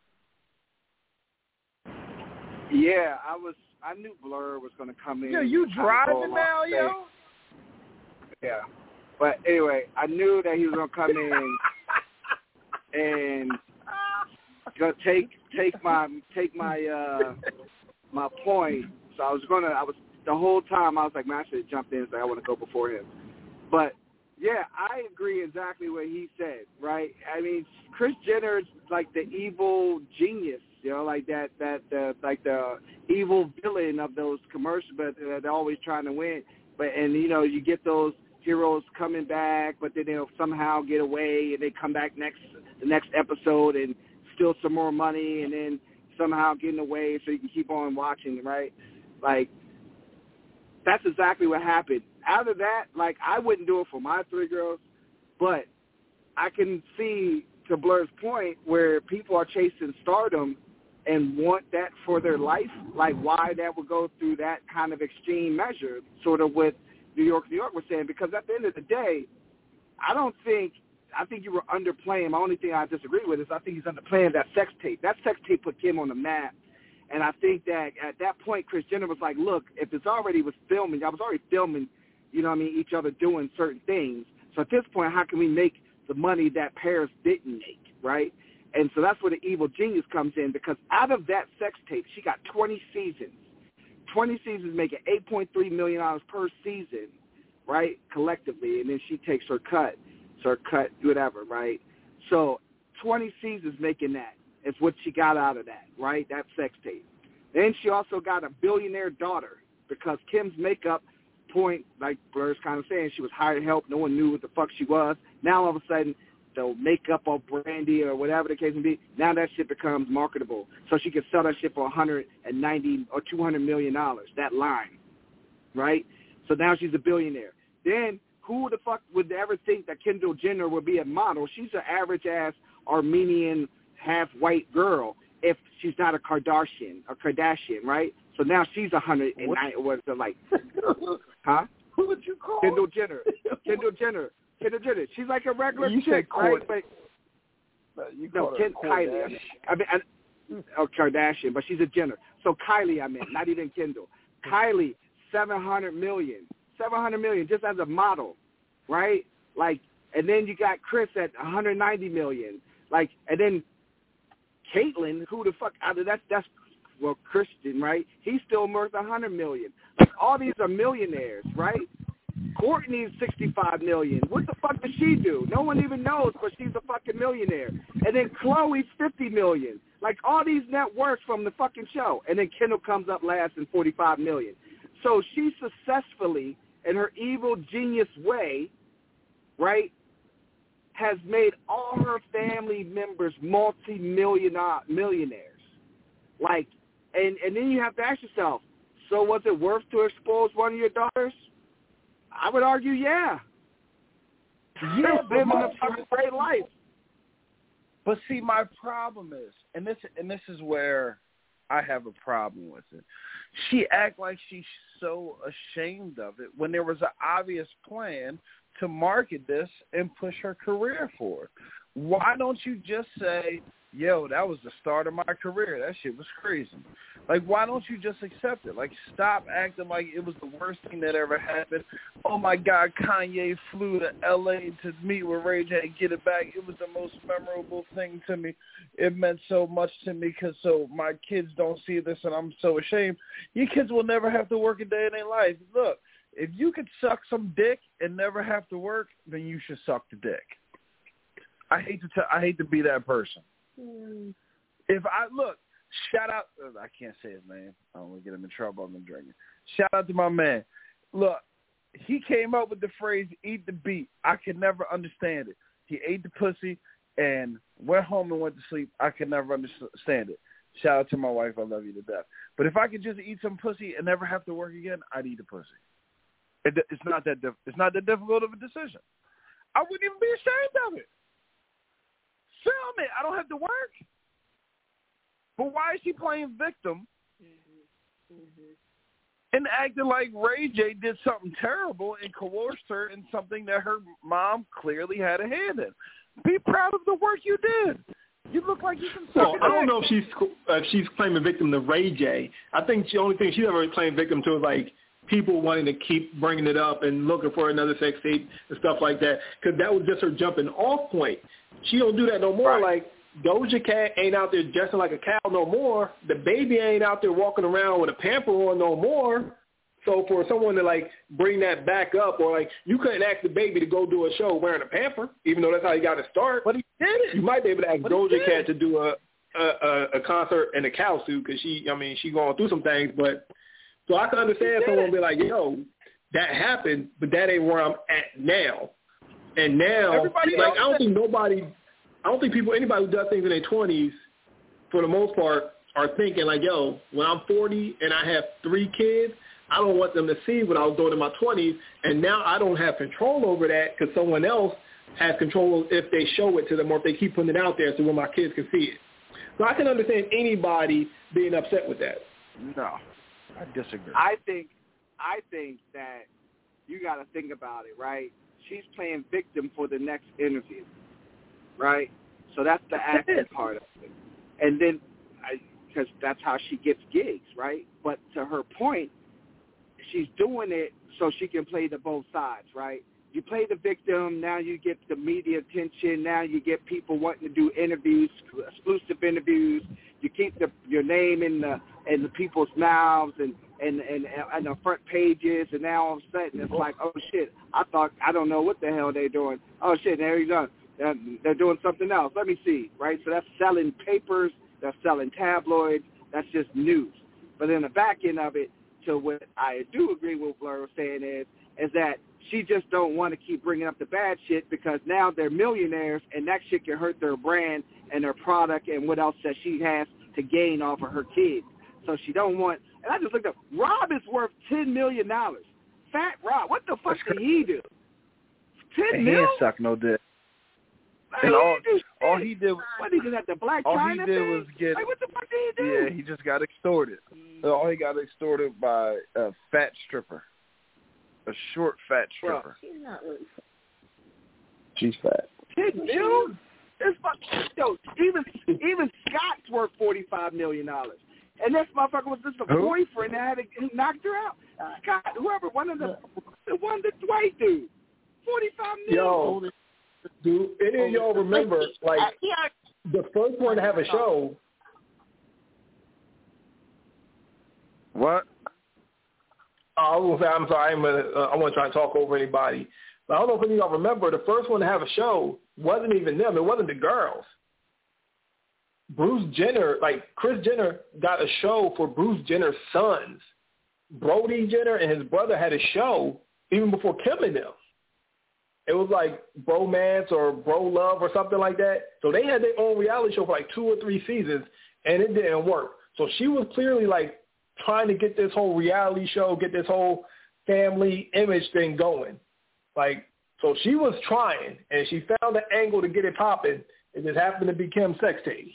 Yeah, I was. I knew Blur was going to come in. Yeah, you driving now, yo? Yeah. But anyway, I knew that he was going to come in and gonna take take my take my uh, my point. So I was gonna. I was the whole time. I was like, man, I should have jumped in. So I want to go before him. But yeah, I agree exactly what he said. Right? I mean, Kris Jenner's like the evil genius you know, like that, that, uh, like the evil villain of those commercials, but uh, they're always trying to win. But, and, you know, you get those heroes coming back, but then they'll somehow get away and they come back next, the next episode and steal some more money and then somehow getting away so you can keep on watching, right? Like, that's exactly what happened. Out of that, like, I wouldn't do it for my three girls, but I can see, to Blur's point, where people are chasing stardom and want that for their life, like why that would go through that kind of extreme measure, sort of what New York, New York was saying, because at the end of the day, I don't think, I think you were underplaying. My only thing I disagree with is I think he's underplaying that sex tape. That sex tape put Kim on the map. And I think that at that point, Kris Jenner was like, look, if it's already was filming, I was already filming, you know what I mean, each other doing certain things. So at this point, how can we make the money that Paris didn't make, right? And so that's where the evil genius comes in, because out of that sex tape, she got twenty seasons. twenty seasons making eight point three million dollars per season, right, collectively, and then she takes her cut, so her cut, whatever, right? So twenty seasons making that is what she got out of that, right, that sex tape. Then she also got a billionaire daughter, because Kim's makeup point, like Blur's kind of saying, she was hired help. No one knew what the fuck she was. Now all of a sudden, the makeup or brandy or whatever the case may be, now that shit becomes marketable. So she can sell that shit for one hundred ninety or two hundred million dollars, that line, right? So now she's a billionaire. Then who the fuck would ever think that Kendall Jenner would be a model? She's an average-ass Armenian half-white girl if she's not a Kardashian, a Kardashian, right? So now she's one hundred ninety, what is it like? Huh? Who would you call Kendall Jenner. Kendall Jenner. Kendall Jenner. She's like a regular you chick, right? But, no, you no Ken, Kylie. I mean, I mean I, oh, Kardashian, but she's a Jenner. So Kylie, I mean, not even Kendall. Kylie, seven hundred million. seven hundred million just as a model, right? Like, and then you got Kris at one hundred ninety million. Like, and then Caitlyn, who the fuck, I mean, that's, that's, well, Christian, right? He's still worth one hundred million. Like, all these are millionaires, right? Courtney's sixty-five million. What the fuck does she do? No one even knows, but she's a fucking millionaire. And then Chloe's fifty million. Like, all these net worths from the fucking show. And then Kendall comes up last in forty-five million. So she successfully, in her evil genius way, right, has made all her family members multi-million millionaires. Like, and, and then you have to ask yourself, so was it worth to expose one of your daughters? I would argue, yeah. Yeah, living a fucking great life. But see, my problem is, and this and this is where I have a problem with it. She act like she's so ashamed of it when there was an obvious plan to market this and push her career forward. Why don't you just say, yo, that was the start of my career. That shit was crazy. Like, why don't you just accept it? Like, stop acting like it was the worst thing that ever happened. Oh, my God, Kanye flew to L A to meet with Ray J and get it back. It was the most memorable thing to me. It meant so much to me because so my kids don't see this and I'm so ashamed. Your kids will never have to work a day in their life. Look, if you could suck some dick and never have to work, then you should suck the dick. I hate to t- I hate to be that person. Mm. If I look, shout out. I can't say his name. I don't want to get him in trouble. I'm drinking. Shout out to my man. Look, he came up with the phrase "eat the beat." I could never understand it. He ate the pussy and went home and went to sleep. I could never understand it. Shout out to my wife. I love you to death. But if I could just eat some pussy and never have to work again, I'd eat the pussy. It, it's not that diff- it's not that difficult of a decision. I wouldn't even be ashamed of it. Film it. I don't have to work. But why is she playing victim mm-hmm. Mm-hmm. and acting like Ray J did something terrible and coerced her in something that her mom clearly had a hand in? Be proud of the work you did. You look like you can suck Well, it I don't in. know if she's uh, if she's claiming victim to Ray J. I think the only thing she's ever claimed victim to is like people wanting to keep bringing it up and looking for another sex tape and stuff like that, because that was just her jumping off point. She don't do that no more. Right. Like, Doja Cat ain't out there dressing like a cow no more. The baby ain't out there walking around with a pamper on no more. So for someone to, like, bring that back up, or, like, you couldn't ask the baby to go do a show wearing a pamper, even though that's how he got to start. But he did it. You might be able to ask but Doja Cat to do a a, a, a concert in a cow suit because she, I mean, she going through some things. But so I can understand someone be like, yo, that happened, but that ain't where I'm at now. And now, Everybody like, else I don't think nobody, I don't think people, anybody who does things in their twenties, for the most part, are thinking like, yo, when I'm forty and I have three kids, I don't want them to see what I was doing in my twenties, and now I don't have control over that because someone else has control if they show it to them or if they keep putting it out there so when my kids can see it. So I can understand anybody being upset with that. No, I disagree. I think, I think that you got to think about it, right? She's playing victim for the next interview, right? So that's the acting part of it. And then, because that's how she gets gigs, right? But to her point, she's doing it so she can play the both sides, right? You play the victim, now you get the media attention, now you get people wanting to do interviews, exclusive interviews. You keep the, your name in the in the people's mouths and and, and and the front pages, and now all of a sudden it's like, oh shit, I thought, I don't know what the hell they're doing. Oh shit, there you go. They're, they're doing something else. Let me see, right? So that's selling papers, that's selling tabloids, that's just news. But in the back end of it, to what I do agree with what Blur was saying is, is that she just don't want to keep bringing up the bad shit because now they're millionaires and that shit can hurt their brand and their product and what else that she has to gain off of her kids. So she don't want, and I just looked up, Rob is worth ten million dollars. Fat Rob, what the fuck did he do? ten million? He ain't suck no dick. Like, And all, he all he did was, what, he did at the Black all China he did thing? was get, like, what the fuck did he do? yeah, he just got extorted. All he got extorted by a fat stripper. A short, fat stripper. She's not really. She's fat. ten million? This fuck, yo, even even Scott's worth forty five million dollars, and this motherfucker was just a Who? boyfriend that had to, who knocked her out. Scott, whoever, one of the the one the white dude, forty five million. Yo, do any of y'all remember like the first one to have a show? What? I was gonna say, I'm sorry, I'm gonna, uh, I wasn't trying to talk over anybody, but I don't know if any of y'all remember the first one to have a show wasn't even them. It wasn't the girls. Bruce Jenner, like Kris Jenner, got a show for Bruce Jenner's sons. Brody Jenner and his brother had a show even before Kim and them. It was like Bromance or Bro Love or something like that. So they had their own reality show for like two or three seasons, and it didn't work. So she was clearly like trying to get this whole reality show, get this whole family image thing going. Like, so she was trying, and she found an angle to get it popping. It just happened to be Kim's sex tape.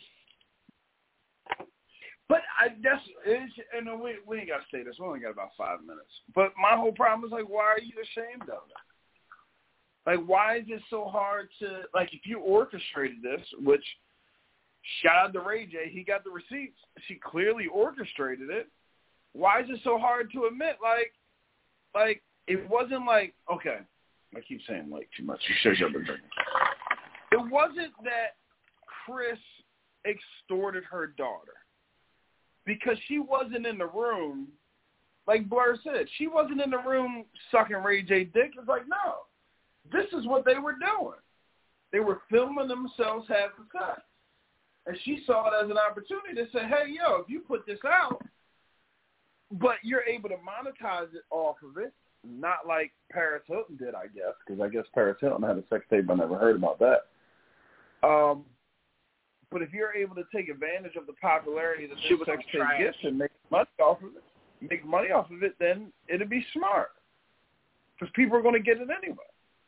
But I that's it's, and we we ain't got to say this. We only got about five minutes. But my whole problem is like, why are you ashamed of it? Like, why is it so hard to like? If you orchestrated this, which shout out to Ray J, he got the receipts. She clearly orchestrated it. Why is it so hard to admit? Like, like it wasn't like okay. I keep saying like too much. You should have been drinking. It wasn't that Kris extorted her daughter. Because she wasn't in the room, like Blur said, she wasn't in the room sucking Ray J dick. It's like, no, this is what they were doing. They were filming themselves having sex. And she saw it as an opportunity to say, hey, yo, if you put this out, but you're able to monetize it off of it, not like Paris Hilton did, I guess, because I guess Paris Hilton had a sex tape. I never heard about that. Um. But if you're able to take advantage of the popularity that this sex tape gets and make money off of it, make money off of it, then it'd be smart because people are going to get it anyway.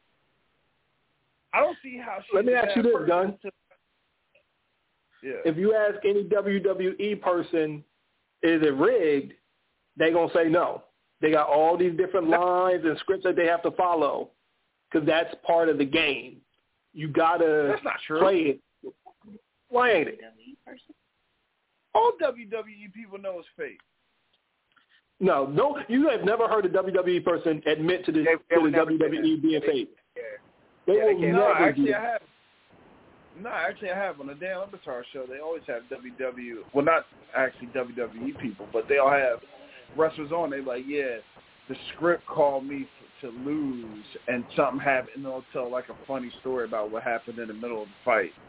I don't see how. Let me ask you this, Gunn. To... Yeah. If you ask any W W E person, is it rigged? They gonna say no. They got all these different lines and scripts that they have to follow because that's part of the game. You gotta that's not true. play it. Why ain't it? All W W E people know it's fake. No, no, you have never heard a W W E person admit to the, they, they to the W W E being fake. Yeah. They yeah, will they no, never actually do I have. No, actually I have. On the Dan Le Batard show, they always have W W E. Well, not actually W W E people, but they all have wrestlers on. They're like, yeah, the script called me to lose, and something happened, and they'll tell like a funny story about what happened in the middle of the fight.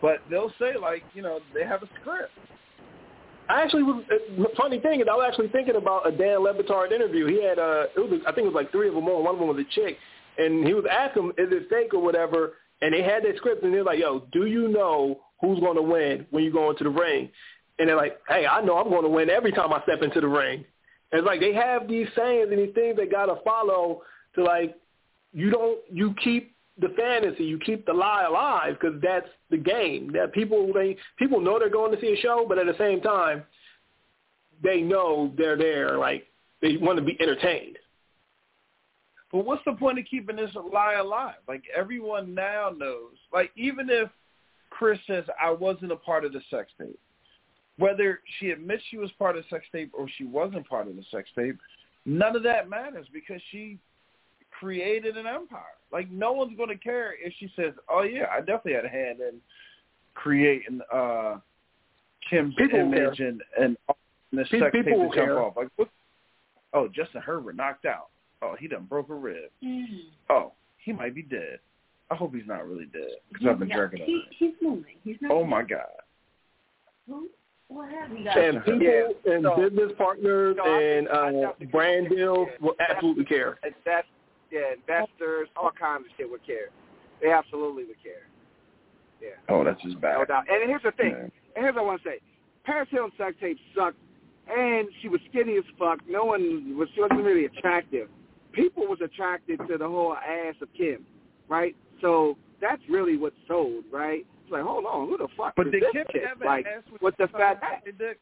But they'll say, like, you know, they have a script. I actually was, the funny thing is I was actually thinking about a Dan Le Batard interview. He had, uh, it was, I think it was like three of them on. One of them was a chick. And he was asking, is it fake or whatever? And they had that script, and they're like, yo, do you know who's going to win when you go into the ring? And they're like, hey, I know I'm going to win every time I step into the ring. And it's like they have these sayings and these things they got to follow to, like, you don't, you keep the fantasy, you keep the lie alive because that's the game. That people, they people know they're going to see a show, but at the same time, they know they're there. Like, they want to be entertained. But what's the point of keeping this lie alive? Like, everyone now knows. Like, even if Chris says, I wasn't a part of the sex tape, whether she admits she was part of the sex tape or she wasn't part of the sex tape, none of that matters because she created an empire. Like, no one's going to care if she says, oh, yeah, I definitely had a hand in creating uh, Kim's people image and, and the sex tape to jump care. off. Like, what? Oh, Justin Herbert knocked out. Oh, he done broke a rib. Mm. Oh, he might be dead. I hope he's not really dead because I've been yeah, drinking on he, it. He's moving. He's not Oh, dead. my God. Who? What have you got? And people Yeah, and so- business partners No, I and think- I uh, definitely brand think- deals yeah, will absolutely care. And that's, yeah, investors, all kinds of shit would care. They absolutely would care. Yeah. Oh, that's just bad. No doubt. And here's the thing. Yeah. And here's what I want to say. Paris Hilton's sex tape sucked, and she was skinny as fuck. No one was, she wasn't really attractive. People was attracted to the whole ass of Kim, right? So that's really what sold, right? It's like, hold on, who the fuck But is did this Kim chick? have an Like, ass with with the fat ass? They did.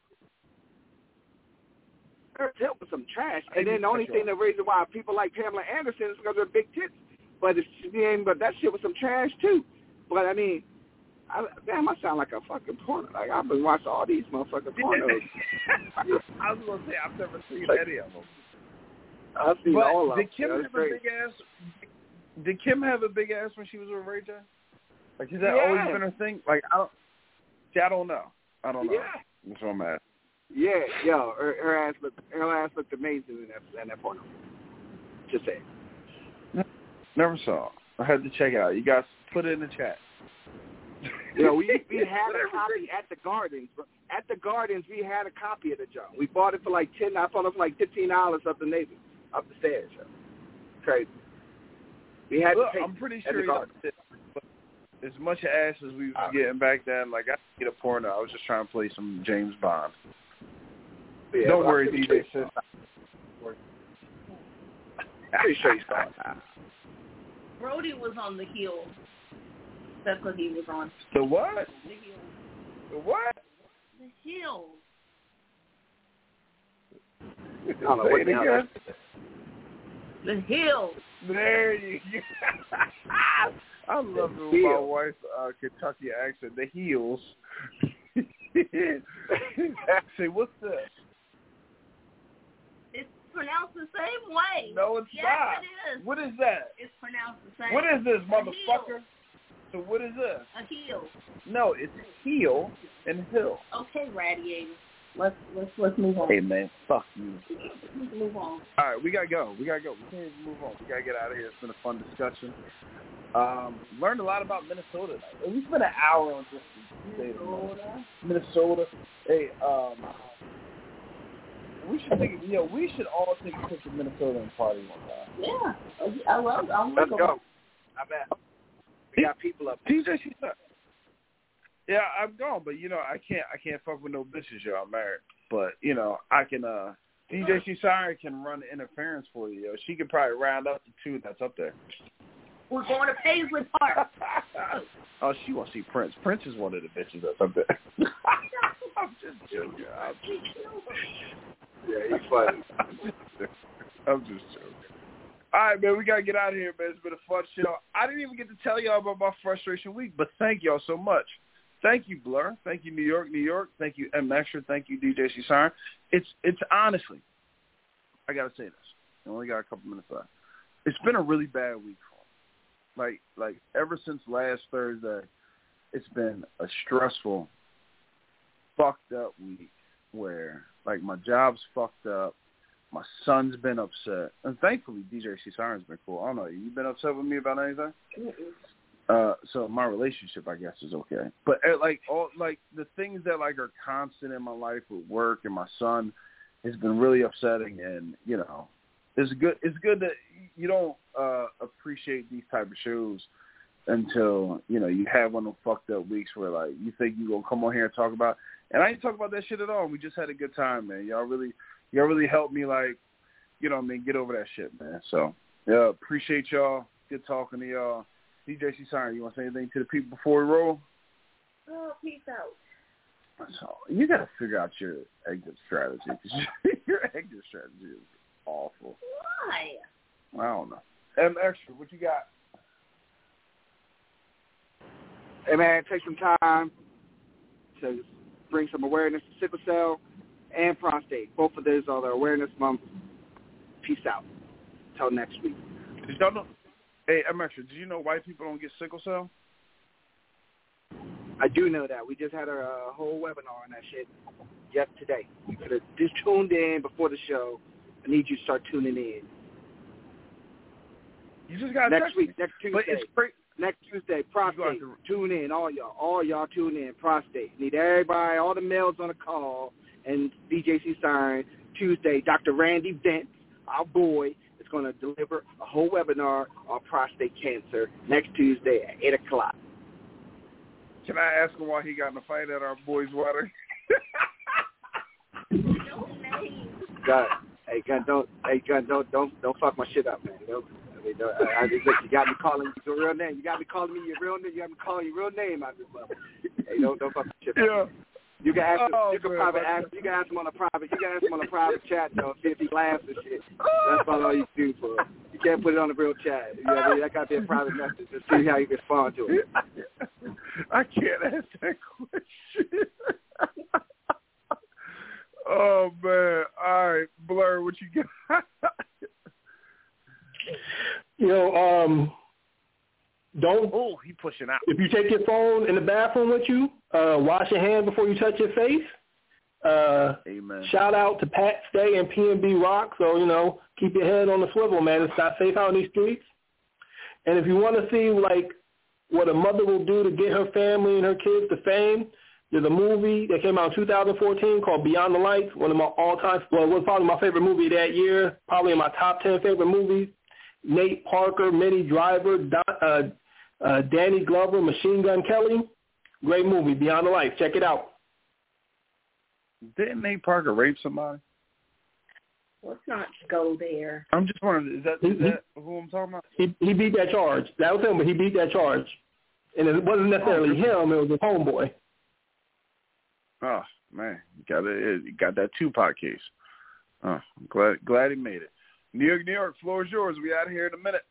Paris Hilton was some trash. I And then didn't the only cut you thing the reason why people like Pamela Anderson is because of her big tits. But it's, but that shit was some trash too. But I mean, I, damn, I sound like a fucking porno. Like I've been watching all these motherfucking pornos. I was going to say, I've never seen Like, any of them. I've seen But all of them. did Kim That's have great. a big ass? Did Kim have a big ass when she was with Ray J? Like, has that Yeah. always been her thing? Like, I don't. See, I don't know. I don't know. Yeah. That's what I'm at. Yeah, yo, her, her ass looked, her ass looked amazing in that in that porno. Just saying. Never saw. I had to check it out. You guys put it in the chat. You know, we we had a copy at the Gardens. At the Gardens, we had a copy of the joint. We bought it for like ten. I bought it for like fifteen dollars up the neighbor, up the stairs. So. Crazy. We had Look, to pay I'm pretty at sure the you Gardens. but as much ass as we was getting back then, like I didn't get a porno. I was just trying to play some James Bond. Yeah, Don't but worry, I'm D pretty J. sure- Sis. Pretty sure you saw it. Brody was on the heel. That's what he was on. The what? The heel. The what? The heel. I don't know Say what it the hell again. that's- The heel. There you go. I love it with my Heel. wife's uh, Kentucky accent. The heels. Say, what's this? It's pronounced the same way. No, it's yes, not. it is. What is that? It's pronounced the same. What is this, A motherfucker? heel. So what is this? A heel. No, it's heel and hill. Okay, Radiator. Let's let's let's move on. Hey man, fuck you. Let's move on. All right, we gotta go. We gotta go. We can't even move on. We gotta get out of here. It's been a fun discussion. Um, learned a lot about Minnesota tonight. We spent an hour on just the state of Minnesota. Minnesota. Hey, um, we should think. You know, we should all take a trip to Minnesota and party one time. Yeah, I love. I love Let's go. I bet. We got people up there. D J, she's not. Yeah, I'm gone, but you know, I can't. I can't fuck with no bitches, yo. I'm married, but you know, I can. uh D J Cesare can run interference for you, yo. She could probably round up the two that's up there. We're going to Paisley Park. Oh, she wants to see Prince. Prince is one of the bitches that's up there. I'm just joking. I'm just joking. Yeah, he's funny. I'm just, I'm just joking. All right, man, we got to get out of here, man. It's been a fun show. I didn't even get to tell y'all about my frustration week, but thank y'all so much. Thank you, Blur. Thank you, New York, New York. Thank you, M. Extra. Thank you, D J Cesar. It's, it's honestly, I got to say this. I only got a couple minutes left. It's been a really bad week for me. Like, like ever since last Thursday, it's been a stressful, fucked up week where, like, my job's fucked up. My son's been upset. And thankfully, D J Cesar has been cool. I don't know. You been upset with me about anything? Uh, so my relationship, I guess, is okay. But uh, like all like the things that like are constant in my life with work and my son has been really upsetting. And you know, it's good. It's good that you don't uh, appreciate these type of shows until you know you have one of those fucked up weeks where like you think you gonna come on here and talk about. And I ain't talking about that shit at all. We just had a good time, man. Y'all really, y'all really helped me like, you know, what I mean, get over that shit, man. So yeah, appreciate y'all. Good talking to y'all. D J C Siren, you want to say anything to the people before we roll? Oh, peace out. So you got to figure out your exit strategy. Your exit strategy is awful. Why? I don't know. M Extra, what you got? Hey, man, take some time to bring some awareness to sickle cell and prostate. Both of those are the awareness month. Peace out. Till next week. Did y'all know? Hey, M Extra, did you know white people don't get sickle cell? I do know that. We just had a, a whole webinar on that shit just today. You could have just tuned in before the show. I need you to start tuning in. You just got next week, next Tuesday. But it's great. Next Tuesday, prostate. To... Tune in, all y'all. All y'all tune in, prostate. Need everybody, all the males on the call, and D J C Siren. Tuesday, Doctor Randy Dent, our boy, is going to deliver a whole webinar on prostate cancer next Tuesday at eight o'clock. Can I ask him why he got in a fight at our boys' water? God, hey, God, don't, hey, God, don't, don't, don't fuck my shit up, man. Don't, I mean, don't, I, I just, you got me calling you your real name. You got me calling me your real name. You got me calling your real name out this level. Hey, don't, don't fuck my shit up. Yeah. You can ask him. Oh, you can man, private ask. You can ask him on a private. You can ask him on a private chat though. See if he laughs and shit. That's about all you do for him. You can't put it on a real chat. You know what I mean? That got to be a private message to see how you respond to it. I can't ask that question. Oh man! All right, Blur, what you got? You know, um, don't. Oh, he pushing out. If you take your phone in the bathroom with you, uh, wash your hands before you touch your face. Uh, Amen. Shout out to Pat Stay and P N B Rock. So, you know, keep your head on the swivel, man. It's not safe out in these streets. And if you want to see, like, what a mother will do to get her family and her kids to fame, there's a movie that came out in two thousand fourteen called Beyond the Lights, one of my all-time, well, it was probably my favorite movie that year, probably in my top ten favorite movies. Nate Parker, Minnie Driver, Don, uh, uh, Danny Glover, Machine Gun Kelly. Great movie, Beyond the Lights. Check it out. Didn't Nate Parker rape somebody? Let's not go there. I'm just wondering, is that, is that who I'm talking about? He, he beat that charge. That was him, but he beat that charge. And it wasn't necessarily oh, him, it was his homeboy. Oh, man, you got, it, you got that Tupac case. Oh, I'm glad, glad he made it. New York, New York, floor is yours. We out of here in a minute.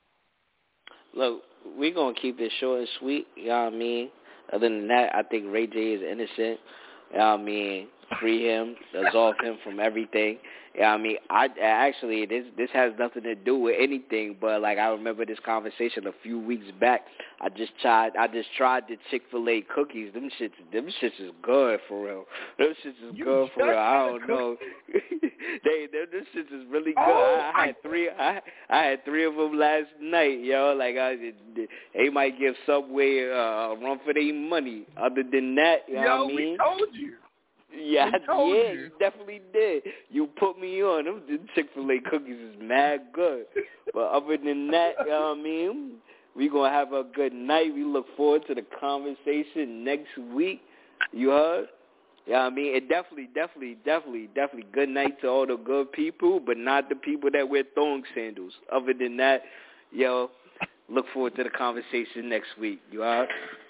Look, we're going to keep it short and sweet, you know what I mean? Other than that, I think Ray J is innocent. You know what I mean? Free him, absolve him from everything. You know what I mean? I actually, this this has nothing to do with anything, but like I remember this conversation a few weeks back. I just tried, I just tried the Chick-fil-A cookies. Them shits, them shits is good for real. Them shits is you good for real. I don't know. they, them, them shits is really good. Oh, I, I had three, I, I had three of them last night, yo. Like I, they might give Subway uh, a run for their money. Other than that, you know yo, what I mean? we told you. Yeah, yeah, you. you definitely did. You put me on. Them Chick-fil-A cookies is mad good. But other than that, you know what I mean? We're going to have a good night. We look forward to the conversation next week. You heard? Yeah, you know I mean, it definitely, definitely, definitely, definitely good night to all the good people, but not the people that wear thong sandals. Other than that, yo, look forward to the conversation next week. You heard?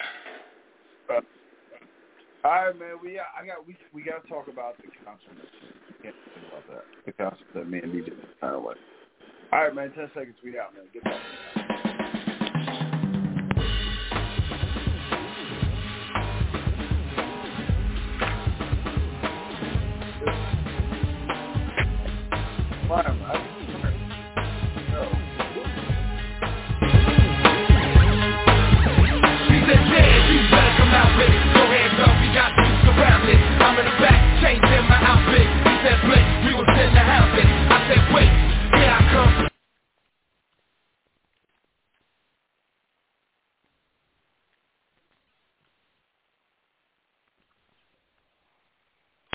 Uh, all right, man. We I got we we got to talk about the concert. We can't think about that. The concert that me and D J kind of like. All right, man. Ten seconds. We out, man. Get back. Fine, man.